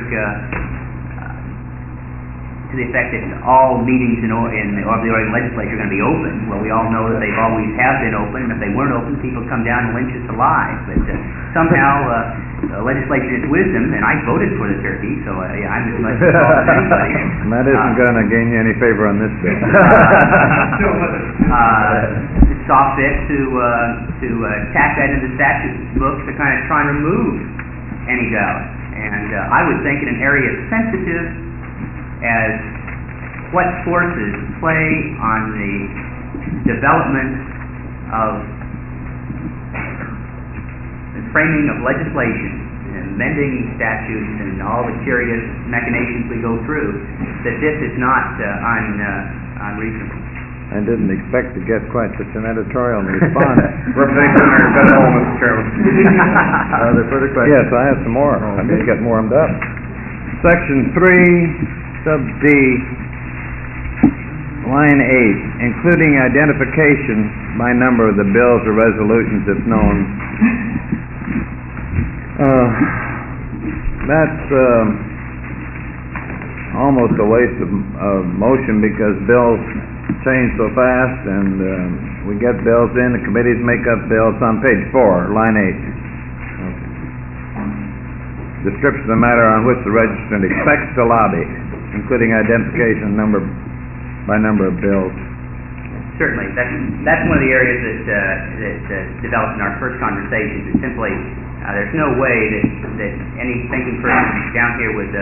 to the effect that all meetings of the Oregon legislature are going to be open. Well, we all know that they've always have been open, and if they weren't open, people come down and lynch us alive. But somehow, the legislature is wisdom, and I voted for the turkey, so I'm as much involved as anybody. That isn't going to gain you any favor on this bill. Saw fit to tack that into the statute book to kind of try and remove any doubt. And I would think in an area as sensitive as what forces play on the development of the framing of legislation and amending statutes and all the curious machinations we go through, that this is not unreasonable. I didn't expect to get quite such an editorial response. Representative Blumenauer, got it all, Mr. Chairman. Are there further questions? Yes, I have some more. I'm just getting warmed up. Section 3, sub D, line 8, including identification by number of the bills or resolutions if known. That's almost a waste of motion because bills change so fast, and we get bills in, the committees make up bills. On page 4, line 8. Description of the matter on which the registrant expects to lobby, including identification by number of bills. Certainly, that's one of the areas that developed in our first conversations. It's simply there's no way that any thinking person down here with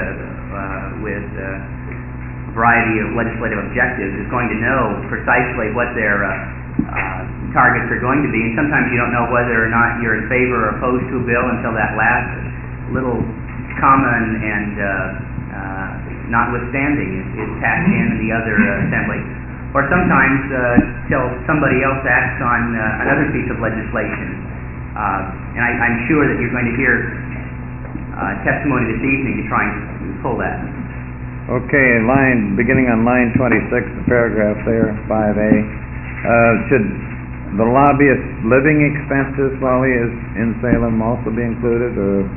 variety of legislative objectives is going to know precisely what their targets are going to be, and sometimes you don't know whether or not you're in favor or opposed to a bill until that last little comma and notwithstanding is tacked in the other assembly, or sometimes till somebody else acts on another piece of legislation. And I'm sure that you're going to hear testimony this evening to try and pull that. Okay, beginning on line 26, the paragraph there, 5A. Should the lobbyist's living expenses while he is in Salem also be included, or?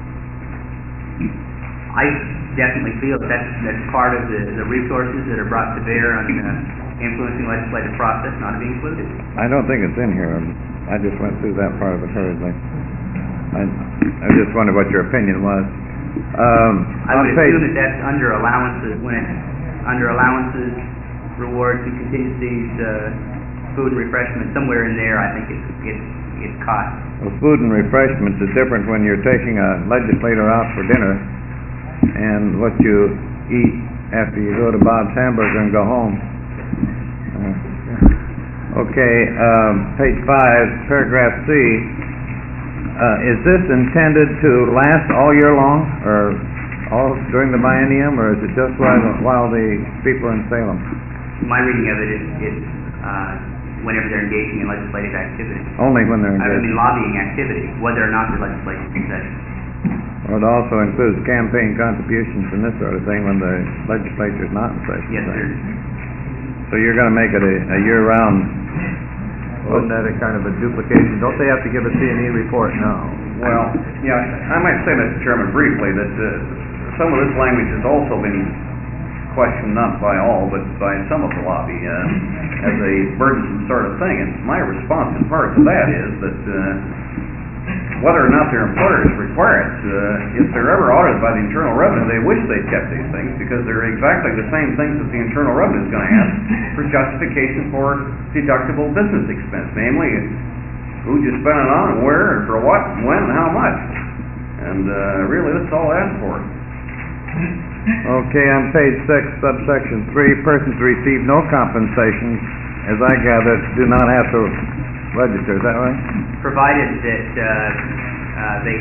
I definitely feel that's part of the resources that are brought to bear on influencing the legislative process, not to be included. I don't think it's in here. I just went through that part of it hurriedly. I just wondered what your opinion was. I would assume that's under allowances, when it's under allowances, rewards, and contingencies, food and refreshment, somewhere in there, I think it's caught. Well, food and refreshments is different when you're taking a legislator out for dinner and what you eat after you go to Bob's Hamburger and go home. Okay, page 5, paragraph C. Is this intended to last all year long, or all during the biennium, or is it just while the people are in Salem? My reading of it is whenever they're engaging in legislative activity. Only when they're engaging. I mean lobbying activity, whether or not the legislative session. Or it also includes campaign contributions and this sort of thing when the legislature's not in session? Yes, sir. So you're gonna make it a year-round? Wasn't that a kind of a duplication? Don't they have to give a C&E report now? Well, yeah, I might say, Mr. Chairman, briefly, that some of this language has also been questioned, not by all, but by some of the lobby, as a burdensome sort of thing. And my response in part to that is that whether or not their employers require it, if they're ever audited by the Internal Revenue, they wish they'd kept these things, because they're exactly the same things that the Internal Revenue is going to ask for justification for deductible business expense, namely, who'd you spend it on, and where, and for what, and when, and how much. And really, that's all I ask for. Okay, on page 6, subsection 3, persons who receive no compensation, as I gather, do not have to register, is that right? Provided that they,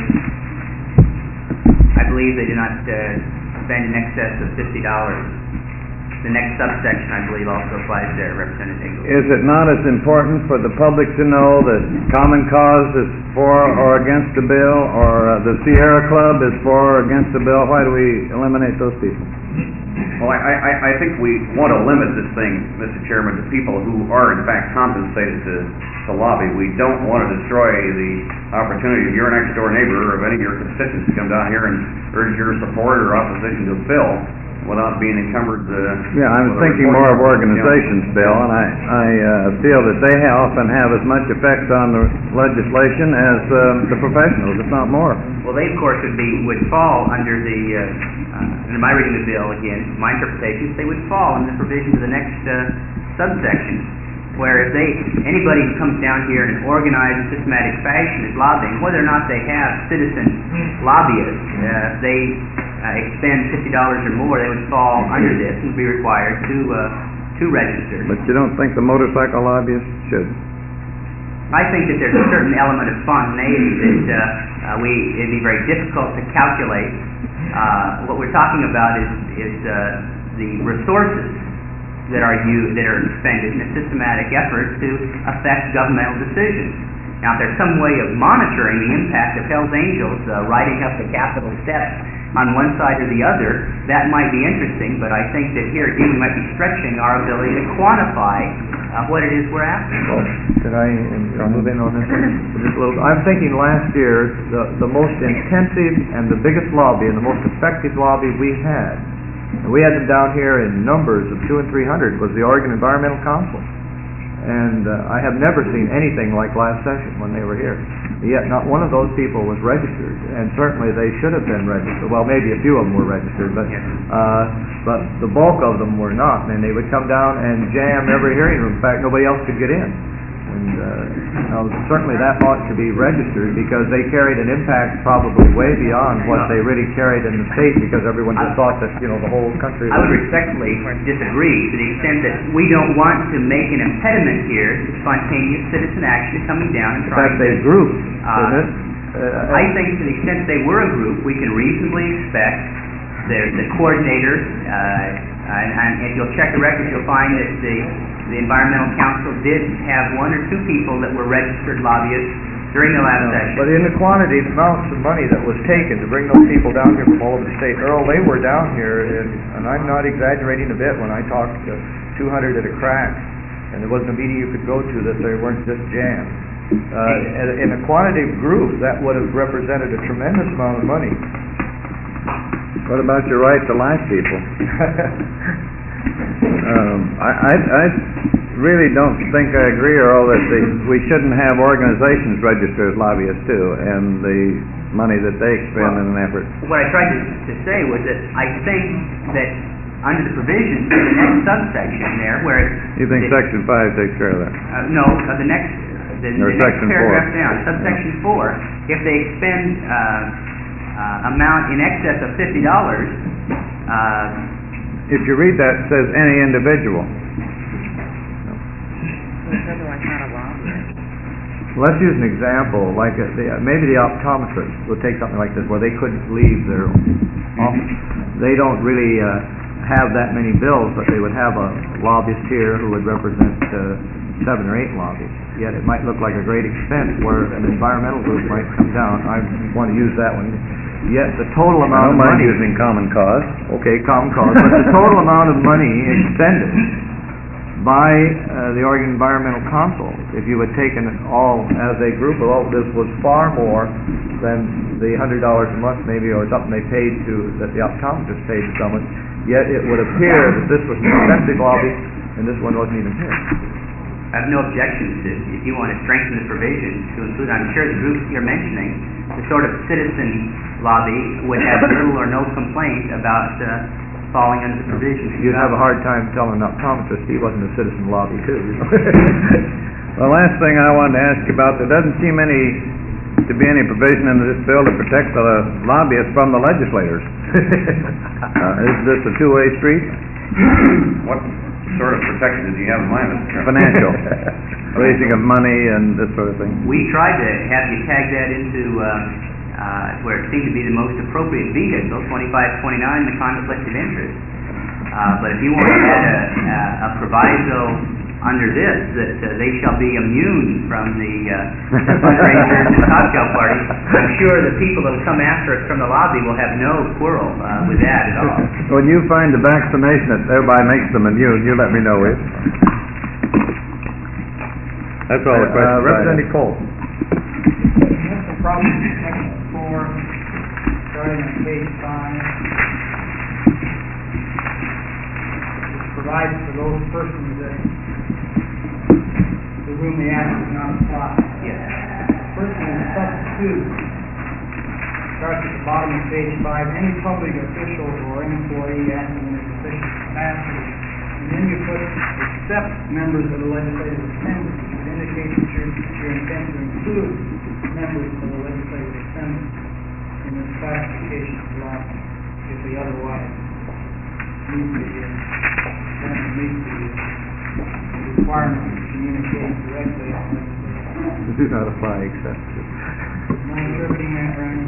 I believe they do not spend in excess of $50. The next subsection, I believe, also applies there, Representative Engel. Is it not as important for the public to know that Common Cause is for or against the bill, or the Sierra Club is for or against the bill? Why do we eliminate those people? Well, I think we want to limit this thing, Mr. Chairman, to people who are in fact compensated to lobby. We don't want to destroy the opportunity of your next door neighbor or of any of your constituents to come down here and urge your support or opposition to a bill without being encumbered. Yeah, I'm thinking more of organizations, Bill, and I feel that they often have as much effect on the legislation as the professionals, if not more. Well, they, of course, would fall under the, in my reading of the bill, again, my interpretation, they would fall under the provisions of the next subsection, where if anybody who comes down here in an organized, systematic fashion is lobbying, whether or not they have citizen lobbyists, they expend $50 or more, they would fall under this and be required to register. But you don't think the motorcycle lobbyists should? I think that there's a certain element of spontaneity that it'd be very difficult to calculate. What we're talking about is the resources that are expended in a systematic effort to affect governmental decisions. Now, if there's some way of monitoring the impact of Hell's Angels riding up the Capitol steps on one side or the other, that might be interesting, but I think that here again we might be stretching our ability to quantify what it is we're after. Well, could I move in on this for just a little? I'm thinking last year the most intensive and the biggest lobby and the most effective lobby we had, and we had them down here in numbers of 200 and 300, was the Oregon Environmental Council. And I have never seen anything like last session when they were here. Yet not one of those people was registered, and certainly they should have been registered. Well, maybe a few of them were registered, but the bulk of them were not. And they would come down and jam every hearing room. In fact, nobody else could get in. And certainly that ought to be registered, because they carried an impact probably way beyond what they really carried in the state, because everyone just thought that, the whole country... I would respectfully disagree to the extent that we don't want to make an impediment here to spontaneous citizen action coming down and trying to... That's a group, isn't it? I think to the extent they were a group, we can reasonably expect the coordinator, and if you'll check the records, you'll find that the Environmental Council did have one or two people that were registered lobbyists during the last session. But in the quantity, the amounts of money that was taken to bring those people down here from all over the state, Earl, they were down here, and I'm not exaggerating a bit when I talked to 200 at a crack, and there wasn't a meeting you could go to that they weren't just jammed. In a quantitative group, that would have represented a tremendous amount of money. What about your right to life, people? I really don't think I agree, Earl, that we shouldn't have organizations register as lobbyists too, and the money that they expend in an effort. What I tried to say was that I think that under the provisions of the next subsection there, where you think Section 5 takes care of that? No, the next Section paragraph 4. down, subsection 4, if they expend amount in excess of $50. If you read that, it says any individual. Otherwise not a lobbyist. Let's use an example, like maybe the optometrists would take something like this, where they couldn't leave their office. They don't really have that many bills, but they would have a lobbyist here who would represent 7 or 8 lobbyists. Yet it might look like a great expense where an environmental group might come down. I want to use that one. yet the total I amount don't of mind money... using common cause. Okay, common cause, but the total amount of money expended by the Oregon Environmental Council, if you had taken it all as a group of all this, was far more than the $100 a month maybe, or something they paid that the optometrist paid to someone. Yet it would appear that this was an expensive lobby, and this one wasn't even here. I have no objections to, if you want to strengthen the provision to include, I'm sure the group you're mentioning, the sort of citizen lobby would have little or no complaint about falling under the provision. You'd have a hard time telling an optometrist he wasn't a citizen lobby too. The last thing I wanted to ask you about, there doesn't seem to be any provision in this bill to protect the lobbyists from the legislators. Is this a two-way street? What sort of protection did you have in mind, Mr. Chairman? Financial. Raising of money and this sort of thing. We tried to have you tag that into where it seemed to be the most appropriate vehicle, 2529, the conflict of interest. But if you want to add a proviso under this that they shall be immune from the fundraisers and cocktail parties, I'm sure the people that will come after us from the lobby will have no quarrel with that at all. When you find the vaccination that thereby makes them immune, you let me know it. That's all the questions I have. Representative Cole. That's the problem with section 4, starting on page 5. It provides for those persons that to whom the act does not apply. Yes. Person is substitute. Starts at the bottom of page 5. Any public official or employee acting in his official capacity. And then you put except members of the legislative assembly. It indicates that your intent to include members of the legislative assembly in this classification of law if they otherwise meet the requirement of communicating directly on legislation. Do not apply except to. Am I interpreting that right?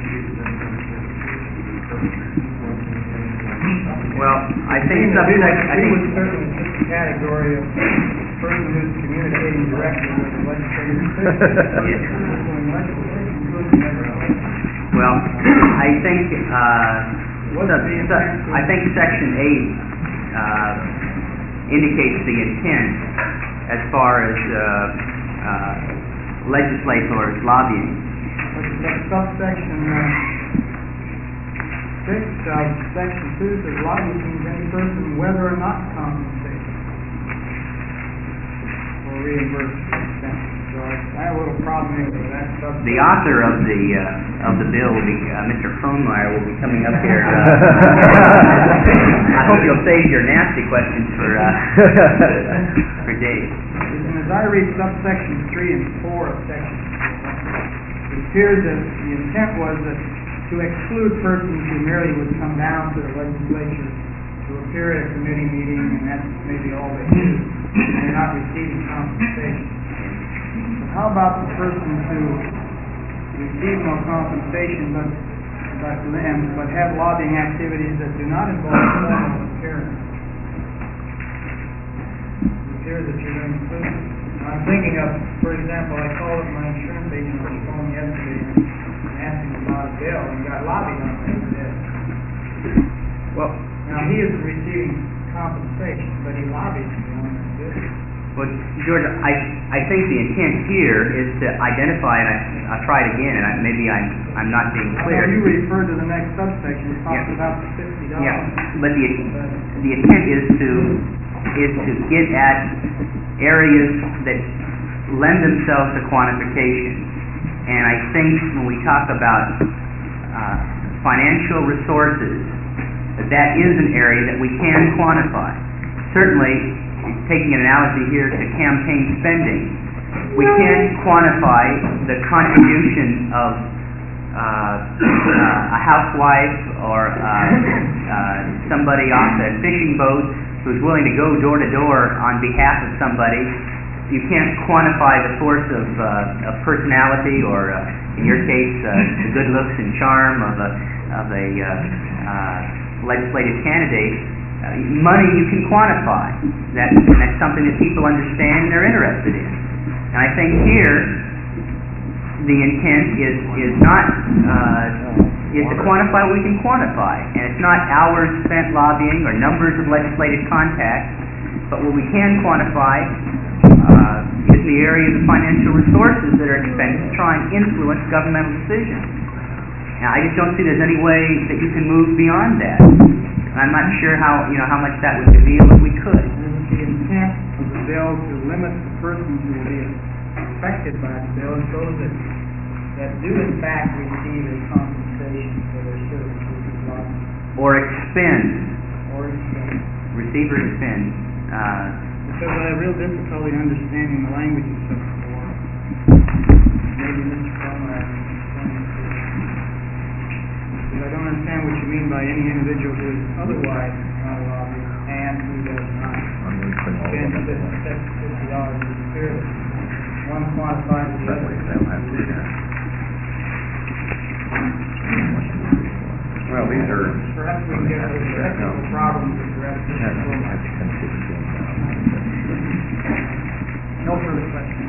Well, I think would certainly fit the category of person who's communicating directly with the legislative Well, I think Section 8 indicates the intent as far as legislators lobbying. But subsection 6 of section 2 says lobbying means any person whether or not compensated or reimbursed for expenses. So I have a little problem here with that subsection. The author of the bill will be Mr. Kronmeyer will be coming up here. I hope you'll save your nasty questions for Dave. And as I read subsections 3 and 4 of section 4, it appears that the intent was that to exclude persons who merely would come down to the legislature to appear at a committee meeting, and that's maybe all they do, and they're not receiving compensation. But how about the persons who receive no compensation but have lobbying activities that do not involve formal appearance? It appears that you're going to include them. I'm thinking of, for example, I called up my insurance agent on the phone yesterday and asked him about a bill and got lobbied on that bill. Well, now he isn't receiving compensation, but he lobbied me on that bill. Well, George, I think the intent here is to identify, and I'll try it again, and maybe I'm not being clear. You referred to the next subsection, it talks about the $50. Yeah, but the intent is to get at areas that lend themselves to quantification. And I think when we talk about financial resources, that is an area that we can quantify. Certainly, taking an analogy here to campaign spending, we can quantify the contribution of a housewife or somebody off a fishing boat who's willing to go door to door on behalf of somebody. You can't quantify the force of personality, or in your case, the good looks and charm of a legislative candidate. Money you can quantify. And that's something that people understand and are interested in. And I think here the intent is not is to quantify what we can quantify. And it's not hours spent lobbying or numbers of legislative contacts, but what we can quantify is the area of the financial resources that are expended to try and influence governmental decisions. Now, I just don't see there's any way that you can move beyond that. I'm not sure how much that would reveal if we could. Isn't the intent of the bill to limit the persons who will be affected by the bill so that do in fact receive a compensation for their services? Or expend. Receive or expend. Because I have real difficulty understanding the language of such a law. Maybe Mr. Plummer can explain it to me. Because I don't understand what you mean by any individual who is otherwise not a lobbyist and who does not spend $50 in the spirit. One quantifies the other. Well, these are... Perhaps we can get those technical problems addressed. No further questions.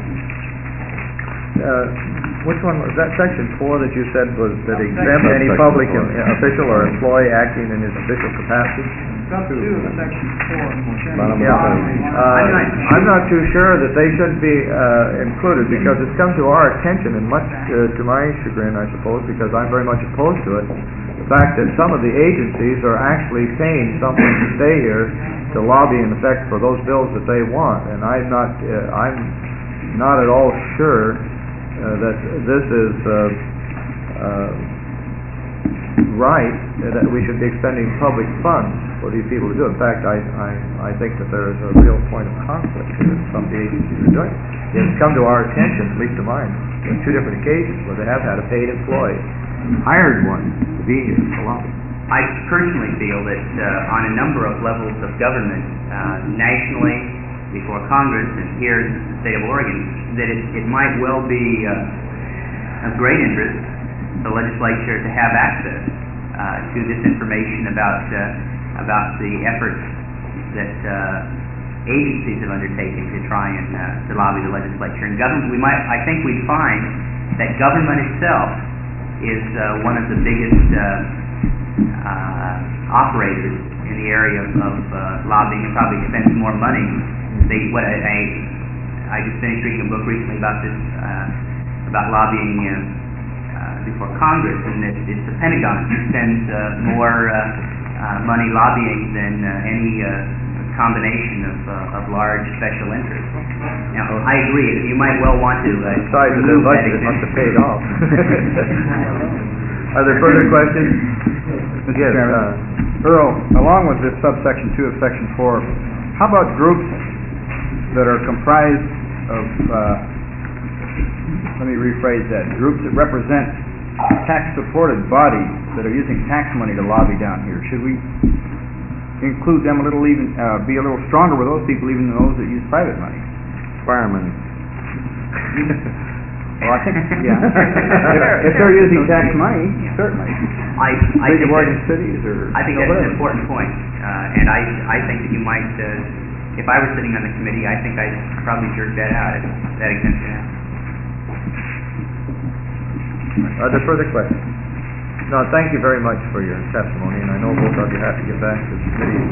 Which one was that, section 4 that you said was that exempt any public official or employee acting in his official capacity? Sub 2 of section 4. I'm not too sure that they should be included because it's come to our attention, and much to my chagrin, I suppose, because I'm very much opposed to it, the fact that some of the agencies are actually paying someone to stay here to lobby in effect for those bills that they want, and I'm not at all sure that this is right, that we should be expending public funds for these people to do. In fact, I think that there is a real point of conflict here that some of the agencies are doing. It's come to our attention, at least to mine, on 2 different occasions where they have had a paid employee, hired one to be here to lobby. I personally feel that on a number of levels of government, nationally, before Congress, and here in the state of Oregon, that it might well be of great interest to the legislature to have access to this information about the efforts that agencies have undertaken to try and to lobby the legislature. And government, I think we'd find that government itself is one of the biggest operators in the area of lobbying, and probably spends more money. I just finished reading a book recently about this, about lobbying before Congress, and it's the Pentagon who spends more money lobbying than any combination of large special interests. Now, I agree. You might well want to remove that exemption. Must have paid off. Are there further questions? Mr. Chairman, Earl, along with this subsection 2 of section 4, how about groups that are comprised of, let me rephrase that, groups that represent tax-supported bodies that are using tax money to lobby down here? Should we include them a little, even be a little stronger with those people even than those that use private money? Firemen. Well, I think, yeah. If they're using tax money, certainly. I think Oregon cities or I think that's an important point, and I think that you might, if I were sitting on the committee, I think I'd probably jerk that out, that exemption out. Are there further questions? No, thank you very much for your testimony, and I know both of you have to get back to the committee.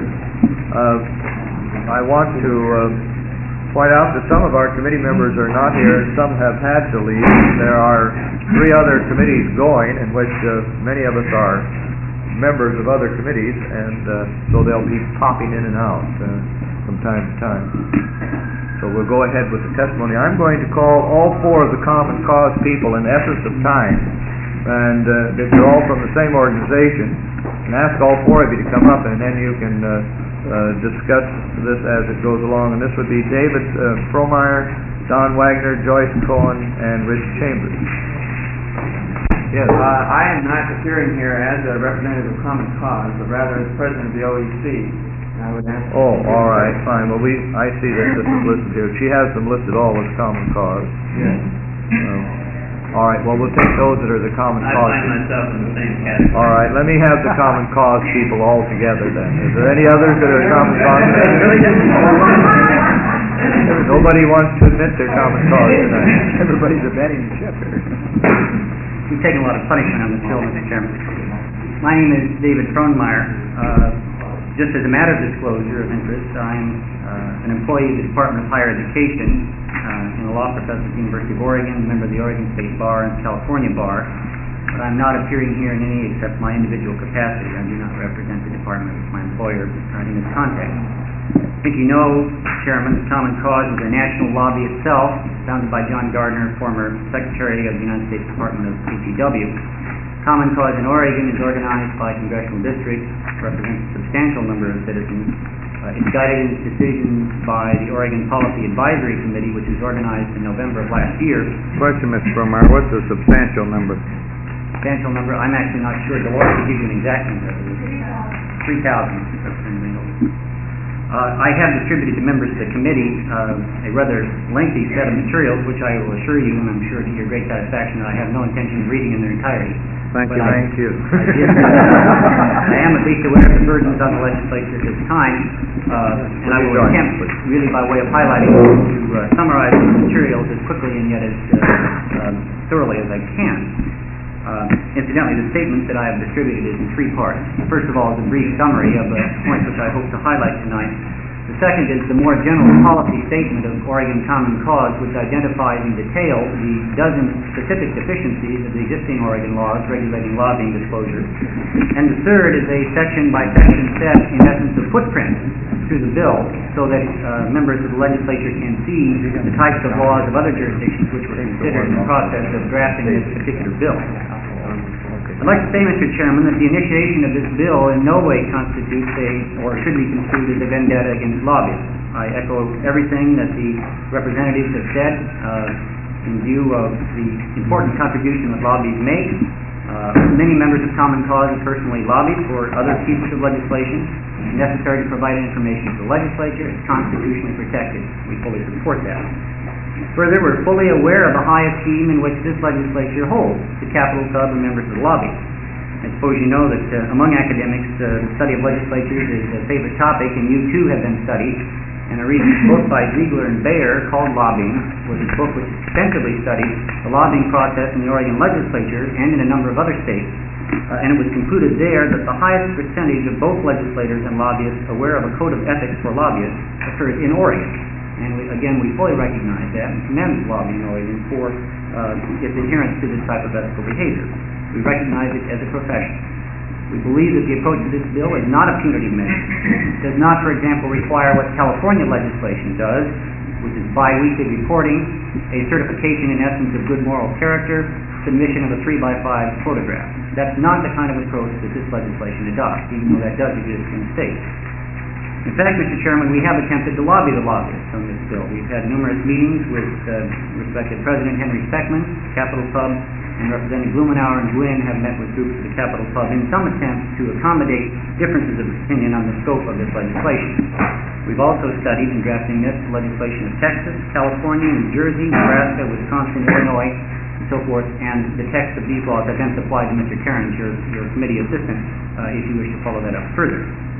I want to point out that some of our committee members are not here, and some have had to leave. There are 3 other committees going, in which many of us are members of other committees, and so they'll be popping in and out from time to time. So we'll go ahead with the testimony. I'm going to call all 4 of the Common Cause people in the essence of time, and they're all from the same organization, and ask all 4 of you to come up, and then you can discuss this as it goes along. And this would be David Fromeyer, Don Wagner, Joyce Cohen, and Rich Chambers. Yes, I am not appearing here as a representative of Common Cause, but rather as president of the OEC. I would ask. Oh, all right, fine. Well, I see that this is listed here. She has them listed all as Common Cause. Yes. All right, well, we'll take those that are the Common Cause. I find myself in the same category. All right, let me have the Common Cause people all together then. Is there any others that are Common Cause? Nobody wants to admit they're Common Cause tonight. Everybody's abetting the ship here. You've taken a lot of punishment on the show, Mr. Chairman. My name is David Frohnmeyer. Just as a matter of disclosure of interest, I'm an employee of the Department of Higher Education and a law professor at the University of Oregon, a member of the Oregon State Bar and California Bar, but I'm not appearing here in any except my individual capacity. I do not represent the department as my employer in this context. I think you know, Chairman, that Common Cause is a national lobby itself, founded by John Gardner, former Secretary of the United States Department of HEW. Common Cause in Oregon is organized by congressional districts, represents a substantial number of citizens. It's guided in its decisions by the Oregon Policy Advisory Committee, which was organized in November of last year. Question, Mr. Frohnmeyer, what's a substantial number? Substantial number, I'm actually not sure. The law will give you an exact number. 3,000. I have distributed to members of the committee a rather lengthy set of materials, which I will assure you, and I'm sure to your great satisfaction, that I have no intention of reading in their entirety. Thank you. I am at least aware of the burdens on the legislature at this time, and I will attempt, really by way of highlighting, to summarize the materials as quickly and yet as thoroughly as I can. Incidentally, the statement that I have distributed is in three parts. First of all is a brief summary of the points which I hope to highlight tonight. The second is the more general policy statement of Oregon Common Cause, which identifies in detail the dozen specific deficiencies of the existing Oregon laws regulating lobbying disclosure. And the third is a section-by-section set, in essence, of footprint through the bill, so that members of the legislature can see the types of laws of other jurisdictions which were considered in the process of drafting this particular bill. I'd like to say, Mr. Chairman, that the initiation of this bill in no way constitutes or should be construed as a vendetta against lobbyists. I echo everything that the representatives have said in view of the important contribution that lobbies make. Many members of Common Cause have personally lobbied for other pieces of legislation. It's necessary to provide information to the legislature. It's constitutionally protected. We fully support that. Further, we're fully aware of the high esteem in which this legislature holds the Capitol Club and members of the lobby. I suppose you know that among academics, the study of legislatures is a favorite topic, and you too have been studied. And a recent book by Ziegler and Bayer called Lobbying was a book which extensively studied the lobbying process in the Oregon legislature and in a number of other states. And it was concluded there that the highest percentage of both legislators and lobbyists aware of a code of ethics for lobbyists occurs in Oregon. And we fully recognize that and commend lobbying in Oregon for its adherence to this type of ethical behavior. We recognize it as a profession. We believe that the approach to this bill is not a punitive measure. It does not, for example, require what California legislation does, which is bi-weekly reporting, a certification in essence of good moral character, submission of a 3x5 photograph. That's not the kind of approach that this legislation adopts, even though that does exist in the state. In fact, Mr. Chairman, we have attempted to lobby the lobbyists on this bill. We've had numerous meetings with respected President Henry Speckman, Capitol Club, and Representative Blumenauer and Gwynn have met with groups of the Capitol Club in some attempt to accommodate differences of opinion on the scope of this legislation. We've also studied in drafting this legislation of Texas, California, New Jersey, Nebraska, Wisconsin, Illinois, and so forth, and the text of these laws have been supplied to Mr. Cairns, your committee assistant, if you wish to follow that up further.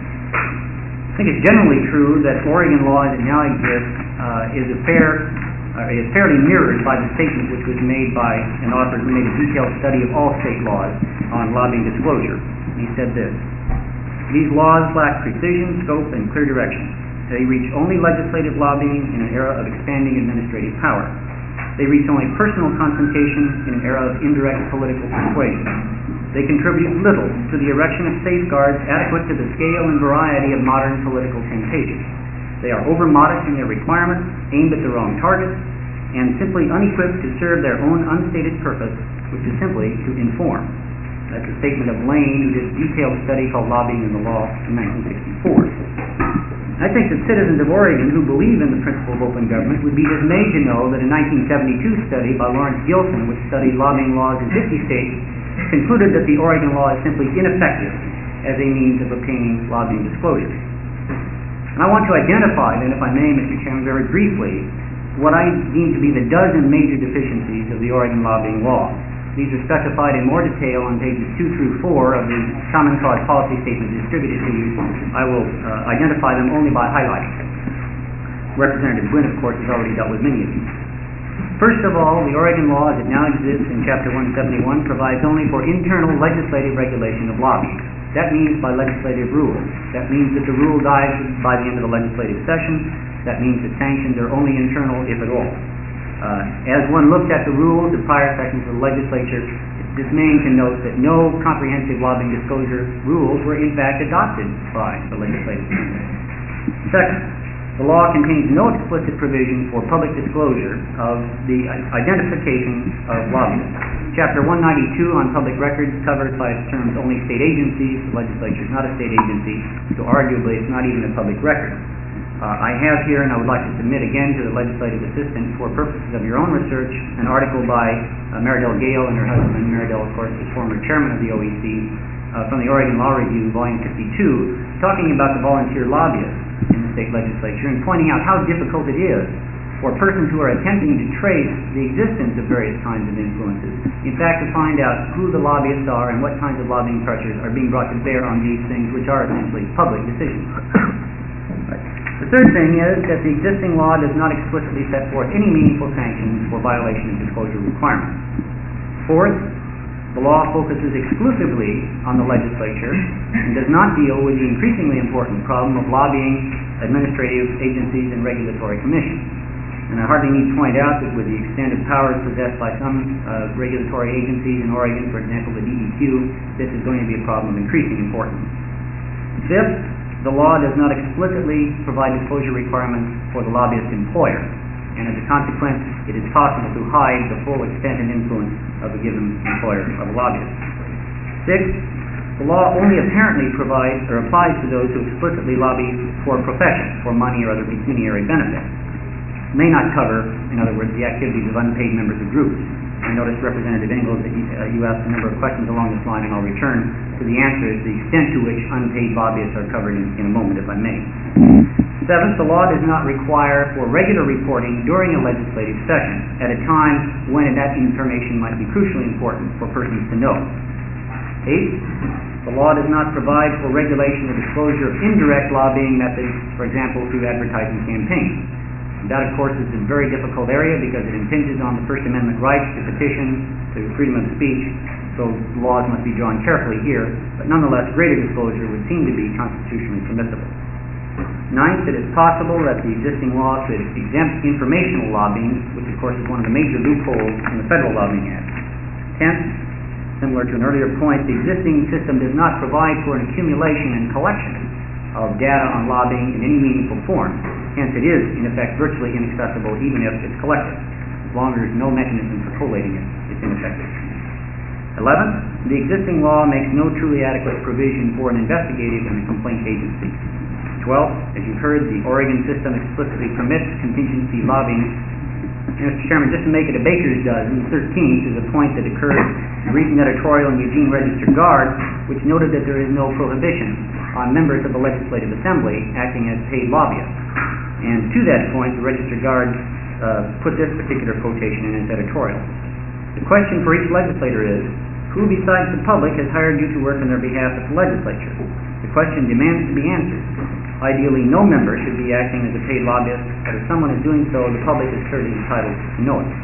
I think it's generally true that Oregon law as it now exists is fairly mirrored by the statement which was made by an author who made a detailed study of all state laws on lobbying disclosure. He said this: "These laws lack precision, scope, and clear direction. They reach only legislative lobbying in an era of expanding administrative power. They reach only personal confrontation in an era of indirect political persuasion. They contribute little to the erection of safeguards adequate to the scale and variety of modern political temptations. They are over-modest in their requirements, aimed at the wrong targets, and simply unequipped to serve their own unstated purpose, which is simply to inform." That's a statement of Lane, who did a detailed study called Lobbying in the Law in 1964. I think that citizens of Oregon who believe in the principle of open government would be dismayed to know that a 1972 study by Lawrence Gilson, which studied lobbying laws in 50 states, concluded that the Oregon law is simply ineffective as a means of obtaining lobbying disclosure. And I want to identify, then, if I may, Mr. Chairman, very briefly, what I deem to be the dozen major deficiencies of the Oregon lobbying law. These are specified in more detail on pages 2 through 4 of the Common Cause policy statement distributed to you. I will identify them only by highlighting. Representative Gwynn, of course, has already dealt with many of these. First of all, the Oregon law as it now exists in Chapter 171 provides only for internal legislative regulation of lobbying. That means by legislative rules. That means that the rule dies by the end of the legislative session. That means that sanctions are only internal, if at all. As one looked at the rules of prior sessions of the legislature, it's dismaying to note that no comprehensive lobbying disclosure rules were in fact adopted by the legislative assembly. Second, the law contains no explicit provision for public disclosure of the identification of lobbyists. Chapter 192 on public records covers by its terms only state agencies. The legislature is not a state agency, so arguably it's not even a public record. I have here, and I would like to submit again to the legislative assistant for purposes of your own research, an article by Maridel Gale and her husband. Maridel, of course, is former chairman of the OEC, from the Oregon Law Review, volume 52, talking about the volunteer lobbyists in the state legislature and pointing out how difficult it is for persons who are attempting to trace the existence of various kinds of influences, in fact, to find out who the lobbyists are and what kinds of lobbying pressures are being brought to bear on these things, which are essentially public decisions. The third thing is that the existing law does not explicitly set forth any meaningful sanctions for violation of disclosure requirements. Fourth, the law focuses exclusively on the legislature and does not deal with the increasingly important problem of lobbying administrative agencies and regulatory commissions. And I hardly need to point out that with the extended powers possessed by some regulatory agencies in Oregon, for example the DEQ, this is going to be a problem of increasing importance. Fifth, the law does not explicitly provide disclosure requirements for the lobbyist employer, and as a consequence, it is possible to hide the full extent and influence of a given employer of a lobbyist. Sixth, the law only apparently provides or applies to those who explicitly lobby for a profession, for money or other pecuniary benefit. It may not cover, in other words, the activities of unpaid members of groups. I noticed, Representative Ingalls, that you asked a number of questions along this line, and I'll return to the answers, the extent to which unpaid lobbyists are covered in a moment, if I may. Seventh, the law does not require for regular reporting during a legislative session at a time when that information might be crucially important for persons to know. Eighth, the law does not provide for regulation or disclosure of indirect lobbying methods, for example, through advertising campaigns. That, of course, is a very difficult area because it impinges on the First Amendment rights to petition, to freedom of speech, so laws must be drawn carefully here, but nonetheless, greater disclosure would seem to be constitutionally permissible. Ninth, it is possible that the existing law could exempt informational lobbying, which, of course, is one of the major loopholes in the Federal Lobbying Act. Tenth, similar to an earlier point, the existing system does not provide for an accumulation and collection of data on lobbying in any meaningful form. Hence, it is, in effect, virtually inaccessible even if it's collected. As long as there's no mechanism for collating it, it's ineffective. 11th, the existing law makes no truly adequate provision for an investigative and a complaint agency. 12th, as you've heard, the Oregon system explicitly permits contingency lobbying. And, Mr. Chairman, just to make it a baker's dozen, 13th is a point that occurred in a recent editorial in Eugene Register Guard, which noted that there is no prohibition on members of the Legislative Assembly acting as paid lobbyists. And to that point, the Register Guard put this particular quotation in its editorial. The question for each legislator is, who besides the public has hired you to work on their behalf at the legislature? The question demands to be answered. Ideally, no member should be acting as a paid lobbyist, but if someone is doing so, the public is certainly entitled to know it.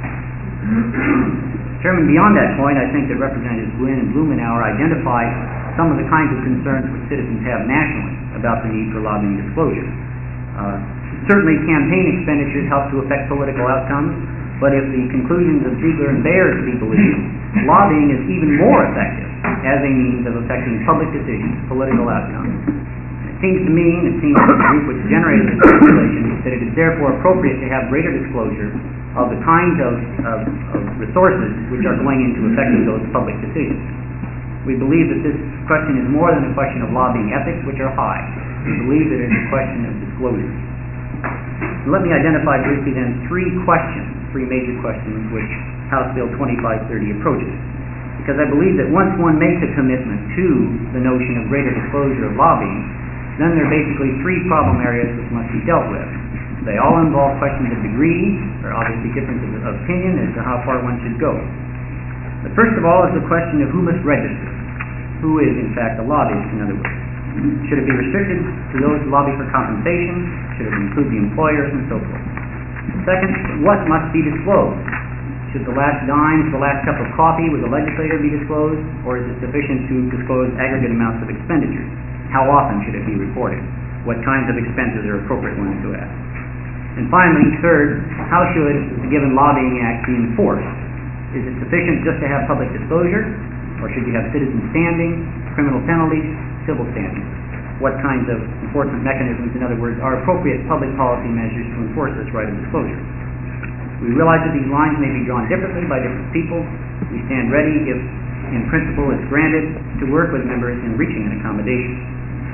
Chairman, beyond that point, I think that Representatives Gwynn and Blumenauer identified some of the kinds of concerns which citizens have nationally about the need for lobbying disclosure. Certainly, campaign expenditures help to affect political outcomes, but if the conclusions of Ziegler and Bayer are to be believed, lobbying is even more effective as a means of affecting public decisions, political outcomes. It seems to me, and it seems to the group which generated this legislation, that it is therefore appropriate to have greater disclosure of the kinds of resources which are going into affecting those public decisions. We believe that this question is more than a question of lobbying ethics, which are high. We believe that it is a question of disclosure. Let me identify briefly then three major questions which House Bill 2530 approaches. Because I believe that once one makes a commitment to the notion of greater disclosure of lobbying, then there are basically three problem areas which must be dealt with. They all involve questions of degree, or obviously differences of opinion as to how far one should go. The first of all is the question of who must register. Who is, in fact, a lobbyist, in other words. Should it be restricted to those who lobby for compensation? Should it include the employers, and so forth? Second, what must be disclosed? Should the last dime, the last cup of coffee with the legislator be disclosed, or is it sufficient to disclose aggregate amounts of expenditures? How often should it be reported? What kinds of expenses are appropriate ones to ask? And finally, third, how should the given lobbying act be enforced? Is it sufficient just to have public disclosure, or should you have citizen standing, criminal penalties, civil standing? What kinds of enforcement mechanisms, in other words, are appropriate public policy measures to enforce this right of disclosure? We realize that these lines may be drawn differently by different people. We stand ready, if in principle it's granted, to work with members in reaching an accommodation.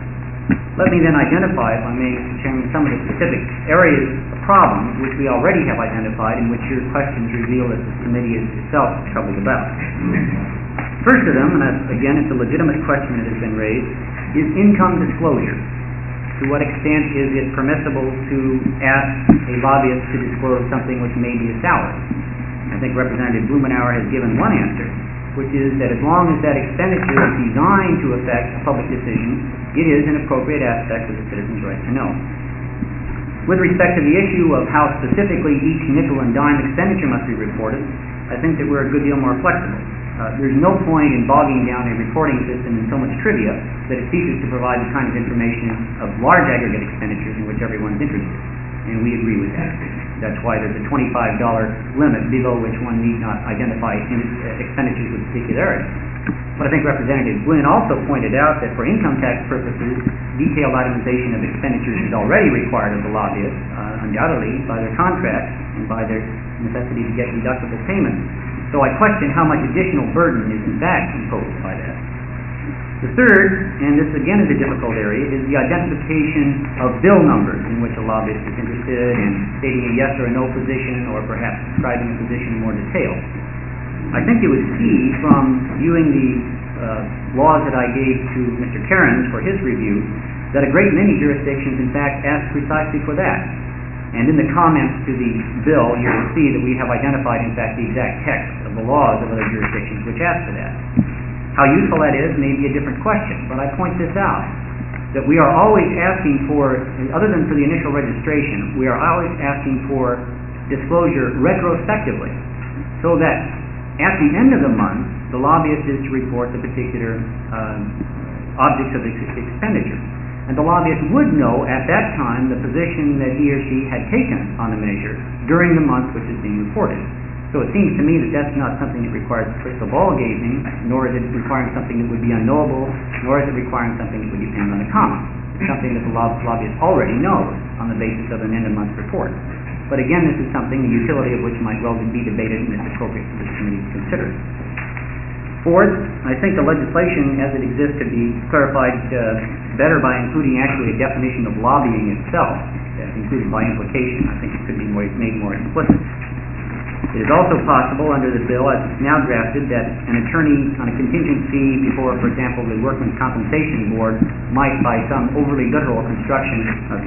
Let me then identify, if I may, Mr. Chairman, some of the specific areas of problems which we already have identified and which your questions reveal that the committee is itself troubled about. First of them, and again it's a legitimate question that has been raised, is income disclosure. To what extent is it permissible to ask a lobbyist to disclose something which may be a salary? I think Representative Blumenauer has given one answer, which is that as long as that expenditure is designed to affect a public decision, it is an appropriate aspect of the citizen's right to know. With respect to the issue of how specifically each nickel and dime expenditure must be reported, I think that we're a good deal more flexible. There's no point in bogging down a reporting system in so much trivia that it ceases to provide the kind of information of large aggregate expenditures in which everyone's interested. And we agree with that. That's why there's a $25 limit below which one need not identify expenditures with particularity. But I think Representative Gwynn also pointed out that for income tax purposes, detailed itemization of expenditures is already required of the lobbyists, undoubtedly by their contract and by their necessity to get deductible payments. So I question how much additional burden is in fact imposed by that. The third, and this again is a difficult area, is the identification of bill numbers in which a lobbyist is interested in stating a yes or a no position, or perhaps describing a position in more detail. I think it was key from viewing the laws that I gave to Mr. Cairns for his review that a great many jurisdictions in fact ask precisely for that. And in the comments to the bill, you will see that we have identified, in fact, the exact text of the laws of other jurisdictions which ask for that. How useful that is may be a different question, but I point this out, that we are always asking for, other than for the initial registration, we are always asking for disclosure retrospectively, so that at the end of the month, the lobbyist is to report the particular objects of expenditure. And the lobbyist would know at that time the position that he or she had taken on the measure during the month which is being reported. So it seems to me that that's not something that requires crystal ball gazing, nor is it requiring something that would be unknowable, nor is it requiring something that would depend on the comment. It's something that the lobbyist already knows on the basis of an end-of-month report. But again, this is something, the utility of which might well be debated and it's appropriate for this committee to consider. Fourth, I think the legislation as it exists could be clarified better by including actually a definition of lobbying itself, that's included by implication. I think it could be made more explicit. It is also possible under the bill as it's now drafted that an attorney on a contingent fee before, for example, the Workmen's Compensation Board might, by some overly literal construction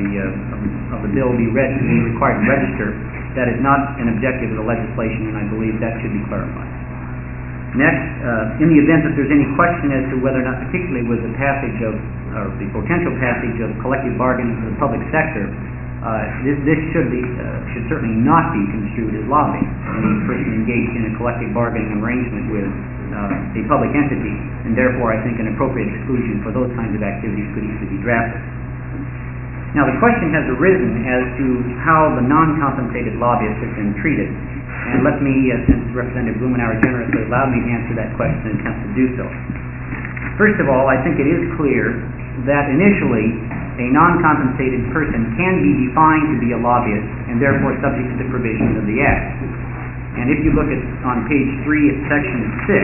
of the bill, be required to register. That is not an objective of the legislation, and I believe that should be clarified. Next, in the event that there's any question as to whether or not, particularly with the passage of, or the potential passage of collective bargaining for the public sector, this should certainly not be construed as lobbying. Any person engaged in a collective bargaining arrangement with a public entity, and therefore I think an appropriate exclusion for those kinds of activities could easily be drafted. Now the question has arisen as to how the non-compensated lobbyists have been treated. And let me, since Representative Blumenauer generously allowed me to answer that question and attempt to do so. First of all, I think it is clear that initially a non-compensated person can be defined to be a lobbyist and therefore subject to the provisions of the Act. And if you look at on page 3 of section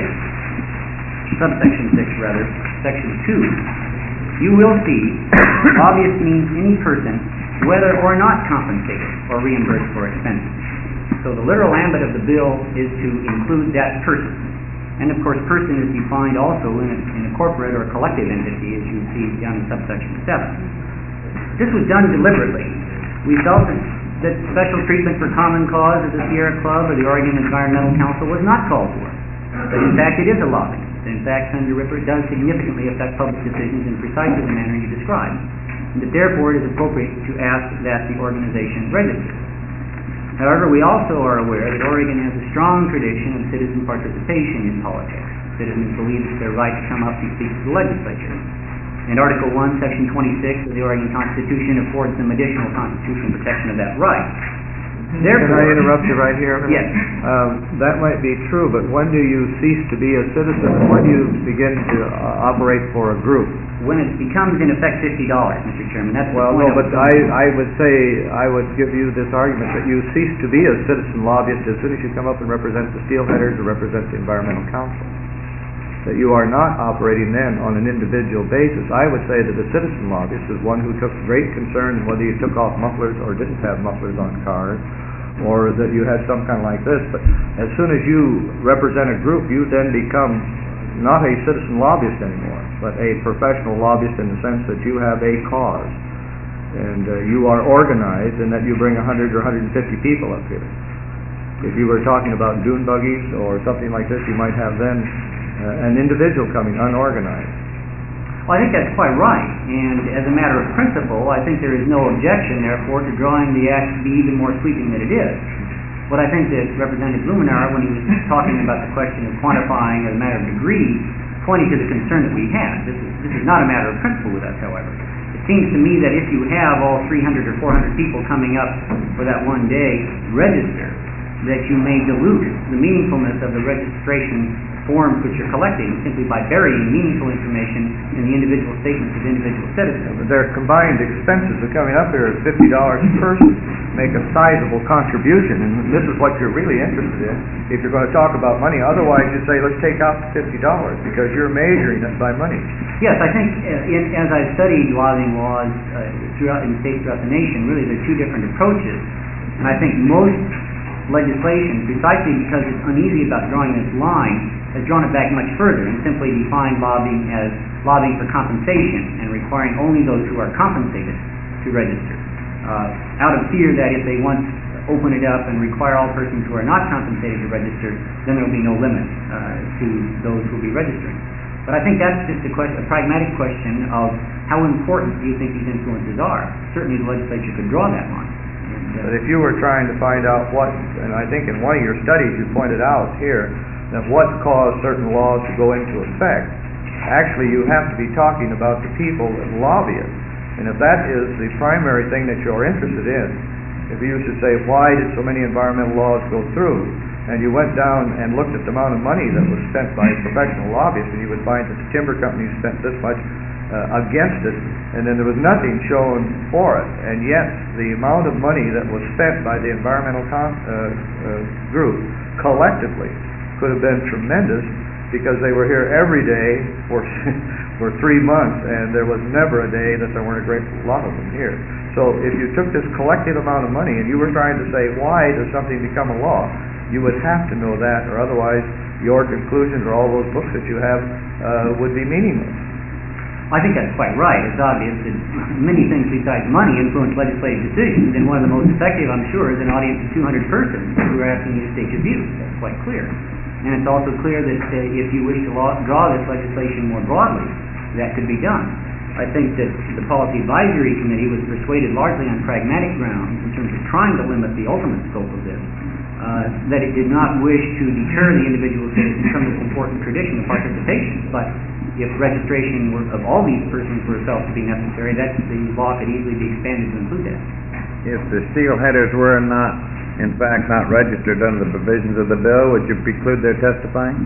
6, subsection 6 rather, section 2, you will see lobbyist means any person whether or not compensated or reimbursed for expenses. So the literal ambit of the bill is to include that person. And of course, person is defined also in a corporate or collective entity, as you see down in subsection 7. This was done deliberately. We felt that special treatment for common cause of the Sierra Club or the Oregon Environmental Council was not called for. But in fact, it is a lobby. In fact, Senator Ripper does significantly affect public decisions in precisely the manner you described. And that therefore it is appropriate to ask that the organization register. However, we also are aware that Oregon has a strong tradition of citizen participation in politics. Citizens believe it's their right to come up and speak to the legislature. And Article 1, Section 26 of the Oregon Constitution affords them additional constitutional protection of that right. Therefore, can I interrupt you right here? Yes. That might be true, but when do you cease to be a citizen, and when do you begin to operate for a group? When it becomes in effect $50, Mr. Chairman, that's the Well, point. no, but I would say, I would give you this argument that you cease to be a citizen lobbyist as soon as you come up and represent the steelheaders or represent the Environmental Council. That you are not operating then on an individual basis. I would say that a citizen lobbyist is one who took great concern in whether you took off mufflers or didn't have mufflers on cars, or that you had some kind of like this. But as soon as you represent a group, you then become not a citizen lobbyist anymore, but a professional lobbyist in the sense that you have a cause. And you are organized in that you bring 100 or 150 people up here. If you were talking about dune buggies or something like this, you might have then an individual coming, unorganized. Well, I think that's quite right, and as a matter of principle, I think there is no objection, therefore, to drawing the act to be even more sweeping than it is. What I think that Representative Luminar, when he was talking about the question of quantifying as a matter of degree, pointing to the concern that we had. This is not a matter of principle with us, however. It seems to me that if you have all 300 or 400 people coming up for that one day register, that you may dilute the meaningfulness of the registration forms which you're collecting simply by burying meaningful information in the individual statements of individual citizens. Their combined expenses of coming up here is $50 a person, make a sizable contribution, and this is what you're really interested in if you're going to talk about money. Otherwise, you say, let's take out the $50 because you're measuring it by money. Yes, I think as I've studied lobbying laws in states throughout the nation, really there are two different approaches, and I think most legislation, precisely because it's uneasy about drawing this line, has drawn it back much further and simply defined lobbying as lobbying for compensation and requiring only those who are compensated to register. Out of fear that if they once open it up and require all persons who are not compensated to register, then there will be no limit to those who will be registering. But I think that's just a pragmatic question of how important do you think these influences are. Certainly the legislature could draw that line. But if you were trying to find out what, and I think in one of your studies you pointed out here, that what caused certain laws to go into effect, actually you have to be talking about the people that lobby it. And if that is the primary thing that you're interested in, if you used to say, why did so many environmental laws go through, and you went down and looked at the amount of money that was spent by professional lobbyists, and you would find that the timber companies spent this much against it, and then there was nothing shown for it. And yet, the amount of money that was spent by the environmental group collectively could have been tremendous because they were here every day for 3 months, and there was never a day that there weren't a great lot of them here. So if you took this collective amount of money and you were trying to say, why does something become a law, you would have to know that, or otherwise your conclusions or all those books that you have would be meaningless. I think that's quite right. It's obvious that many things besides money influence legislative decisions, and one of the most effective, I'm sure, is an audience of 200 persons who are asking you to state your views. That's quite clear. And it's also clear that if you wish to draw this legislation more broadly, that could be done. I think that the Policy Advisory Committee was persuaded largely on pragmatic grounds in terms of trying to limit the ultimate scope of this, that it did not wish to deter the individual citizen from this important tradition of participation. But if registration of all these persons were felt to be necessary, the law could easily be expanded to include that. If the steelheaders were in fact not registered under the provisions of the bill, would you preclude their testifying?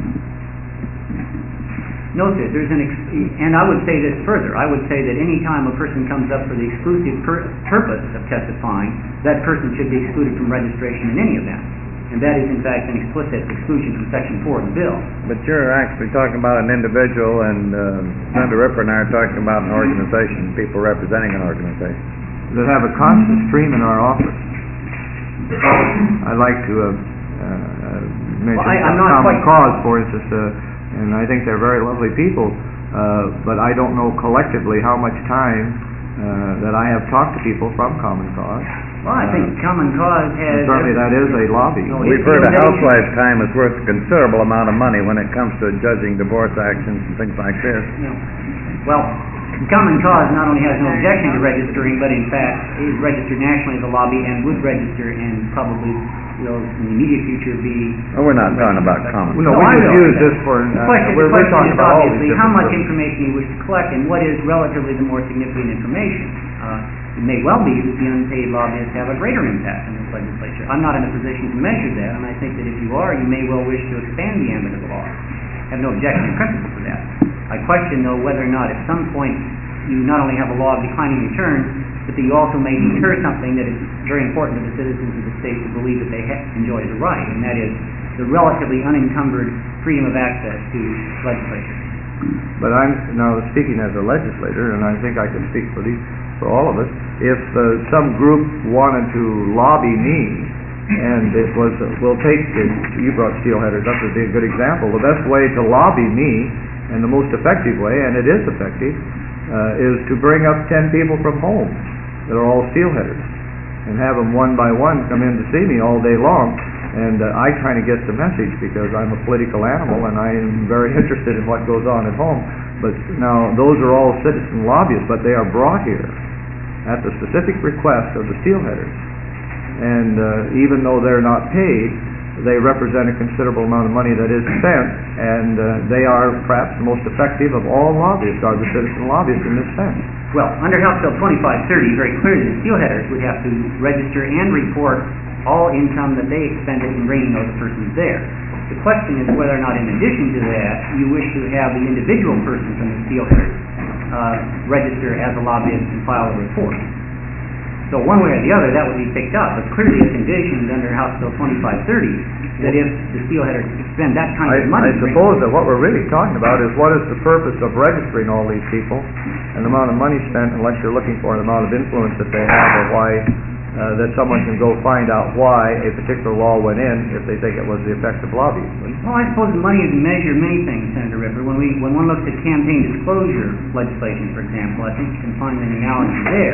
No, sir. And I would say this further. I would say that any time a person comes up for the exclusive purpose of testifying, that person should be excluded from registration in any event. And that is, in fact, an explicit exclusion from Section 4 of the bill. But you're actually talking about an individual, and Senator Ripper and I are talking about an organization, people representing an organization. That have a constant stream in our office. I'd like to mention Common Cause, for instance, and I think they're very lovely people, but I don't know collectively how much time that I have talked to people from Common Cause. Well, I think Common Cause has... Certainly that is a lobby. We've heard a housewife's time is worth a considerable amount of money when it comes to judging divorce actions and things like this. No. Well, Common Cause not only has no objection to registering, but in fact is registered nationally as a lobby and would register and probably will in the immediate future be... Oh, we're not talking about common. No, we I just know. use this for, The question we're talking is about all these obviously how different much groups. information you wish to collect and what is relatively the more significant information. It may well be that the unpaid lobbyists have a greater impact in this legislature. I'm not in a position to measure that, and I think that if you are, you may well wish to expand the ambit of the law. I have no objection in principle to that. I question, though, whether or not at some point you not only have a law of declining returns, but that you also may deter something that is very important to the citizens of the state to believe that they enjoy as a right, and that is the relatively unencumbered freedom of access to legislature. But I'm now speaking as a legislator, and I think I can speak for all of us. If some group wanted to lobby me, and it was, you brought steelheaders up as being a good example. The best way to lobby me, and the most effective way, and it is effective, is to bring up 10 people from home that are all steelheaders, and have them one by one come in to see me all day long. And I kind of get the message because I'm a political animal, and I am very interested in what goes on at home. But now, those are all citizen lobbyists, but they are brought here at the specific request of the steelheaders. And even though they're not paid, they represent a considerable amount of money that is spent, and they are perhaps the most effective of all lobbyists, are the citizen lobbyists in this sense. Well, under House Bill 2530, very clearly the steelheaders would have to register and report all income that they expended in bringing those persons there. The question is whether or not in addition to that, you wish to have the individual person from the steelheaders register as a lobbyist and file a report. So one way or the other, that would be picked up, but clearly it's envisioned under House Bill 2530 that if the steelheaders expend that kind of money... I suppose that what we're really talking about is what is the purpose of registering all these people, and the amount of money spent, unless you're looking for an amount of influence that they have, or why that someone can go find out why a particular law went in if they think it was the effect of lobbying. Well, I suppose money is measured many things, Senator Ripper. When one looks at campaign disclosure legislation, for example, I think you can find an analogy there.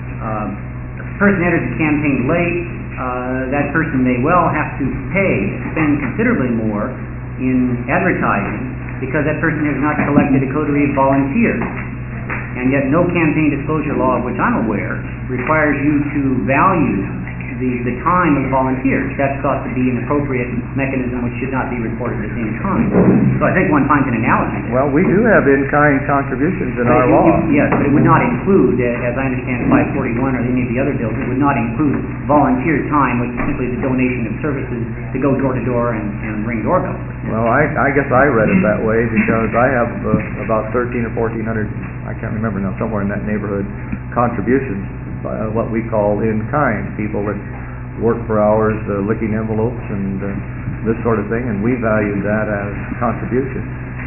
If a person enters the campaign late, that person may well have to spend considerably more in advertising because that person has not collected a coterie of volunteers. And yet no campaign disclosure law of which I'm aware requires you to value the time of the volunteers. That's thought to be an appropriate mechanism which should not be reported as in-kind. So I think one finds an analogy there. Well, we do have in-kind contributions in our law. Yes, but it would not include, as I understand 541 or any of the other bills, it would not include volunteer time, which is simply the donation of services to go door to door and ring doorbells. Well, I guess I read it that way because I have about 1,300 or 1,400, I can't remember now, somewhere in that neighborhood, contributions, what we call in-kind, people that work for hours licking envelopes and this sort of thing, and we valued that as contribution.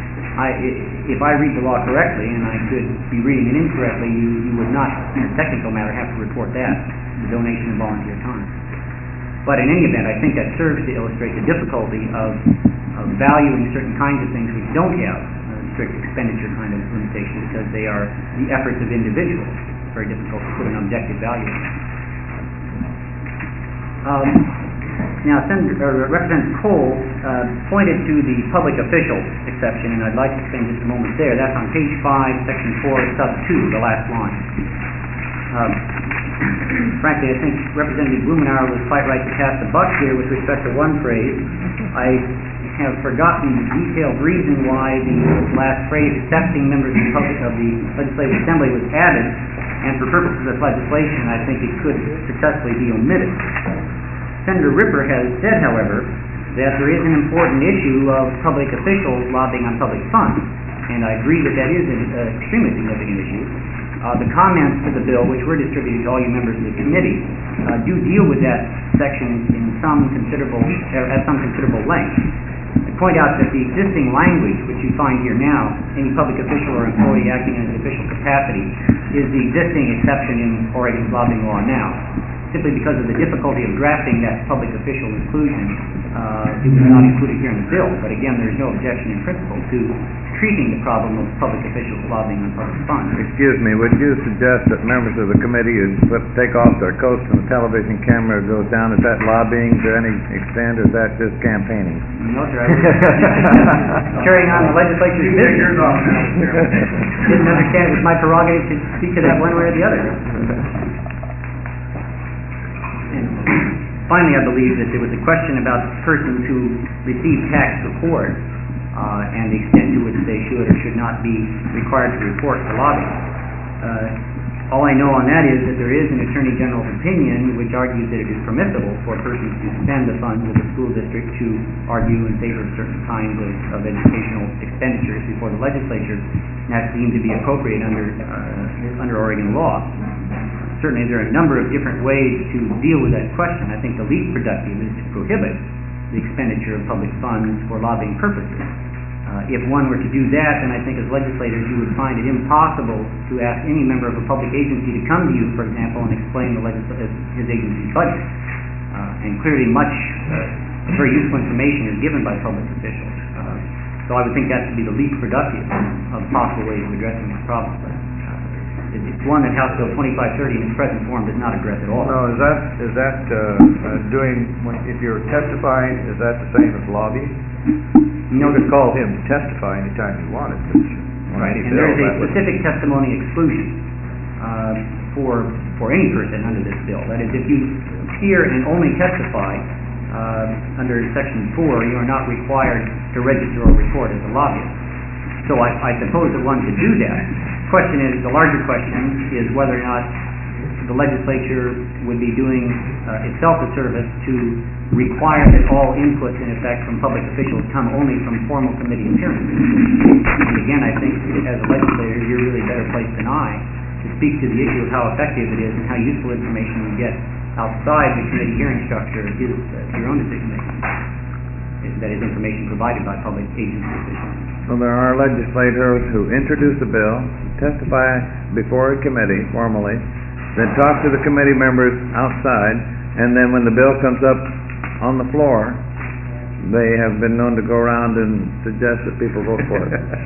If I read the law correctly, and I could be reading it incorrectly, you would not, in a technical matter, have to report that, the donation of volunteer time. But in any event, I think that serves to illustrate the difficulty of valuing certain kinds of things which don't have strict expenditure kind of limitation because they are the efforts of individuals. It's very difficult to put an objective value on that. Now, Representative Cole pointed to the public official exception, and I'd like to spend just a moment there. That's on page 5, section 4, sub 2, the last line. Frankly, I think Representative Blumenauer was quite right to pass the buck here with respect to one phrase. I have forgotten the detailed reason why the last phrase, accepting members of the Legislative Assembly, was added, and for purposes of legislation, I think it could successfully be omitted. Senator Ripper has said, however, that there is an important issue of public officials lobbying on public funds, and I agree that that is an extremely significant issue. The comments to the bill, which were distributed to all you members of the committee, do deal with that section at some considerable length. I point out that the existing language, which you find here now, any public official or employee acting in an official capacity, is the existing exception in Oregon's lobbying law now. simply because of the difficulty of drafting that public official inclusion, it was not included here in the bill. But again, there's no objection in principle to treating the problem of public officials lobbying on public funds. Excuse me, would you suggest that members of the committee would take off their coats when the television camera goes down? Is that lobbying to any extent, or is that just campaigning? No, sir, I was carrying on the legislature's business. Yours off now, Chairman. Didn't understand it was my prerogative to speak to that one way or the other. And finally, I believe that there was a question about persons who receive tax support and the extent to which they should or should not be required to report for lobbying. All I know on that is that there is an Attorney General's opinion which argues that it is permissible for persons to spend the funds of the school district to argue in favor of certain kinds of educational expenditures before the legislature, and that seemed to be appropriate under Oregon law. Certainly there are a number of different ways to deal with that question. I think the least productive is to prohibit the expenditure of public funds for lobbying purposes. If one were to do that, then I think as legislators you would find it impossible to ask any member of a public agency to come to you, for example, and explain his agency's budget. And clearly much very useful information is given by public officials. So I would think that would be the least productive of possible ways of addressing this problem. But it's one that House Bill 2530 in its present form does not address at all. No, is that if you're testifying, is that the same as lobbying? You could call him to testify anytime you wanted. Right, and there is a specific testimony exclusion for any person under this bill. That is, if you appear and only testify under Section 4, you are not required to register or report as a lobbyist. So I suppose that one could do that. The larger question is whether or not the legislature would be doing itself a service to require that all inputs, in effect, from public officials come only from formal committee appearances. And again, I think as a legislator, you're really better placed than I to speak to the issue of how effective it is and how useful information you get outside the committee hearing structure is to your own decision-making. That is information provided by public agency officials. Well, there are legislators who introduce a bill, testify before a committee formally, then talk to the committee members outside, and then when the bill comes up on the floor, they have been known to go around and suggest that people vote for it.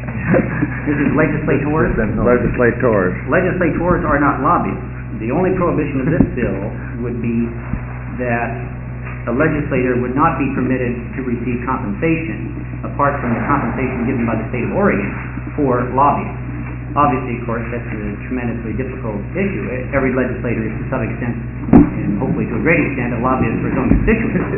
This is legislators? Legislators. Legislators are not lobbyists. The only prohibition of this bill would be that a legislator would not be permitted to receive compensation apart from the compensation given by the state of Oregon for lobbying. Obviously, of course, that's a tremendously difficult issue. Every legislator is to some extent, and hopefully to a great extent, a lobbyist for his own constituents.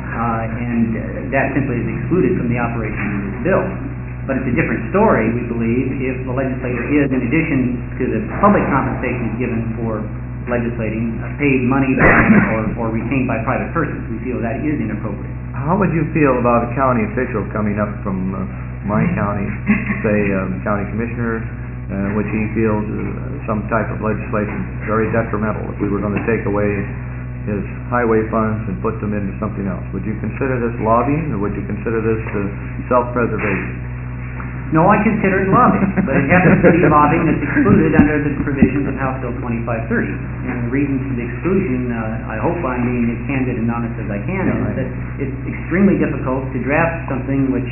And that simply is excluded from the operation of this bill. But it's a different story, we believe, if the legislator is, in addition to the public compensation given for legislating, paid money by, or retained by private persons. We feel that is inappropriate. How would you feel about a county official coming up from my county, say county commissioner, which he feels some type of legislation very detrimental if we were going to take away his highway funds and put them into something else? Would you consider this lobbying, or would you consider this self-preservation? No, I consider it lobbying, but it happens to be lobbying that's excluded under the provisions of House Bill 2530. And the reasons for the exclusion, I hope I'm being as candid and honest as I can, is that it's extremely difficult to draft something which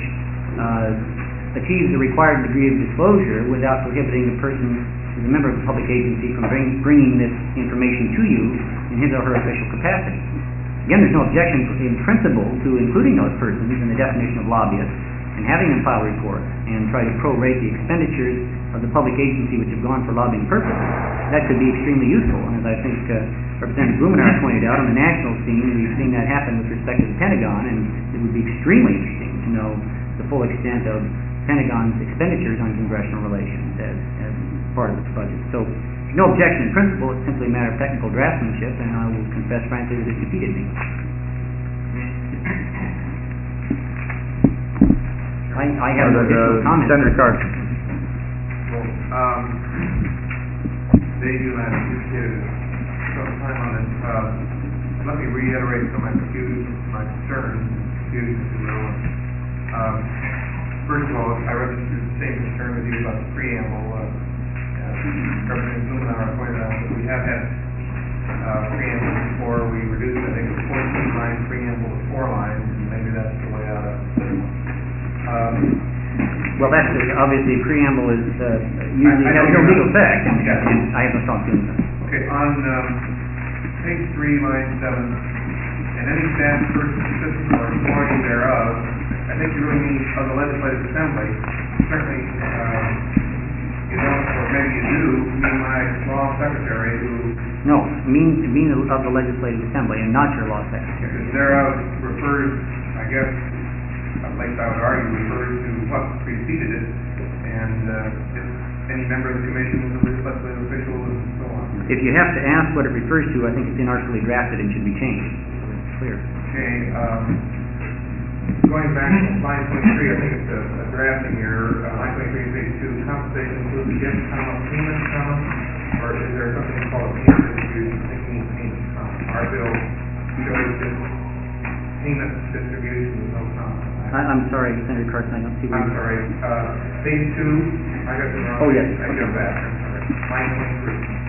achieves the required degree of disclosure without prohibiting the person who's a member of a public agency from bringing this information to you in his or her official capacity. Again, there's no objection in principle to including those persons in the definition of lobbyists and having them file reports and try to prorate the expenditures of the public agency which have gone for lobbying purposes. That could be extremely useful, and as I think Representative Blumenauer pointed out, on the national scene, we've seen that happen with respect to the Pentagon, and it would be extremely interesting to know the full extent of Pentagon's expenditures on congressional relations as part of its budget. So, no objection in principle, it's simply a matter of technical draftsmanship, and I will confess frankly that it defeated me. I have no additional comments. Senator Carson. Well, Dave, you and I have discussed some time on this. Let me reiterate some of my concerns, if you will. First of all, I registered the same concern with you about the preamble. Representative Blumenauer pointed out that we have had preamble before we reduced, I think, the 14-line preamble to 4 lines, and maybe that's the way out of it. Well, that's, obviously, preamble is, usually has no legal effect, and I have no problem doing that. Okay, on page 3, line 7, and any staff person, assistant, or employee thereof, I think you really mean of the legislative assembly. Certainly, you don't, or maybe you do, mean my law secretary who... No, mean of the legislative assembly and not your law secretary. Thereof refers, I guess, at least I would argue, refers to what preceded it, and if any member of the commission is a legislative official and so on. If you have to ask what it refers to, I think it's inartfully drafted and should be changed. It's clear. Okay, going back to line 23, I think it's a drafting error. Line 23, page 2, compensation includes the gift, payment, or is there something called payment distribution? I think it means payment, Our bill shows just payment distribution with no comma. I'm sorry, Senator Carson, I don't see where I'm sorry. Page 2, I got the wrong. Oh, yes. I go back. I'm sorry. Line 23.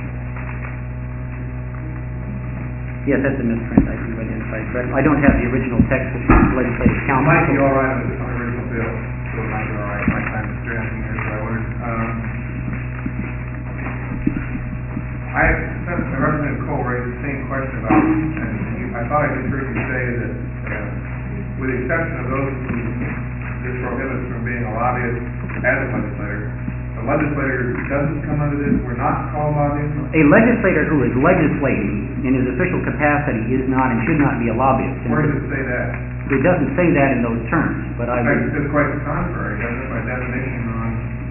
Yes, that's a misprint, I do identify it, but I don't have the original text of the legislative council. It might be all right on the original bill, so it might be all right. My time is drafting here, so I wondered. Representative Cole raised the same question about, and I thought I just heard you say that with the exception of those who this prohibits from being a lobbyist as a legislator, the legislator doesn't come under this, we're not called lobbyists? A legislator who is legislating in his official capacity is not and should not be a lobbyist. Where does it say that? It doesn't say that in those terms, but I would... It's quite the contrary, doesn't it, by definition on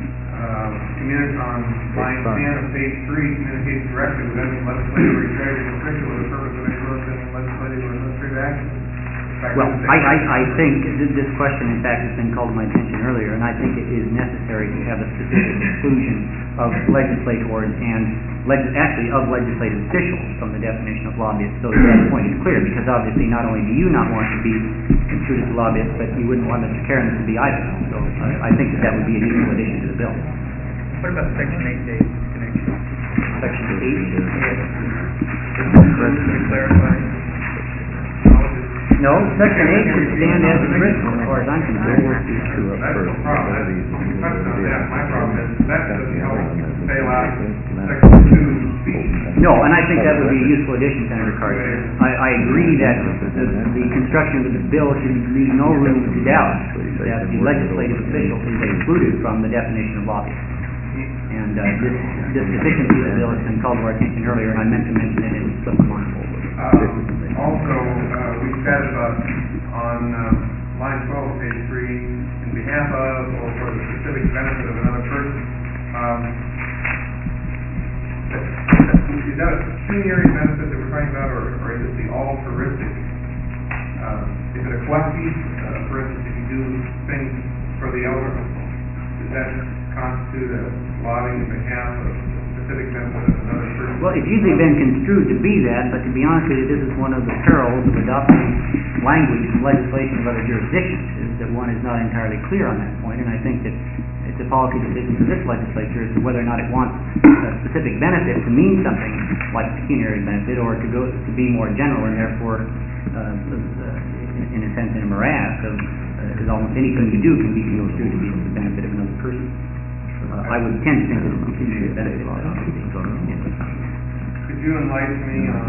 line 10 of page 3, communicates directly with any legislative or executive official with the purpose of any legislative or administrative action. Well, I think this question, in fact, has been called to my attention earlier, and I think it is necessary to have a specific exclusion of legislators and actually of legislative officials from the definition of lobbyists, so that point is clear, because obviously not only do you not want to be construed as a lobbyist, but you wouldn't want Mr. Cairns to be either. So I think that would be a useful addition to the bill. What about Section 8 days connection? Section 8? Yes. Clarify. No, Section 8 should stand as it's written, as far as I'm concerned. That's no problem. My problem is that doesn't help bail out Section 2 speech. No, and I think that would be a useful addition, Senator Carson. I agree that the construction of the bill should leave no room to doubt that the legislative official is excluded from the definition of lobbyist. And this deficiency of the bill has been called to our attention earlier, and I meant to mention it in the mind. Also, we chatted about on line 12 of page 3, in behalf of or for the specific benefit of another person. Is that a pecuniary benefit that we're talking about, or is it the altruistic? Is it a collective? For instance, if you do things for the elderly, does that constitute a lobbying on behalf of a specific benefit of another person? Well, it's usually been construed to be that, but to be honest with you, this is one of the perils of adopting language from legislation of other jurisdictions, is that one is not entirely clear on that point, and I think that it's a policy decision for this legislature as to whether or not it wants a specific benefit to mean something like pecuniary benefit, or to go to be more general and therefore, in a sense, in a morass of because almost anything you do can be construed to be for the benefit of another person. I would tend to think that it's pecuniary benefit. Could you enlighten me on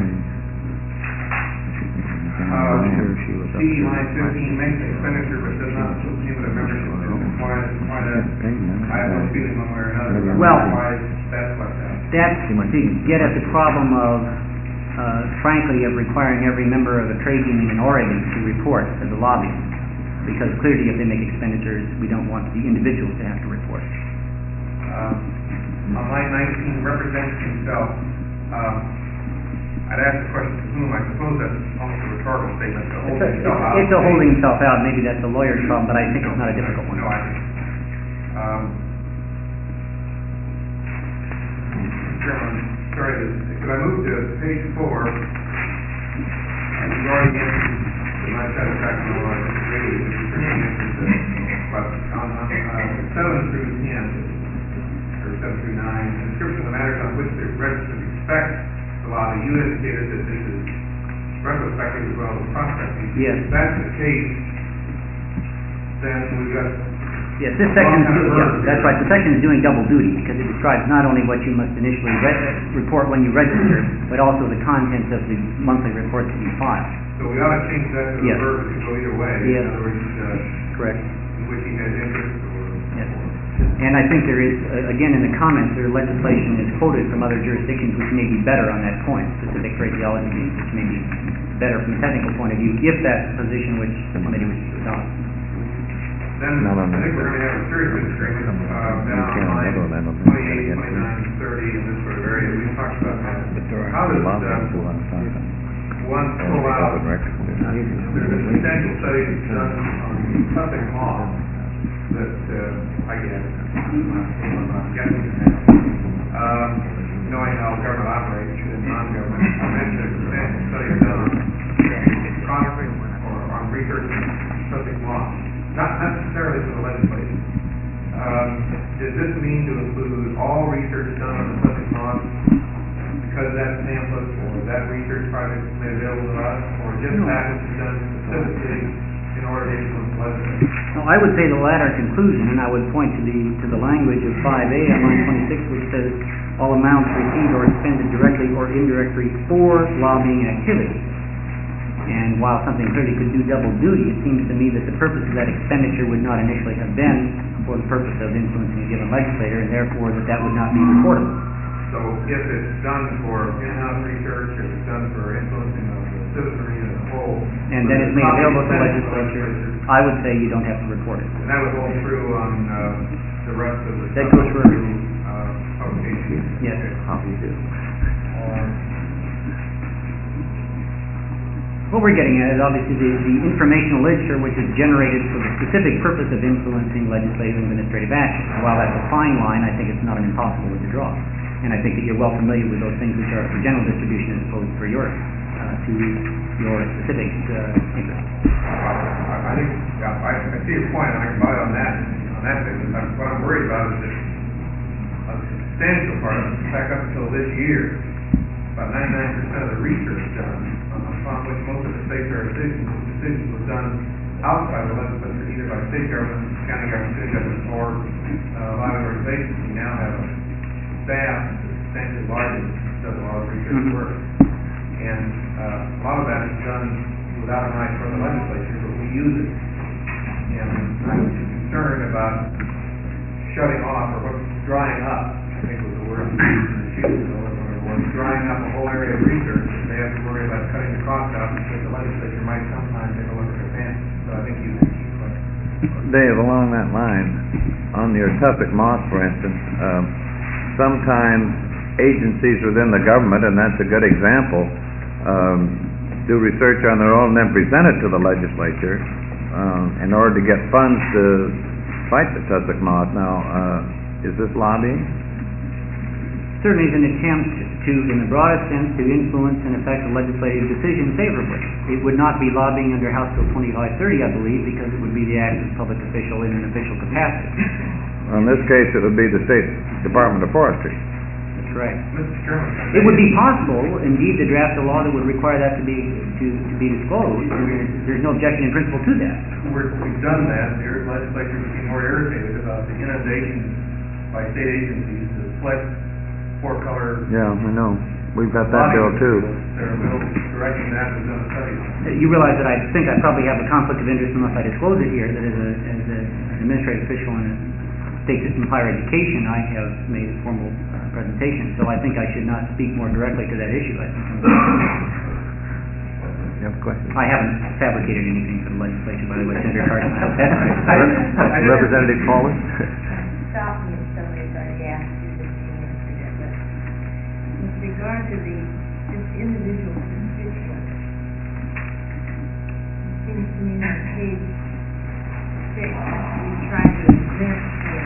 C line 15 makes expenditure but does not seem that a membership is why that I have no feeling one way or another. Well, why that's like that. That's to get at the problem of frankly of requiring every member of a trade union in Oregon to report as a lobbyist, because clearly if they make expenditures we don't want the individuals to have to report. On line 19, represents himself. I'd ask the question to whom. I suppose that's almost a rhetorical statement. It's a holding himself out. Maybe that's a lawyer's problem, but I think it's not a difficult one. No, I think. Chairman, sorry, could I move to page 4? You've already answered my satisfaction on what I disagree with. You certainly answered but on 7 through 10, or 7 through 9, the description of the matters on which the registered expects the lobby, you indicated that this is retrospective as well as prospective. Yes. If that's the case, then we've got Yes, this section is doing, yeah, that's right, the section is doing double duty, because it describes not only what you must initially report when you register, but also the contents of the monthly reports that you file. So we ought to change that to the Yes. verb that could go either way. Yes. In other words, Correct. in which he has interest or... Yes. And I think there is, again, in the comments, there legislation is quoted from other jurisdictions which may be better on that point, specific phraseology which may be better from a technical point of view, if that's the position which the committee wishes to adopt. Then I think we're going to have a serious disagreement down line 28, 29, 30, and this sort of area. We've talked about that. How does one pull out, there's a substantial study that's done on Sussex law that I guess, I'm guessing now, knowing how government operates and non-government, I mentioned a substantial study done on conference or on research in Sussex law. Not necessarily for the legislation. Does this mean to include all research done on the Sussex laws because that pamphlet or that research project is made available to us, or just that which is done specifically in order to influence the legislation? No, I would say the latter conclusion, and I would point to the language of 5A on line 26, which says all amounts received or expended directly or indirectly for lobbying activity. And while something clearly could do double duty, it seems to me that the purpose of that expenditure would not initially have been for the purpose of influencing a given legislator, and therefore that would not be reportable. So if it's done for in-house research, if it's done for influencing of the citizenry as a whole, and then it's made available to the legislature, I would say you don't have to report it. and that would hold true on the rest of the That goes for publications. Yes. Okay. What we're getting at is obviously the informational literature which is generated for the specific purpose of influencing legislative and administrative action. While that's a fine line, I think it's not an impossible one to draw. And I think that you're well familiar with those things which are for general distribution as opposed for your specific interest. I think, I see your point, and I can buy on that basis. What I'm worried about is that a substantial part of it, in fact, up until this year, about 99% of the research done upon which most of the state decisions was done outside the legislature, either by state government, county government, city government, or lobbying organizations. We now have a staff that's substantially larger that does a lot of research work. And a lot of that is done without an eye for the legislature, but we use it. And I'm concerned about shutting off, or drying up, I think was the word drying up a whole area of research. They have to worry about cutting the cost out because the legislature might sometimes take a look at their pants. So I think you have a key question. Dave, along that line, on your Suffolk Moss, for instance, sometimes agencies within the government, and that's a good example, do research on their own and then present it to the legislature in order to get funds to fight the Suffolk Moss. Now, is this lobbying? Certainly is an attempt to, in the broadest sense, to influence and affect a legislative decision favorably. It would not be lobbying under House Bill 2530, I believe, because it would be the act of a public official in an official capacity. In this case, it would be the State Department of Forestry. That's right. Mr. Chairman, it would be possible, indeed, to draft a law that would require that to be disclosed, and there's no objection in principle to that. We've done that. The legislature would be more irritated about the inundations by state agencies to select four-color. Yeah, I know. We've got that bill too. There are bills directing that we've done a study on. You realize that I think I probably have a conflict of interest unless I disclose it here, that as an administrative official in a state system of higher education, I have made a formal presentation, so I think I should not speak more directly to that issue. I think you have a question? I haven't fabricated anything for the legislature, by the way, Senator Carson. I hope that's right. Representative Paulus? Stop me if somebody's already asked you this yesterday, but with regard to this individual constituent, it seems to me on page 6, you try to exempt him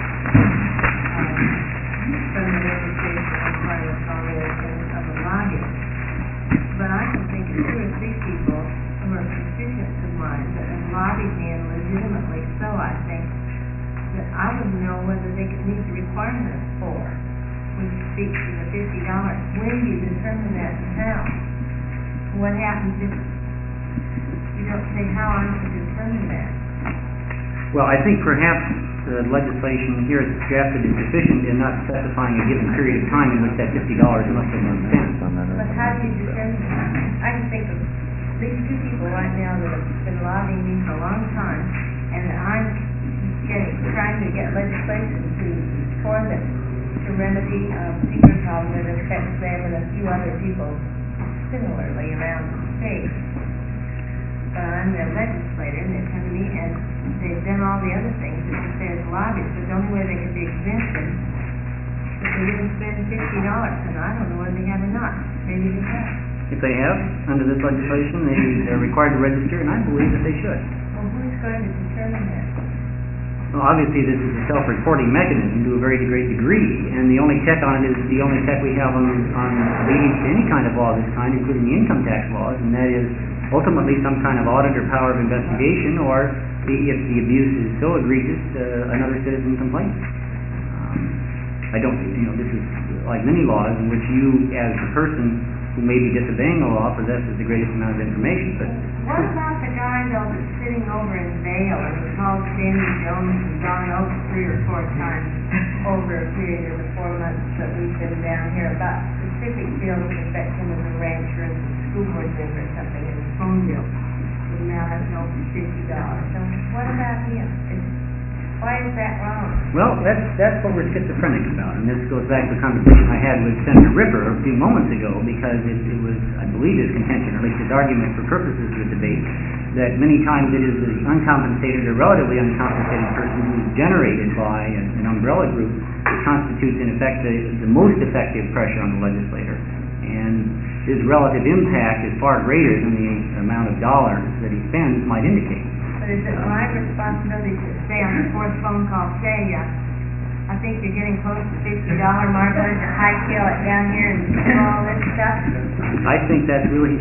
from the registration as part of the following of a lobbyist. But I can think of 2 or 3 people who are constituents of mine that have lobbied me, and legitimately so, I think, that I would know whether they could meet the requirements for which speaks to the $50. When do you determine that and how? What happens if you don't say how I'm to determine that? Well, I think perhaps the legislation here that's drafted is deficient in not specifying a given period of time in which that $50 must have been spent. But how do you determine that? I can think of these two people right now that have been lobbying me for a long time, and I'm trying to get legislation for them to remedy a secret problem that affects them and a few other people similarly around the state. But I'm their legislator, and they come to me, and they've done all the other things that you say as lobbyists, but the only way they could be exempted is they didn't spend $50, and I don't know whether they have or not. Maybe they have. If they have, under this legislation, they're required to register, and I believe that they should. Well, who's going to determine that? Well, obviously, this is a self-reporting mechanism to a very great degree, and the only check on it is the only check we have on leading to any kind of law of this kind, including the income tax laws, and that is ultimately some kind of audit or power of investigation, or if the abuse is so egregious, another citizen complains. I don't, this is like many laws in which you, as the person who may be disobeying the law, possesses the greatest amount of information, but... What about the guy, though, that's sitting over in Vail, and he's called Sandy Jones and gone over 3 or 4 times over a period of the 4 months that we've been down here about specific bills that affect him as a rancher and school board member or something in his phone bill. He now has no $50. So what about him? Why is that wrong? Well, that's what we're schizophrenic about, and this goes back to the conversation I had with Senator Ripper a few moments ago, because it was, I believe, his contention, or at least his argument for purposes of the debate, that many times it is the uncompensated or relatively uncompensated person who is generated by an umbrella group that constitutes, in effect, the most effective pressure on the legislator. And his relative impact is far greater than the amount of dollars that he spends might indicate. But is it my responsibility to say on the 4th phone call, say, I think you're getting close to $50 mark, why don't you hightail it down here and do all this stuff? I think that's really...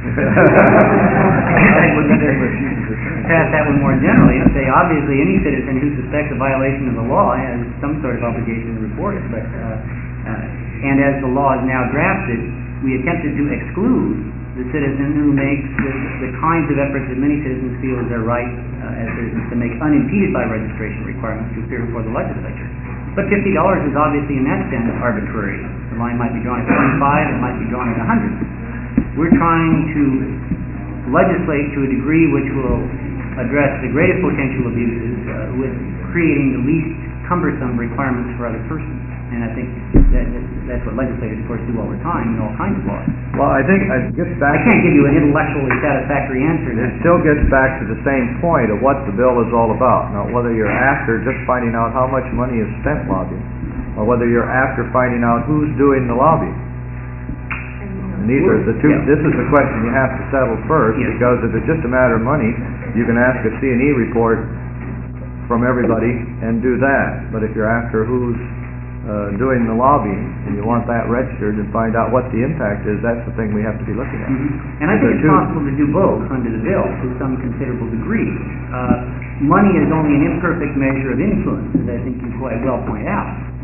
Pass that one more generally and say, obviously, any citizen who suspects a violation of the law has some sort of obligation to report it. But and as the law is now drafted, we attempted to exclude the citizen who makes the kinds of efforts that many citizens feel is their right as citizens to make unimpeded by registration requirements to appear before the legislature. But $50 is obviously in that sense arbitrary. The line might be drawn at 25, it might be drawn at 100. We're trying to legislate to a degree which will address the greatest potential abuses with creating the least cumbersome requirements for other persons. And I think that's what legislators, of course, do all the time in all kinds of laws. Well, I think it gets back... I can't give you an intellectually satisfactory answer. It still gets back to the same point of what the bill is all about. Now, whether you're after just finding out how much money is spent lobbying, or whether you're after finding out who's doing the lobbying. And these are the two. Yeah. This is the question you have to settle first, because if it's just a matter of money, you can ask a C&E report from everybody and do that. But if you're after who's doing the lobbying, and you want that registered and find out what the impact is, that's the thing we have to be looking at. Mm-hmm. And I think it's possible to do both under the bill to some considerable degree. Money is only an imperfect measure of influence, as I think you quite well point out.